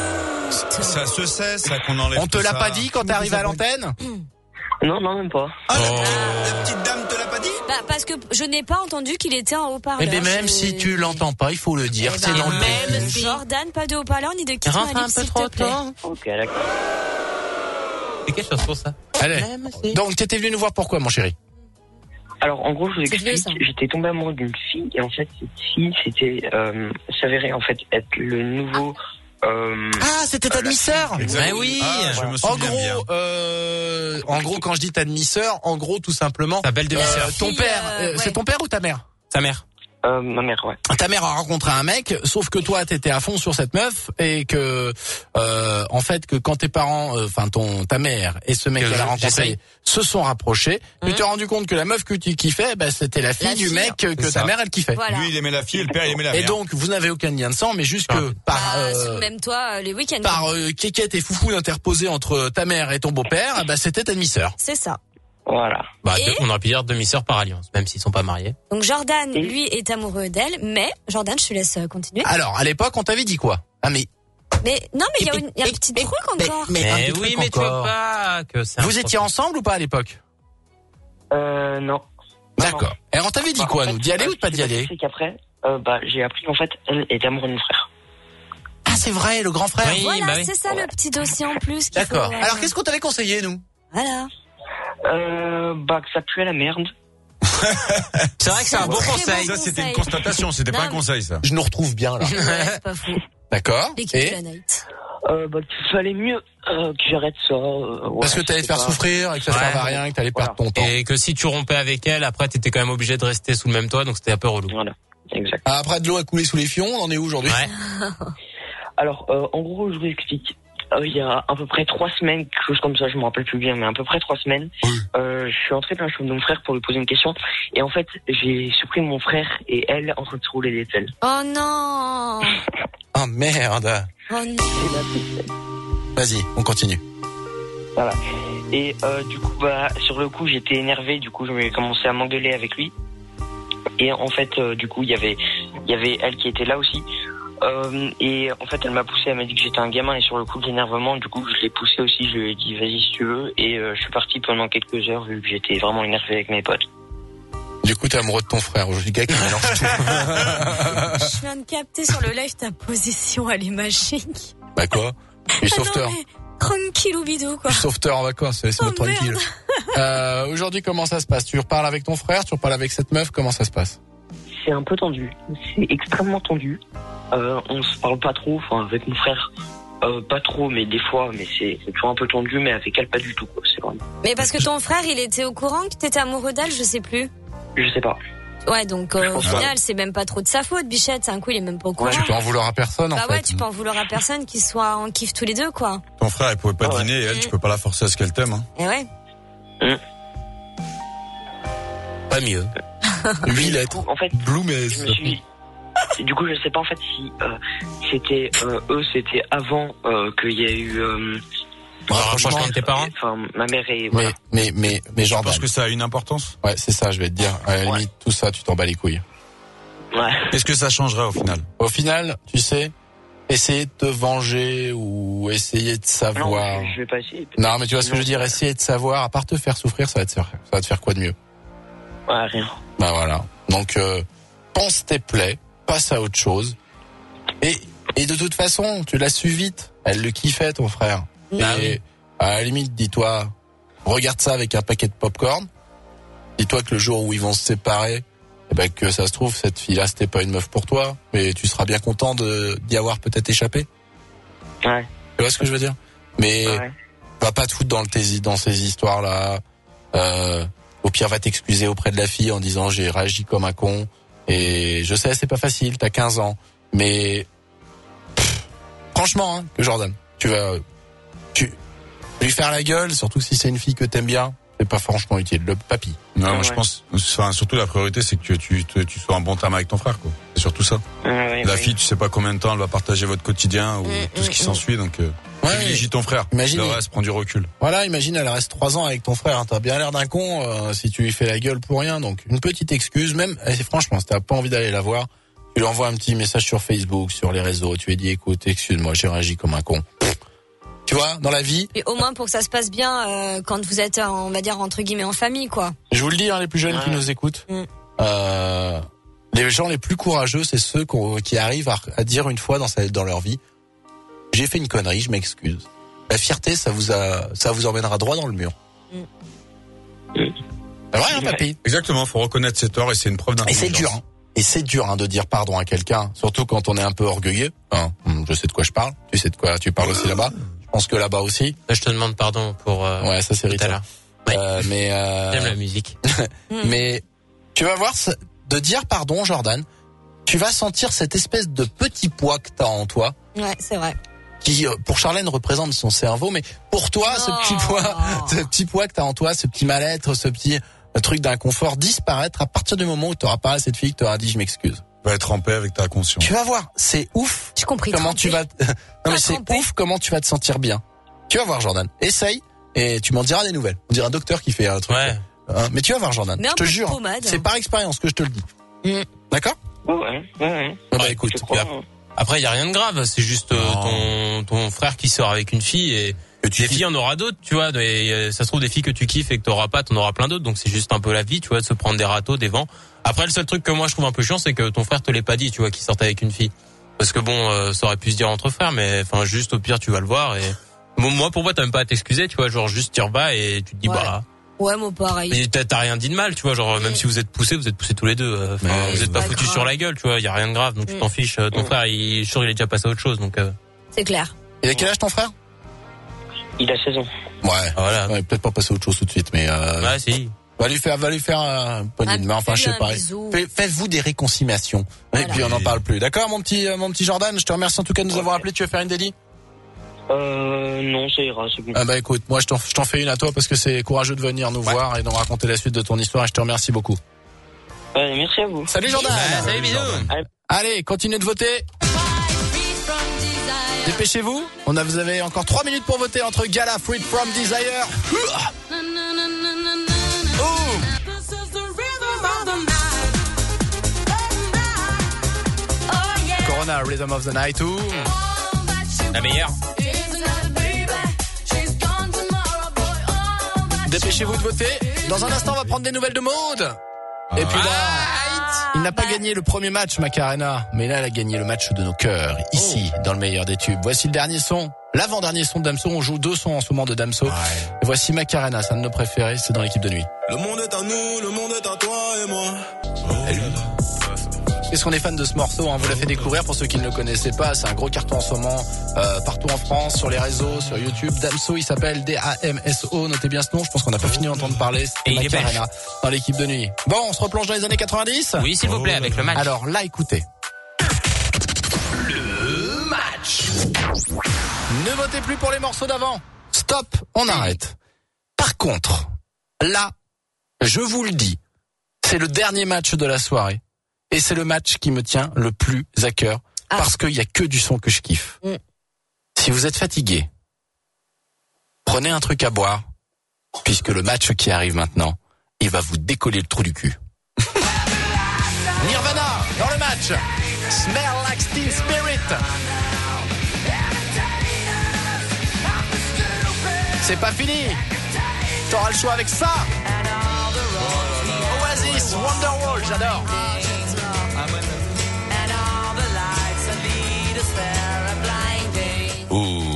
Ça se sait, ça, qu'on enlève On te tout l'a ça. pas dit quand t'es arrivé à l'antenne? Non, non, même pas. Ah, la, Oh. petite, la petite dame te l'a pas dit? Bah, parce que je n'ai pas entendu qu'il était en haut-parleur. Eh bien, même Je- si tu l'entends pas, il faut le dire. Eh C'est ben, dans le même briefing. Jordan, pas de haut-parleur ni de kit Rentre Malibu, un peu s'il trop te plaît. tôt. Ok, d'accord. C'est quelle chose pour ça? Allez. Même si. Donc, t'étais venu nous voir pourquoi, mon chéri? Alors, en gros, je vous C'est vieux, explique. ça. J'étais tombé amoureux d'une fille et en fait, cette fille, c'était euh, s'avérait en fait être le nouveau. Euh, Ah, c'était ta demi-sœur. Mais oui. Ah, je me En souviens gros, bien. euh, en gros, quand je dis ta demi-sœur, en gros, tout simplement, Ta belle demi-sœur. euh, ton Fille, père, euh, euh, ouais. c'est ton père ou ta mère? Sa mère. euh, ma mère, ouais. Ta mère a rencontré un mec, sauf que toi t'étais à fond sur cette meuf et que euh, en fait que quand tes parents, enfin ton ta mère et ce mec Que qu'elle a je- rencontré j'essaye. se sont rapprochés, tu Mhm. t'es rendu compte que la meuf que tu kiffais, bah, c'était la fille La du fille. mec que C'est ta ça. mère elle kiffait. Voilà. Lui, il aimait la fille, et le père, il aimait la Et mère. donc vous n'avez aucun lien de sang, mais juste que par Bah, euh, même toi, euh, les week-ends. par euh, kékette et foufou interposé entre ta mère et ton beau-père, bah c'était ta demi-sœur. C'est ça. Voilà. Bah, Et deux- on aurait pu dire demi-sœur par alliance, même s'ils sont pas mariés. Donc Jordan, lui, est amoureux d'elle, mais Jordan, je te laisse euh, continuer. Alors, à l'époque, on t'avait dit quoi? Ah, mais, Mais non, mais il y a, une- il y a un petit truc encore. mais, un Mais petit oui, truc mais tu encore. veux pas que c'est un Vous étiez procès. ensemble ou pas à l'époque? Euh, non. D'accord. Et on t'avait dit Bah, quoi, en fait, nous? D'y aller euh, ou de pas ce qui d'y s'est aller? passé, C'est qu'après, euh, bah, j'ai appris qu'en fait, elle était amoureuse de mon frère. Ah, c'est vrai, le grand frère. Oui, Voilà, bah oui. c'est ça le petit dossier en plus. qu'il D'accord. faut, euh, Alors, qu'est-ce qu'on t'avait conseillé, nous? Voilà. Euh, bah, que ça puait la merde. C'est vrai que c'est un bon Très bon conseil. Ça, c'était une conseil. constatation, c'était pas Non, un conseil, ça. Je nous retrouve bien, là. Ouais, c'est pas fou. D'accord. L'équipe de Et? la night. Euh, bah, qu'il fallait mieux euh, que j'arrête ça. euh, ouais, Parce que t'allais te faire c'était pas- souffrir et que ça Ouais. servait à rien et que t'allais Voilà. perdre ton temps. Et que si tu rompais avec elle, après t'étais quand même obligé de rester sous le même toit, donc c'était un peu relou. Voilà, exact. Ah, après de l'eau a coulé sous les fions, on en est où aujourd'hui? Ouais. Alors, euh, en gros, je vous explique. Euh, il y a à peu près trois semaines, quelque chose comme ça, je me rappelle plus bien, mais à peu près trois semaines, euh, je suis entré dans la chambre de mon frère pour lui poser une question. Et en fait, j'ai surpris mon frère et elle en train de se rouler des selles. Oh non. Oh merde. Oh non. C'est la tristesse. Vas-y, on continue. Voilà. Et euh, du coup, bah, sur le coup, j'étais énervé. Du coup, j'ai commencé à m'engueuler avec lui. Et en fait, euh, du coup, il y avait, il y avait elle qui était là aussi. Euh, et en fait, elle m'a poussé. Elle m'a dit que j'étais un gamin. Et sur le coup de l'énervement, du coup, je l'ai poussé aussi. Je lui ai dit, vas-y si tu veux. Et euh, je suis parti pendant quelques heures vu que j'étais vraiment énervé avec mes potes. Du coup, t'es amoureux de ton frère. Aujourd'hui, le gars qui mélange tout. Je viens de capter sur le live ta position, elle est magique. Bah quoi? Il est Ah non, sauveteur. mais tranquillou bidou, quoi. Il est sauveteur en vacances, laisse-moi Oh, merde. tranquille. Euh, aujourd'hui, comment ça se passe? Tu reparles avec ton frère? Tu reparles avec cette meuf? Comment ça se passe? C'est un peu tendu. C'est extrêmement tendu. Euh, on se parle pas trop. Enfin, avec mon frère, euh, pas trop, mais des fois. Mais c'est c'est toujours un peu tendu. Mais avec elle, pas du tout. Quoi. C'est vraiment. Mais parce que ton frère, il était au courant que t'étais amoureux d'elle, je sais plus. Je sais pas. Ouais, donc euh, Je au pense final, c'est même pas trop de sa faute, Bichette. C'est un coup, il est même pas au courant. Tu peux en vouloir à personne, en bah fait. ouais, tu peux en vouloir à personne qu'ils soient en kiff tous les deux, quoi. Ton frère, il pouvait pas Ah ouais. deviner et elle, tu peux pas la forcer à ce qu'elle t'aime. Hein. Et ouais. Pas mieux. Huit lettres. En fait, Bloomez. je me suis. Du coup, je sais pas en fait si euh, c'était euh, eux, c'était avant euh, qu'il y a eu. Euh, Le rapprochement de tes parents. Enfin, ma mère et Mais, voilà. mais, mais, mais Je Jordan. pense que ça a une importance. Ouais, c'est ça, je vais te dire. À la limite, tout ça, tu t'en bats les couilles. Ouais. Qu'est-ce que ça changerait au final? Au final, tu sais, essayer de te venger ou essayer de Non, savoir. je, je vais pas essayer. Non, mais tu vois ce que je veux dire, essayer de savoir, à part te faire souffrir, ça va te faire, ça va te faire quoi de mieux? Ouais, rien. Bah voilà. Donc, euh, pense tes plaies, passe à autre chose. Et, et de toute façon, tu l'as su vite. Elle le kiffait, ton frère. Ah et oui. à la limite, dis-toi, regarde ça avec un paquet de popcorn. Dis-toi que le jour où ils vont se séparer, eh ben que ça se trouve, cette fille-là, c'était pas une meuf pour toi, mais tu seras bien content de, d'y avoir peut-être échappé. Ouais. Tu vois ce que je veux dire? Mais Ouais. va pas te foutre dans, le, tes, dans ces histoires-là. Euh, au pire, va t'excuser auprès de la fille en disant j'ai réagi comme un con. Et je sais, c'est pas facile, t'as quinze ans. Mais pff, franchement, hein, que Jordan, tu vas tu lui faire la gueule, surtout si c'est une fille que t'aimes bien, c'est pas franchement utile. Le papy. Non, moi Ouais. je pense, enfin, surtout la priorité, c'est que tu, tu, tu sois en bon terme avec ton frère, quoi. C'est surtout ça. Ouais, ouais, La ouais. Mm, mm. Tu sais pas combien de temps elle va partager votre quotidien ou Mm, tout ce qui mm, s'ensuit, donc euh, Ouais, privilégie ton frère. imagine- Le reste, prends du recul. Voilà, imagine, elle reste trois ans avec ton frère. Hein, t'as bien l'air d'un con euh, si tu lui fais la gueule pour rien. Donc une petite excuse, même. Et franchement, si t'as pas envie d'aller la voir, tu lui envoies un petit message sur Facebook, sur les réseaux. Tu lui dis, écoute, excuse-moi, j'ai réagi comme un con. Pff. Tu vois, dans la vie, Et au moins pour que ça se passe bien euh, quand vous êtes, euh, on va dire, entre guillemets, en famille, quoi. je vous le dis, hein, les plus jeunes qui nous écoutent, Mm. euh, les gens les plus courageux, c'est ceux qu'on- qui arrivent à, à dire une fois dans, sa, dans leur vie, j'ai fait une connerie, je m'excuse. La fierté, ça vous a, ça vous emmènera droit dans le mur. Mm. C'est vrai, hein, papy? Exactement, faut reconnaître ses torts et c'est une preuve Et d'intelligence. c'est dur, hein. Et c'est dur hein, de dire pardon à quelqu'un, surtout quand on est un peu orgueilleux. Hein. Je sais de quoi je parle. Tu sais de quoi tu parles aussi là-bas. Je pense que là-bas aussi. Là, je te demande pardon pour. Euh, Ouais, ça c'est tout à irritant. l'heure. Euh, mais euh, J'aime la musique. mais tu vas voir, ça- de dire pardon, Jordan, tu vas sentir cette espèce de petit poids que t'as en toi, Ouais, c'est vrai. qui euh, pour Charlène représente son cerveau, mais pour toi, ce Oh. petit poids, ce petit poids que t'as en toi, ce petit mal-être, ce petit euh, truc d'inconfort disparaître à partir du moment où t'auras pas cette fille qui t'aura dit je m'excuse. Va être en paix avec ta conscience. Tu vas voir, c'est ouf. J'ai compris. Comment tu vas, non mais Ah, c'est trempé. ouf comment tu vas te sentir bien. Tu vas voir, Jordan. Essaye et tu m'en diras des nouvelles. On dirait un docteur qui fait un truc. Ouais. Hein, mais tu vas voir, Jordan. Mais un Je te peu de jure, pommade, c'est hein. par expérience que je te le dis. Mm. D'accord? Ouais, ouais, ouais. Ah bah écoute, Je crois, hein. Après, il y a rien de grave. C'est juste euh, ton ton frère qui sort avec une fille et des filles, on aura d'autres, tu vois. Et euh, ça se trouve des filles que tu kiffes et que t'auras pas, t'en auras plein d'autres. Donc c'est juste un peu la vie, tu vois, de se prendre des râteaux, des vents. Après, le seul truc que moi je trouve un peu chiant, c'est que ton frère te l'ait pas dit, tu vois, qu'il sortait avec une fille. Parce que bon, euh, ça aurait pu se dire entre frères, mais enfin juste au pire, tu vas le voir et bon, moi pour moi t'as même pas à t'excuser, tu vois, genre juste tu vas et tu te dis Ouais. bah. Ouais, moi pareil. Mais t'as, t'as rien dit de mal, tu vois, genre même si vous êtes poussés, vous êtes poussés tous les deux. euh, Enfin, Mais vous êtes pas pas foutus grave. sur la gueule, tu vois, y a rien de grave, donc tu Mm. t'en fiches. euh, Ton frère, il, je suis sûr, il est déjà passé à autre chose, donc. Euh, C'est clair. Il a quel âge ton frère? Il a seize ans. Ouais. voilà. Ouais, peut-être pas passer à autre chose tout de suite, mais euh, Ouais, si. va lui faire, va lui faire un poignée de main. Enfin, je sais un pas. bisou. Fait- Faites-vous des réconciliations. Et puis on n'en parle plus. D'accord, mon petit, euh, mon petit Jordan. Je te remercie en tout cas de nous avoir appelé. Tu veux faire une délit? Euh, non, ça ira, c'est bon. Ah bah écoute, moi je t'en, je t'en fais une à toi parce que c'est courageux de venir nous voir et de nous raconter la suite de ton histoire et je te remercie beaucoup. Ouais, merci à vous. Salut Jordan. Ouais, salut, bisous. Allez. Allez, continuez de voter. Dépêchez-vous. On a, vous avez encore trois minutes pour voter entre Gala, Freed from Desire. Oh. Corona, Rhythm of the Night ou La meilleure. Dépêchez-vous de voter. Dans un instant, on va prendre des nouvelles de Maud. Et puis là, il n'a pas gagné le premier match, Macarena, mais là, elle a gagné le match de nos cœurs, ici, dans le meilleur des tubes. Voici le dernier son, l'avant-dernier son de Damso. On joue deux sons en ce moment de Damso. Et voici Macarena, c'est un de nos préférés, c'est dans l'équipe de nuit. Le monde est à nous, le monde est à toi et moi. Est-ce qu'on est fan de ce morceau, hein, vous l'a fait découvrir pour ceux qui ne le connaissaient pas, c'est un gros carton en ce moment, euh, partout en France, sur les réseaux, sur YouTube. Damso, il s'appelle D A M S O, notez bien ce nom, je pense qu'on n'a pas fini d'entendre parler, c'est Et il est Macarena dans l'équipe de nuit. Bon, on se replonge dans les années quatre-vingt-dix. Oui, s'il vous plaît, avec le match. Alors là, écoutez. Le match. Ne votez plus pour les morceaux d'avant. Stop, on arrête. Par contre, là, je vous le dis, c'est le dernier match de la soirée. Et c'est le match qui me tient le plus à cœur. Ah. Parce qu'il y a que du son que je kiffe. Mm. Si vous êtes fatigué, prenez un truc à boire, puisque le match qui arrive maintenant, il va vous décoller le trou du cul. Nirvana, dans le match. Smell like Teen Spirit. C'est pas fini. T'auras le choix avec ça. Oasis, Wonderwall, j'adore. Ouh.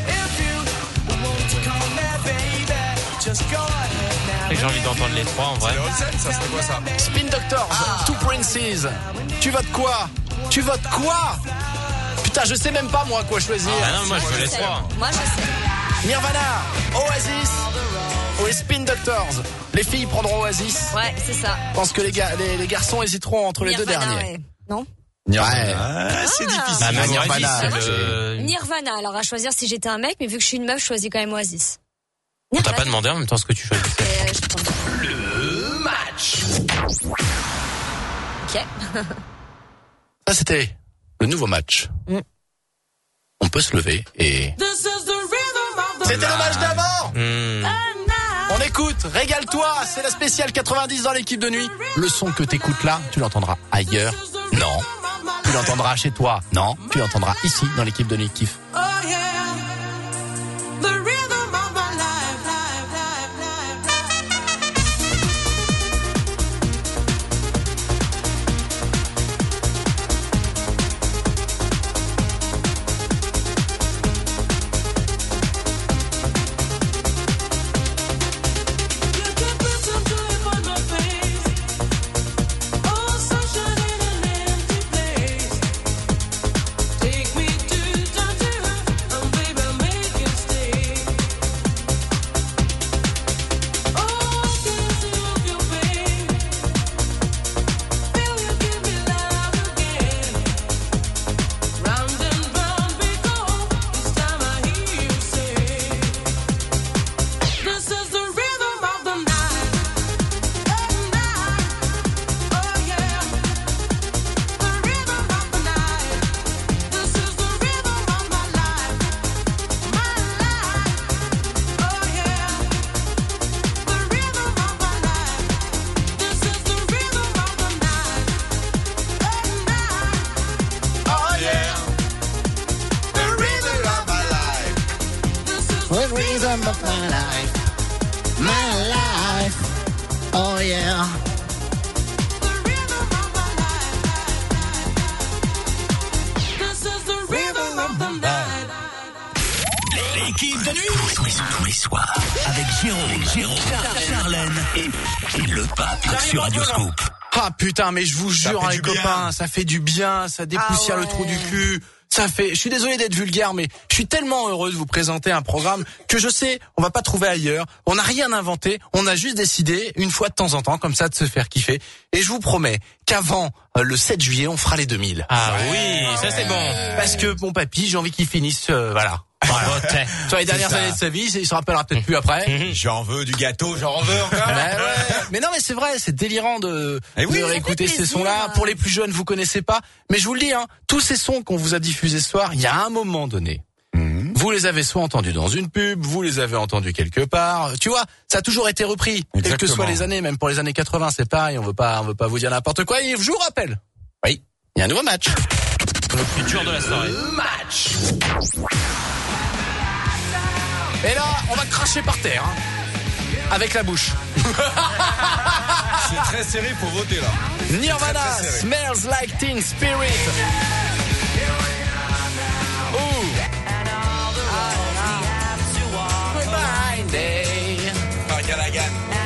J'ai envie d'entendre les trois en vrai. Ça, c'était quoi ça? Spin Doctors, Two Princes. Tu votes quoi? Tu votes quoi? Putain, je sais même pas moi quoi choisir. Ah non, moi je veux les trois. Moi, je sais. Nirvana, Oasis ou les Spin Doctors. Les filles prendront Oasis. Ouais, c'est ça. Je pense que les, gars, les, les garçons hésiteront entre les deux Nirvana, derniers. ouais. Non? Nirvana. Ah, c'est difficile. Bah, même Nirvana, Oasis, moi, c'est le... Nirvana, alors à choisir si j'étais un mec, mais vu que je suis une meuf, je choisis quand même Oasis. On t'a pas demandé en même temps ce que tu choisissais. Euh, je prends- Le match. Ok. Ça c'était le nouveau match. Mm. On peut se lever et... C'était le match d'avant. Hmm. On écoute, régale-toi, c'est la spéciale quatre-vingt-dix dans l'équipe de nuit. Le son que t'écoutes là, tu l'entendras ailleurs. Non. Tu l'entendras chez toi. Non. Tu l'entendras ici dans l'équipe de nuit Kiff. Take me to, to, to the rhythm of my life. My life. Oh yeah. L'équipe de nuit tous les, tous les soirs avec Jérôme, Jérôme, Charlène et, et le pape sur Radio Scoop. Ah putain, mais je vous jure les copains, ça fait du bien, ça dépoussière Ah ouais. le trou du cul. Ça fait, je suis désolé d'être vulgaire, mais je suis tellement heureux de vous présenter un programme que je sais, on va pas trouver ailleurs. On n'a rien inventé, on a juste décidé, une fois de temps en temps, comme ça, de se faire kiffer. Et je vous promets qu'avant euh, le sept juillet, on fera les deux mille. Ah oui, ça c'est bon. Parce que mon papy, j'ai envie qu'il finisse, euh, voilà. Voilà. Sur les dernières ça. années de sa vie, il se rappellera peut-être plus après. J'en veux du gâteau, j'en veux encore. Bah ouais. Mais non, mais c'est vrai, c'est délirant de, Eh oui, de ça réécouter fait ces plaisir. sons-là. Pour les plus jeunes, vous connaissez pas. Mais je vous le dis, hein, tous ces sons qu'on vous a diffusés ce soir, il y a un moment donné. Mhm. Vous les avez soit entendus dans une pub, vous les avez entendus quelque part. Tu vois, ça a toujours été repris. Quelles que Exactement. soient les années, même pour les années quatre-vingts, c'est pareil. On veut pas, on veut pas vous dire n'importe quoi. Et je vous rappelle. Oui. Il y a un nouveau match. Le plus dur de la soirée. Match. Et là, on va cracher par terre. Hein, avec la bouche. C'est très serré, faut voter là. Nirvana, Très, très serré. Smells Like Teen Spirit. Ooh. Remind day. Ah, Gallagher.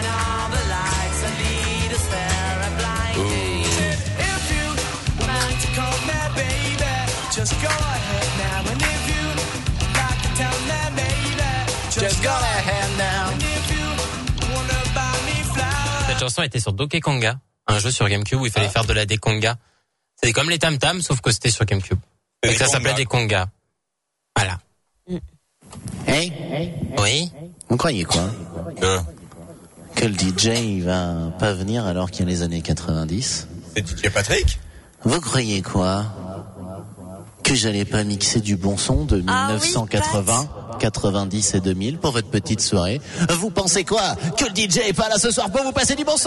Just go ahead now, and if you like to tell them, baby, Just go ahead now. And if you wanna buy me flowers. Cette chanson était sur Donkey Konga, un jeu sur GameCube où il fallait Ah. faire de la déconga. C'était comme les Tam Tam, sauf que c'était sur GameCube. Et Et les ça congas. s'appelait des congas. Voilà. Hey, Oui. vous croyez quoi? Euh, Que le D J il va pas venir alors qu'il y a les années quatre-vingt-dix? C'est D J Patrick. Vous croyez quoi? Que j'allais pas mixer du bon son de Ah oui, mille neuf cent quatre-vingts, quatre-vingt-dix et deux mille pour votre petite soirée? Vous pensez quoi? Que le D J est pas là ce soir pour vous passer du bon son?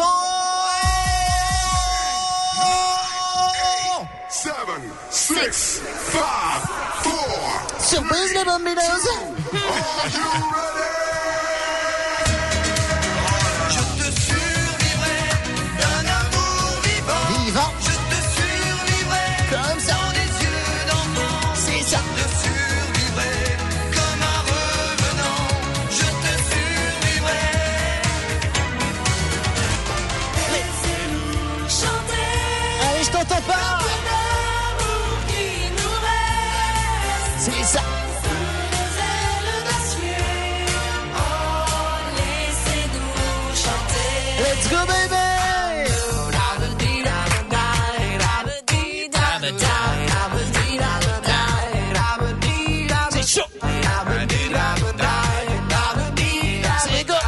Seven, six, five, four. Surprise les bambinos! Are you ready? Je te survivrai d'un amour vivant. Vivant! Je te survivrai Comme ça! dans les yeux d'enfant. C'est ça! Je te survivrai comme un revenant. Je te survivrai. Laissez-nous chanter Allez, je t'entends pas! l'amour qui nous reste. C'est ça! Sous les ailes d'acier. Oh, laissez-nous chanter. Let's go baby! C'est chaud! C'est go!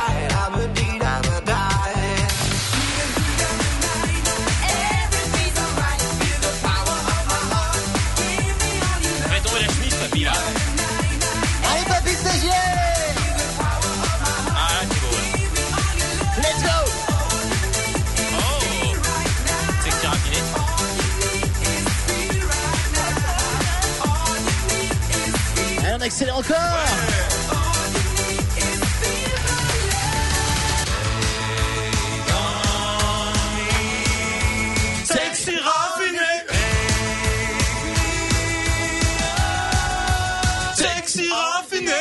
Fais tomber la chemise, papy, là. Allez papy stagiaire! Ah, là, c'est beau, là. Let's go! Oh! C'est que tu raffiné. Allez, on accélère encore! Sexy raffiné. Sexy raffiné.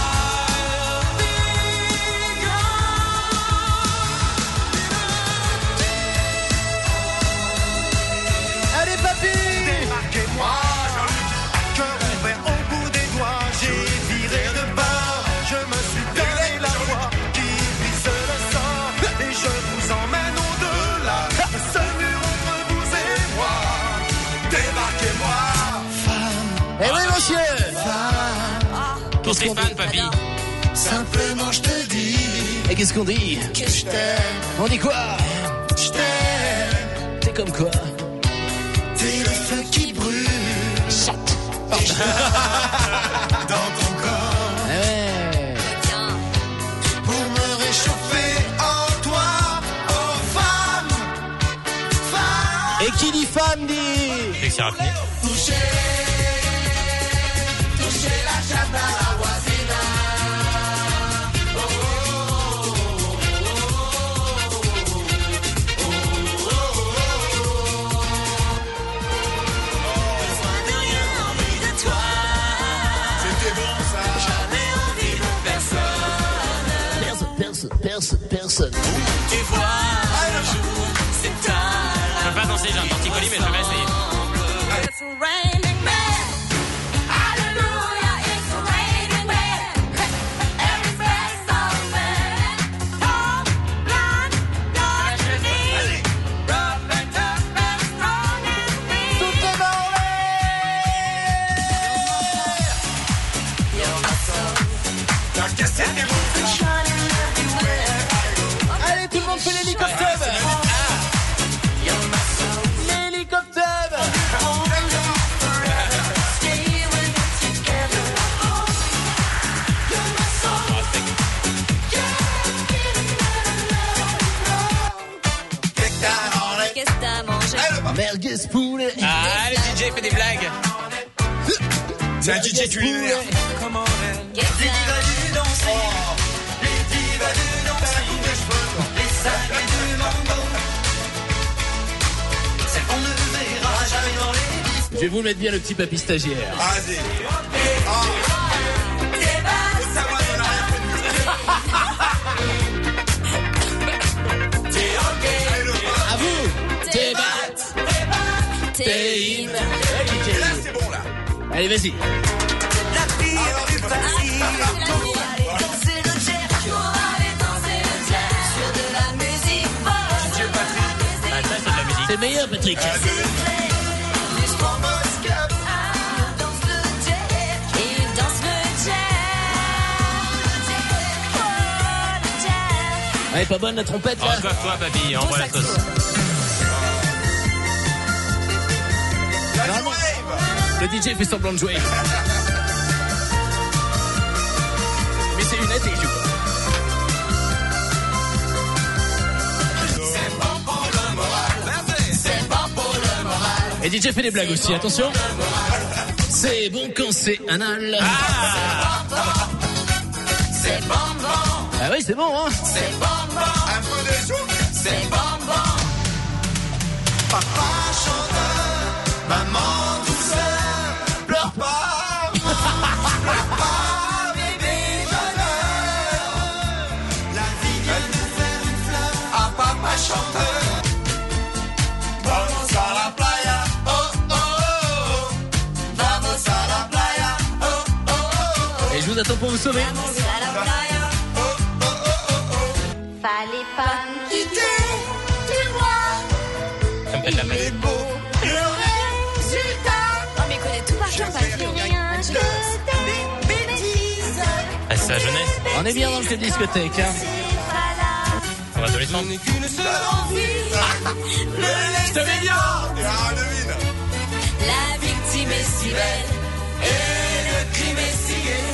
Allez papy! Démarquez-moi, cœur ouvert au bout des doigts. J'ai viré de bord, je me suis donné la voix qui brise le sort. Et je vous emmène au-delà de ce mur entre vous et moi. Démarquez-moi, femme, Eh oui monsieur! Pour tes fans, papy. simplement je te dis Et qu'est-ce qu'on dit? que je t'aime, On dit quoi? je t'aime. C'est comme quoi? T'es le feu qui brûle. Et je dans ton corps. Eh ouais! Pour me réchauffer en toi, oh femme, femme. Et qui dit femme dit... Sexy raffiné. Toucher, toucher la chatte à la voisine. personne, personne. Tu vois, le jour, c'est ta. Je peux pas danser, j'ai un torticolis, mais je vais essayer. Allez, tout le monde fait l'hélicoptère. L'hélicoptère. Qu'est-ce que t'as mangé? Merguez poulet. Ah, le D J fait des blagues. C'est un D J culinaire. Qu'est-ce que t'as? Je vais vous mettre bien le petit papy stagiaire. Vas-y. À vous. T'es bat. T'es in. Là, c'est bon, là. Allez, vas-y. Ah, ça, c'est de la musique. C'est le meilleur, Patrick. Ouais, pas bonne la trompette là. Oh, toi, papy, envoie la sauce. Normalement, le D J fait semblant de jouer. Mais c'est lunettes et il joue. Et D J fait des blagues aussi, attention. C'est bon quand c'est anal. Ah, C'est bon, bon, Ah oui, c'est bon, hein. c'est bon, bon. Un peu de soupe, c'est bon, bon. Papa chanteur, maman douceur, pleure pas, pleure pas, bébé bonheur. La vie vient de faire une fleur à papa chanteur. Vamos a la playa, oh oh oh. Vamos a la playa, oh oh oh. Et je vous attends pour vous sauver. Fallait pas me quitter, tu vois. ça me fait de la peine. Il est beau, le résultat. Oh, mais il connaît tout par cœur, Patrick. Rien que des bêtises. Ah, c'est sa jeunesse. On est bien dans le club discothèque, hein. Pour adolescent. Qu'une seule envie, le Je te mets bien. Ah, devine. La victime est si belle et le crime est si gai.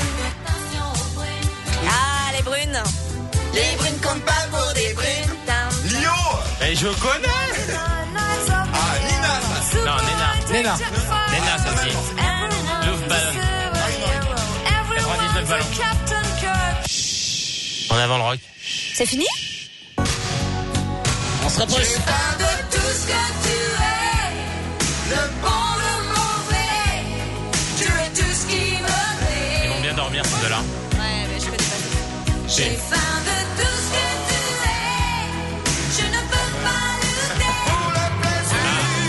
Ah, les brunes. Les brunes comptent pas pour des brunes. Lio. Et je connais. Ah, Nina. Non, Nena. Léna. Nena, ça se dit. Louvre ballon. quatre-vingt-dix-neuf ballons. En avant le rock. C'est fini? On se rapproche. J'ai faim de tout ce que tu es, le bon, le mauvais. Tu es tout ce qui me plaît. Ils vont bien dormir, ces deux-là. Ouais, mais je connais pas. J'ai faim de tout ce que tu es, je ne peux pas lutter. Pour le plaisir,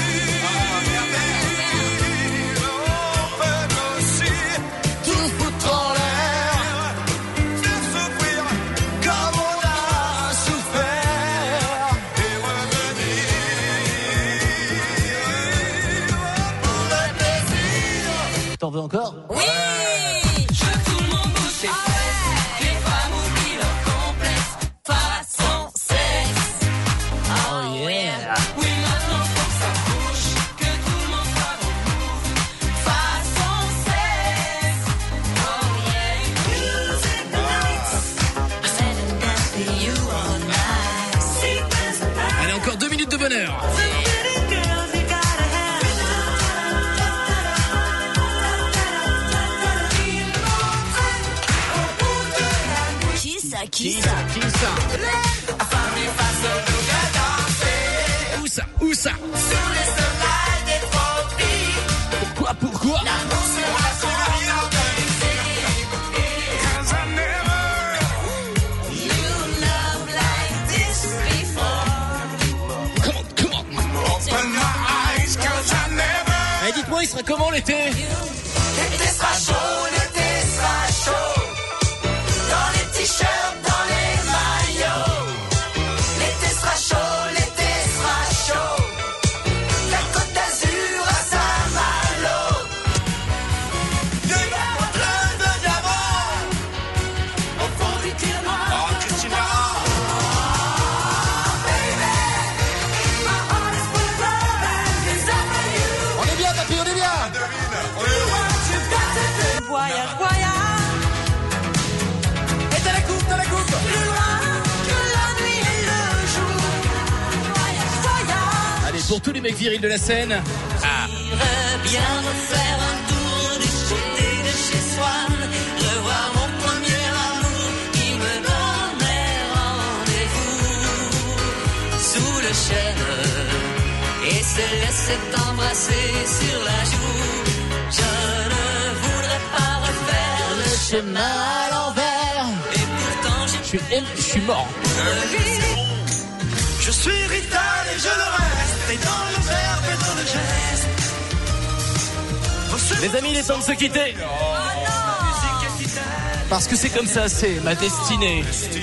on peut aussi tout foutre en l'air, de souffrir comme on a souffert et revenir pour le plaisir. T'en veux encore? Oui! Je tout le monde bouge ses fesses, les femmes oublient leur complexe, façon sexe. Oh yeah. Oui, maintenant faut que ça bouge, que tout le monde soit dans le move, façon sexe. Oh yeah. Music nights, I said and dance for you all night. Secrets and nights. Allez, encore deux minutes de bonheur. Qui ça? Qui Qui ça? ça? Qui ça? Affamés face au bouc à danser, Où ça? Où ça? sous les soleils des tropiques. Pourquoi? Pourquoi? L'amour sera son organisé. Cause I never you love sera comment l'été? L'été sera chaud, l'été sera chaud. Dans les t-shirts, dans les maillots. L'été sera chaud, l'été sera chaud. La Côte d'Azur à Saint-Malo. Deux gars plein de diamants. Au fond du Tirement. Oh, Christina. On est bien, papy, on est bien. Voyage, voyage. Et t'as la coupe, t'as la coupe. Plus loin que la nuit et le jour. Voyage, voyage. Allez, pour tous les mecs virils de la scène. Ah. J'irais bien refaire un tour du côté de chez Swan. Revoir mon premier amour qui me donnait rendez-vous sous le chêne et se laisser embrasser sur la joue. Je ne voudrais pas refaire le chemin à l'envers. Et pourtant Je suis, je suis mort. je suis Rital et je le reste. Et dans le verbe et dans le geste. Les amis, il est temps de se quitter. Parce que c'est comme ça, c'est ma destinée.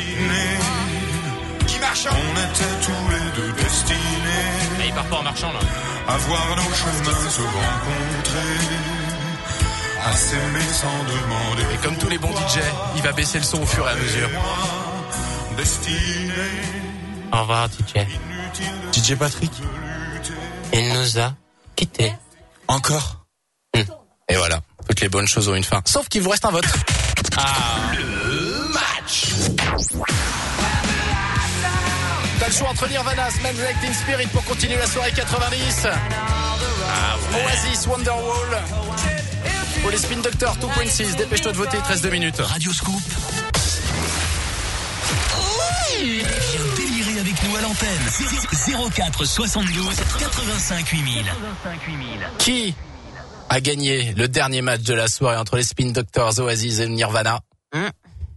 Qui marche? On était tous les deux destinés. Ah, il part pas en marchant là. À voir nos chemins se rencontrer. À s'aimer sans demander. Et comme tous les bons D J, il va baisser le son au fur et à mesure. Destiné. Au revoir, D J. D J Patrick. Il nous a quittés. Encore. Hum. Et voilà, toutes les bonnes choses ont une fin. Sauf qu'il vous reste un vote. Ah. Le match. T'as le choix entre Nirvana, Smells Like Teen Spirit pour continuer la soirée quatre-vingt-dix. Ah ouais. Oasis, Wonderwall. Pour les Spin Doctors, deux point six. Dépêche-toi de voter, il te reste deux minutes. Radio Scoop. Viens délirer avec nous à l'antenne. zéro quatre soixante-douze quatre-vingt-cinq huit mille. Qui a gagné le dernier match de la soirée entre les Spin Doctors, Oasis et Nirvana? Hum.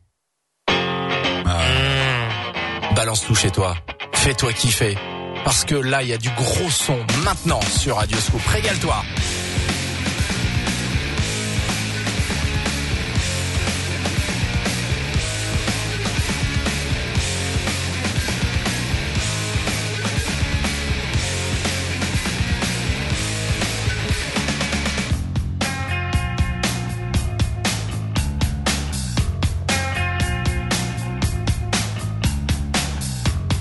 Ah. Balance tout chez toi. Fais-toi kiffer. Parce que là, il y a du gros son maintenant sur Radio Scoop. Régale-toi.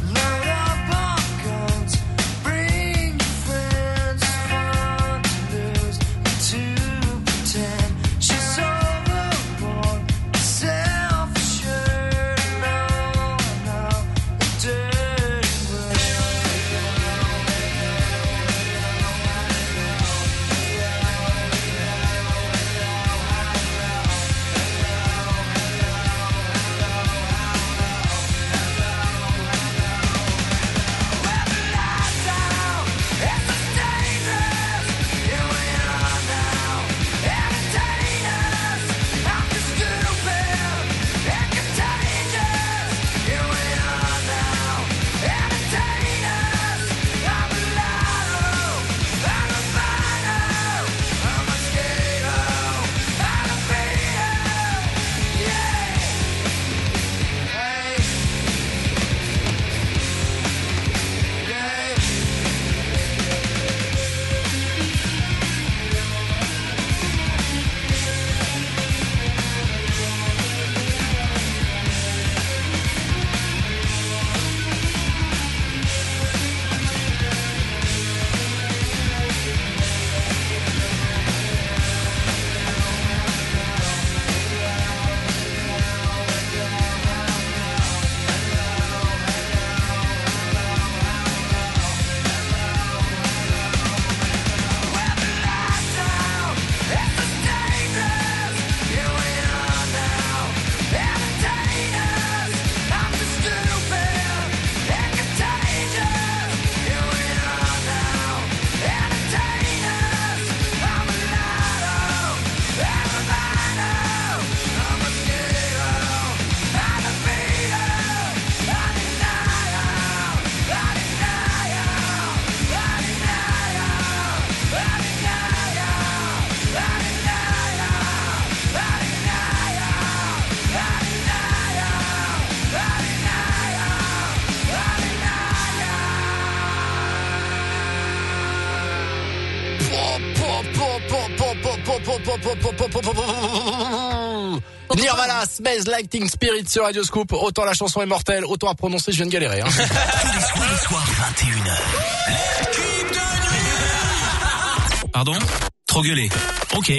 Bring your friends, fun to live. po, po, po, po, po, po, po, po, po. Nirvana, Space Lighting Spirit sur Radio Scoop. Autant la chanson est mortelle, autant à prononcer, je viens de galérer. Hein. Tous les soirs, les soirs, vingt et une heures. L'équipe de nuit. Pardon? Trop gueulé. Ok.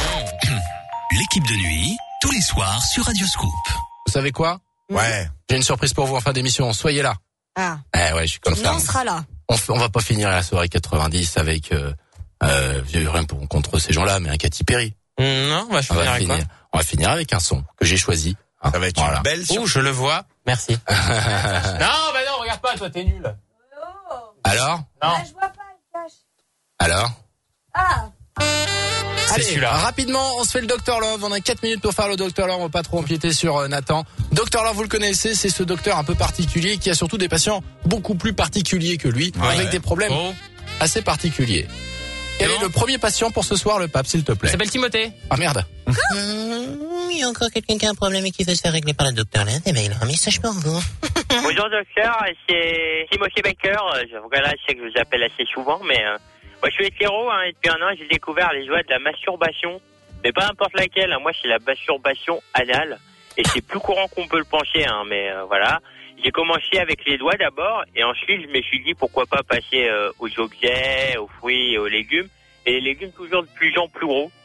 L'équipe de nuit, tous les soirs sur Radio Scoop. Vous savez quoi? Ouais. J'ai une surprise pour vous en fin d'émission. Soyez là. Ah. Eh ouais, je suis comme Nous, ça. on sera là. On, f- on va pas finir la soirée quatre-vingt-dix avec euh, euh, j'ai rien pour contre ces gens-là, mais un Katy Perry. Non, on va On finir va avec finir. quoi? On va finir avec un son que j'ai choisi. Hein, Ça va être voilà. une belle Oh, je le vois. Merci. non, bah non, regarde pas, toi, t'es nul. Alors? Non. je vois pas le flash. Alors? Ah. C'est Allez, celui-là. rapidement, on se fait le docteur Love. On a quatre minutes pour faire le docteur Love. On va pas trop empiéter sur euh, Nathan. docteur Love, vous le connaissez, c'est ce docteur un peu particulier qui a surtout des patients beaucoup plus particuliers que lui, Ouais. avec des problèmes Oh. assez particuliers. Quel C'est est bon le premier patient pour ce soir, le pape, s'il te Il plaît? s'appelle Timothée. Ah merde. Il y a encore quelqu'un qui a un problème et qui veut se faire régler par le docteur là. Eh ben, il a un message pour vous. Bonjour docteur, c'est Timothy Baker. Je, voilà, je sais que je vous appelle assez souvent, mais euh, moi je suis hétéro hein, et depuis un an j'ai découvert les joies de la masturbation, mais pas n'importe laquelle. Hein. Moi c'est la masturbation anale et c'est plus courant qu'on peut le penser, hein, mais euh, voilà. J'ai commencé avec les doigts d'abord et ensuite je me suis dit pourquoi pas passer euh, aux objets, aux fruits et aux légumes, et les légumes toujours de plus en plus gros.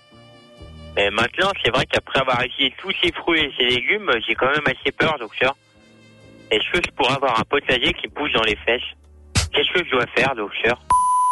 Et maintenant c'est vrai qu'après avoir essayé tous ces fruits et ces légumes, j'ai quand même assez peur docteur. Est-ce que je pourrais avoir un potager qui pousse dans les fesses? Qu'est-ce que je dois faire, docteur?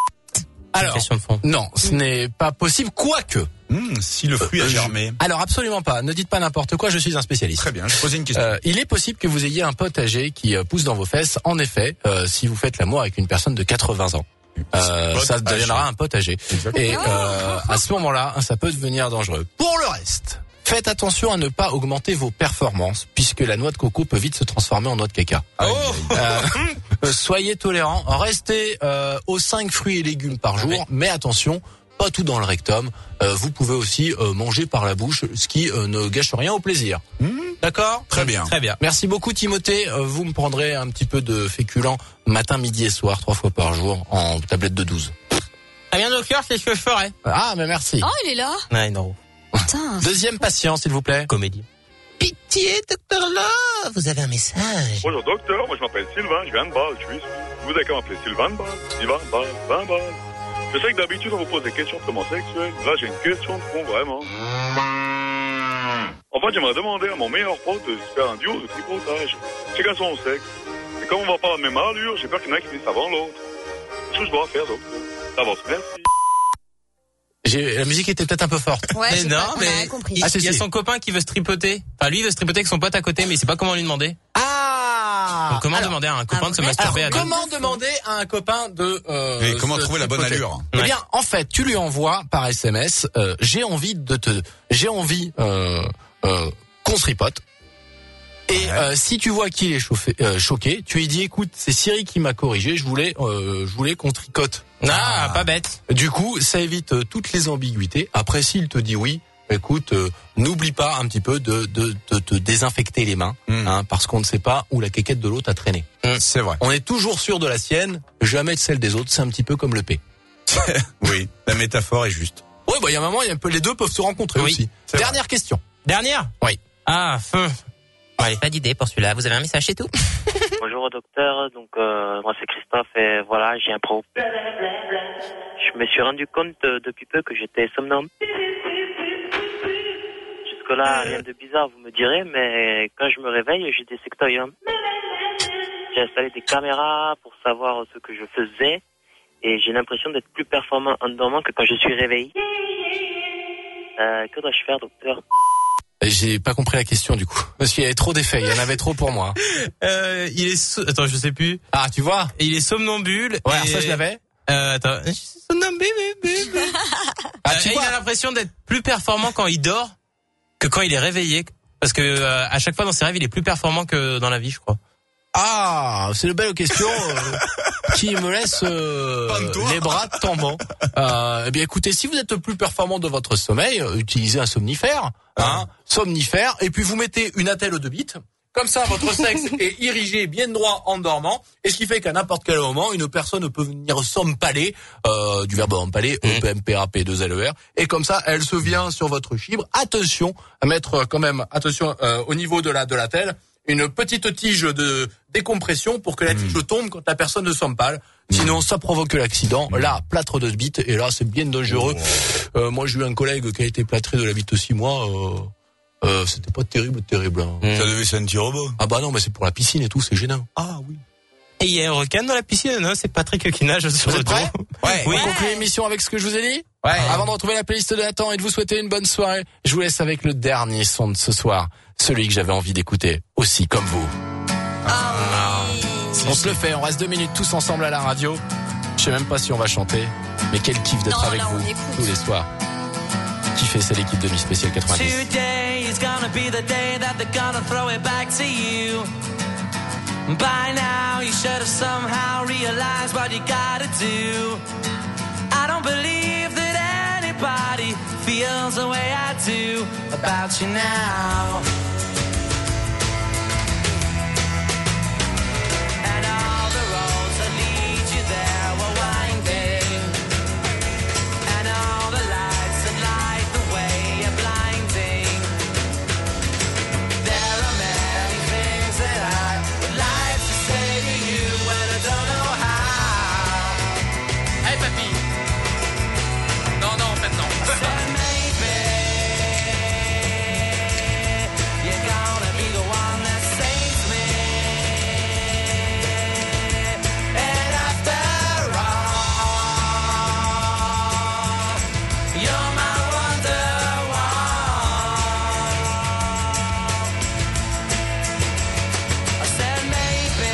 Alors, Question de fond. non, ce n'est pas possible, quoique. Mmh, si le fruit a Euh, je- germé. Alors absolument pas, ne dites pas n'importe quoi, je suis un spécialiste. Très bien, je posais une question. Euh, il est possible que vous ayez un potager qui euh, pousse dans vos fesses. En effet, euh, si vous faites l'amour avec une personne de quatre-vingts ans, euh, Potager. ça deviendra un potager. Exactement. Et euh, à ce moment-là, ça peut devenir dangereux. Pour le reste, faites attention à ne pas augmenter vos performances, puisque la noix de coco peut vite se transformer en noix de caca. Oh Euh, euh, soyez tolérants, restez euh, aux cinq fruits et légumes par jour, mais attention, pas tout dans le rectum. Euh, vous pouvez aussi euh, manger par la bouche, ce qui euh, ne gâche rien au plaisir. D'accord ? Très bien. Très bien. Merci beaucoup Timothée. Euh, vous me prendrez un petit peu de féculent matin, midi et soir, trois fois par jour, en tablette de douze. Très bien, docteur, c'est ce que je ferais. Ah, mais merci. Oh, il est là. Ouais, non. Putain. Deuxième patient, s'il vous plaît. Comédie. Pitié, docteur là, vous avez un message. Bonjour docteur, moi je m'appelle Sylvain, je viens de Bâle, Suisse. Vous avez qu'à m'appeler Sylvain de Bâle, Sylvain de Bâle, Sylvain de Bâle. Je sais que d'habitude on vous pose des questions vraiment sexuelles. Là j'ai une question de fond vraiment. En fait j'aimerais demander à mon meilleur pote de se faire un duo de tripotage. Chacun son sexe. Et comme on va pas à la même allure, j'ai peur qu'il y en a qui finissent avant l'autre. Qu'est-ce que je dois faire docteur? D'avance, merci. J'ai, la musique était peut-être un peu forte. Ouais, Mais j'ai non, pas- on a mais rien compris. il, Ah, si, il y a si. son copain qui veut se tripoter. Enfin, lui, il veut se tripoter avec son pote à côté, mais il sait pas comment lui demander. Ah Donc, comment alors, demander à un copain de se vrai masturber à alors, deux? comment demander à un copain de... Euh, Et comment se trouver la bonne tripoter allure? Eh Ouais. bien, en fait, tu lui envoies par S M S, euh, j'ai envie de te... J'ai envie euh, euh, qu'on se tripote. Et Ouais. euh, si tu vois qu'il est chauffé, euh, choqué, tu lui dis, écoute, c'est Siri qui m'a corrigé, je voulais, euh, je voulais qu'on tricote. Ah, pas bête. Du coup, ça évite euh, toutes les ambiguïtés. Après, s'il te dit oui, écoute, euh, n'oublie pas un petit peu de, de, de te désinfecter les mains, Mm. hein, parce qu'on ne sait pas où la quéquette de l'autre a traîné. C'est vrai. On est toujours sûr de la sienne, jamais de celle des autres. C'est un petit peu comme le P. Oui, la métaphore est juste. Oui, bah il y a un moment, il y a un peu, les deux peuvent se rencontrer Oui, aussi. c'est Dernière question. Dernière? Oui. Ah, feu. Allez. Pas d'idée pour celui-là, vous avez un message, c'est tout. Bonjour docteur, donc euh, moi c'est Christophe et voilà, j'ai un pro. Je me suis rendu compte euh, depuis peu que j'étais somnambule. Jusque-là, rien de bizarre, vous me direz, mais quand je me réveille, j'ai des sectoriums. J'ai installé des caméras pour savoir ce que je faisais et j'ai l'impression d'être plus performant en dormant que quand je suis réveillé. Euh, que dois-je faire, docteur? J'ai pas compris la question du coup. Parce qu'il y avait trop d'effets, il y en avait trop pour moi. Euh, il est, so- attends, je sais plus. Ah, tu vois? Il est somnambule. Ouais, et- ça je l'avais. Euh, attends. Je suis somnambule. Ah, Euh, tu il vois? a l'impression d'être plus performant quand il dort que quand il est réveillé. Parce que euh, à chaque fois dans ses rêves, il est plus performant que dans la vie, je crois. Ah, c'est une belle question euh, qui me laisse euh, les bras tombants. Euh, eh bien, écoutez, si vous êtes le plus performant de votre sommeil, euh, utilisez un somnifère, hein, somnifère, et puis vous mettez une attelle aux deux bits, Comme ça, votre sexe est érigé bien droit en dormant, et ce qui fait qu'à n'importe quel moment, une personne peut venir s'empaler, euh, du verbe empaler, E P M P A P deux L E R, et comme ça, elle se vient sur votre chibre. Attention à mettre quand même, attention euh, au niveau de la de la telle, une petite tige de décompression pour que la tige tombe quand la personne ne s'empale. Sinon, ça provoque l'accident. Là, plâtre de bite, et là, c'est bien dangereux. Euh, moi, j'ai eu un collègue qui a été plâtré de la bite six mois. Euh, Euh, c'était pas terrible, terrible. Hein. Ça devait sentir robot. Ah bah non, mais c'est pour la piscine et tout, c'est gênant. Ah oui. Et il y a un requin dans la piscine, non? C'est Patrick qui nage sur vous le êtes dos. prêts? Ouais. On conclut l'émission avec ce que je vous ai dit? Ouais. Avant de retrouver la playlist de Nathan et de vous souhaiter une bonne soirée, je vous laisse avec le dernier son de ce soir. Celui que j'avais envie d'écouter, aussi comme vous. Ah. On se le fait, on reste deux minutes tous ensemble à la radio. Je sais même pas si on va chanter, mais quel kiff d'être Non, avec là, on vous écoute. tous les soirs. Kiffez, c'est l'équipe de Nuit Spéciale quatre-vingt-dix. Today is gonna be the day that they're gonna throw it back to you. By now you should have somehow realized what you gotta do. I don't believe that anybody feels the way I do about you now. And all the roads that lead you there were winding. And all the lights that light the way are blinding. There are many things that I would like to say to you, and I don't know how. Hey papy. Non, non, en fait non. Said maybe you're gonna be the one that saves me. And after all, you're my wonderwall. I said maybe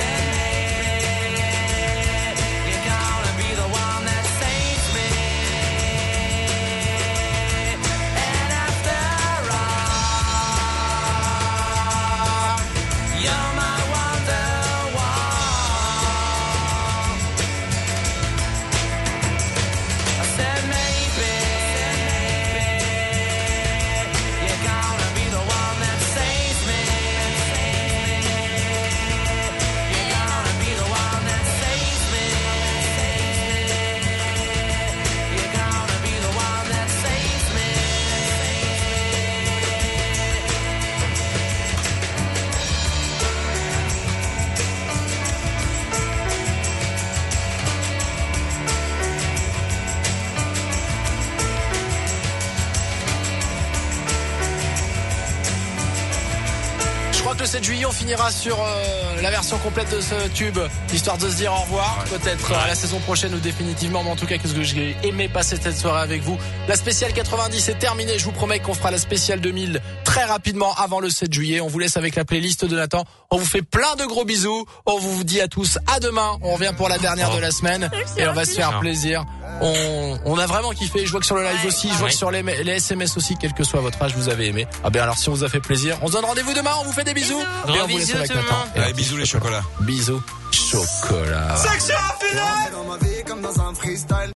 you're gonna be the one that saves me. And after all, you're my wonderwall. I said maybe you're gonna be the one that saves me. You're gonna be the one that saves me. You're gonna be the one that saves me. Je crois que le sept juillet, on finira sur euh, la version complète de ce tube, histoire de se dire au revoir, peut-être à la saison prochaine ou définitivement, mais en tout cas, qu'est-ce que j'ai aimé passer cette soirée avec vous. La spéciale quatre-vingt-dix est terminée, je vous promets qu'on fera la spéciale deux mille très rapidement avant le sept juillet. On vous laisse avec la playlist de Nathan, on vous fait plein de gros bisous, on vous dit à tous à demain, on revient pour la dernière de la semaine et on va se faire plaisir. On, on a vraiment kiffé, je vois que sur le live aussi, je vois que sur les, les S M S aussi, quel que soit votre âge, vous avez aimé. Ah ben alors si on vous a fait plaisir, on se donne rendez-vous demain, on vous fait des bisous. Gros Et on vous laisse bisous avec tout le Nathan. monde. Et Allez, bisous les chocolats. Bisous, chocolat. Section finale. Dans ma vie comme dans un freestyle.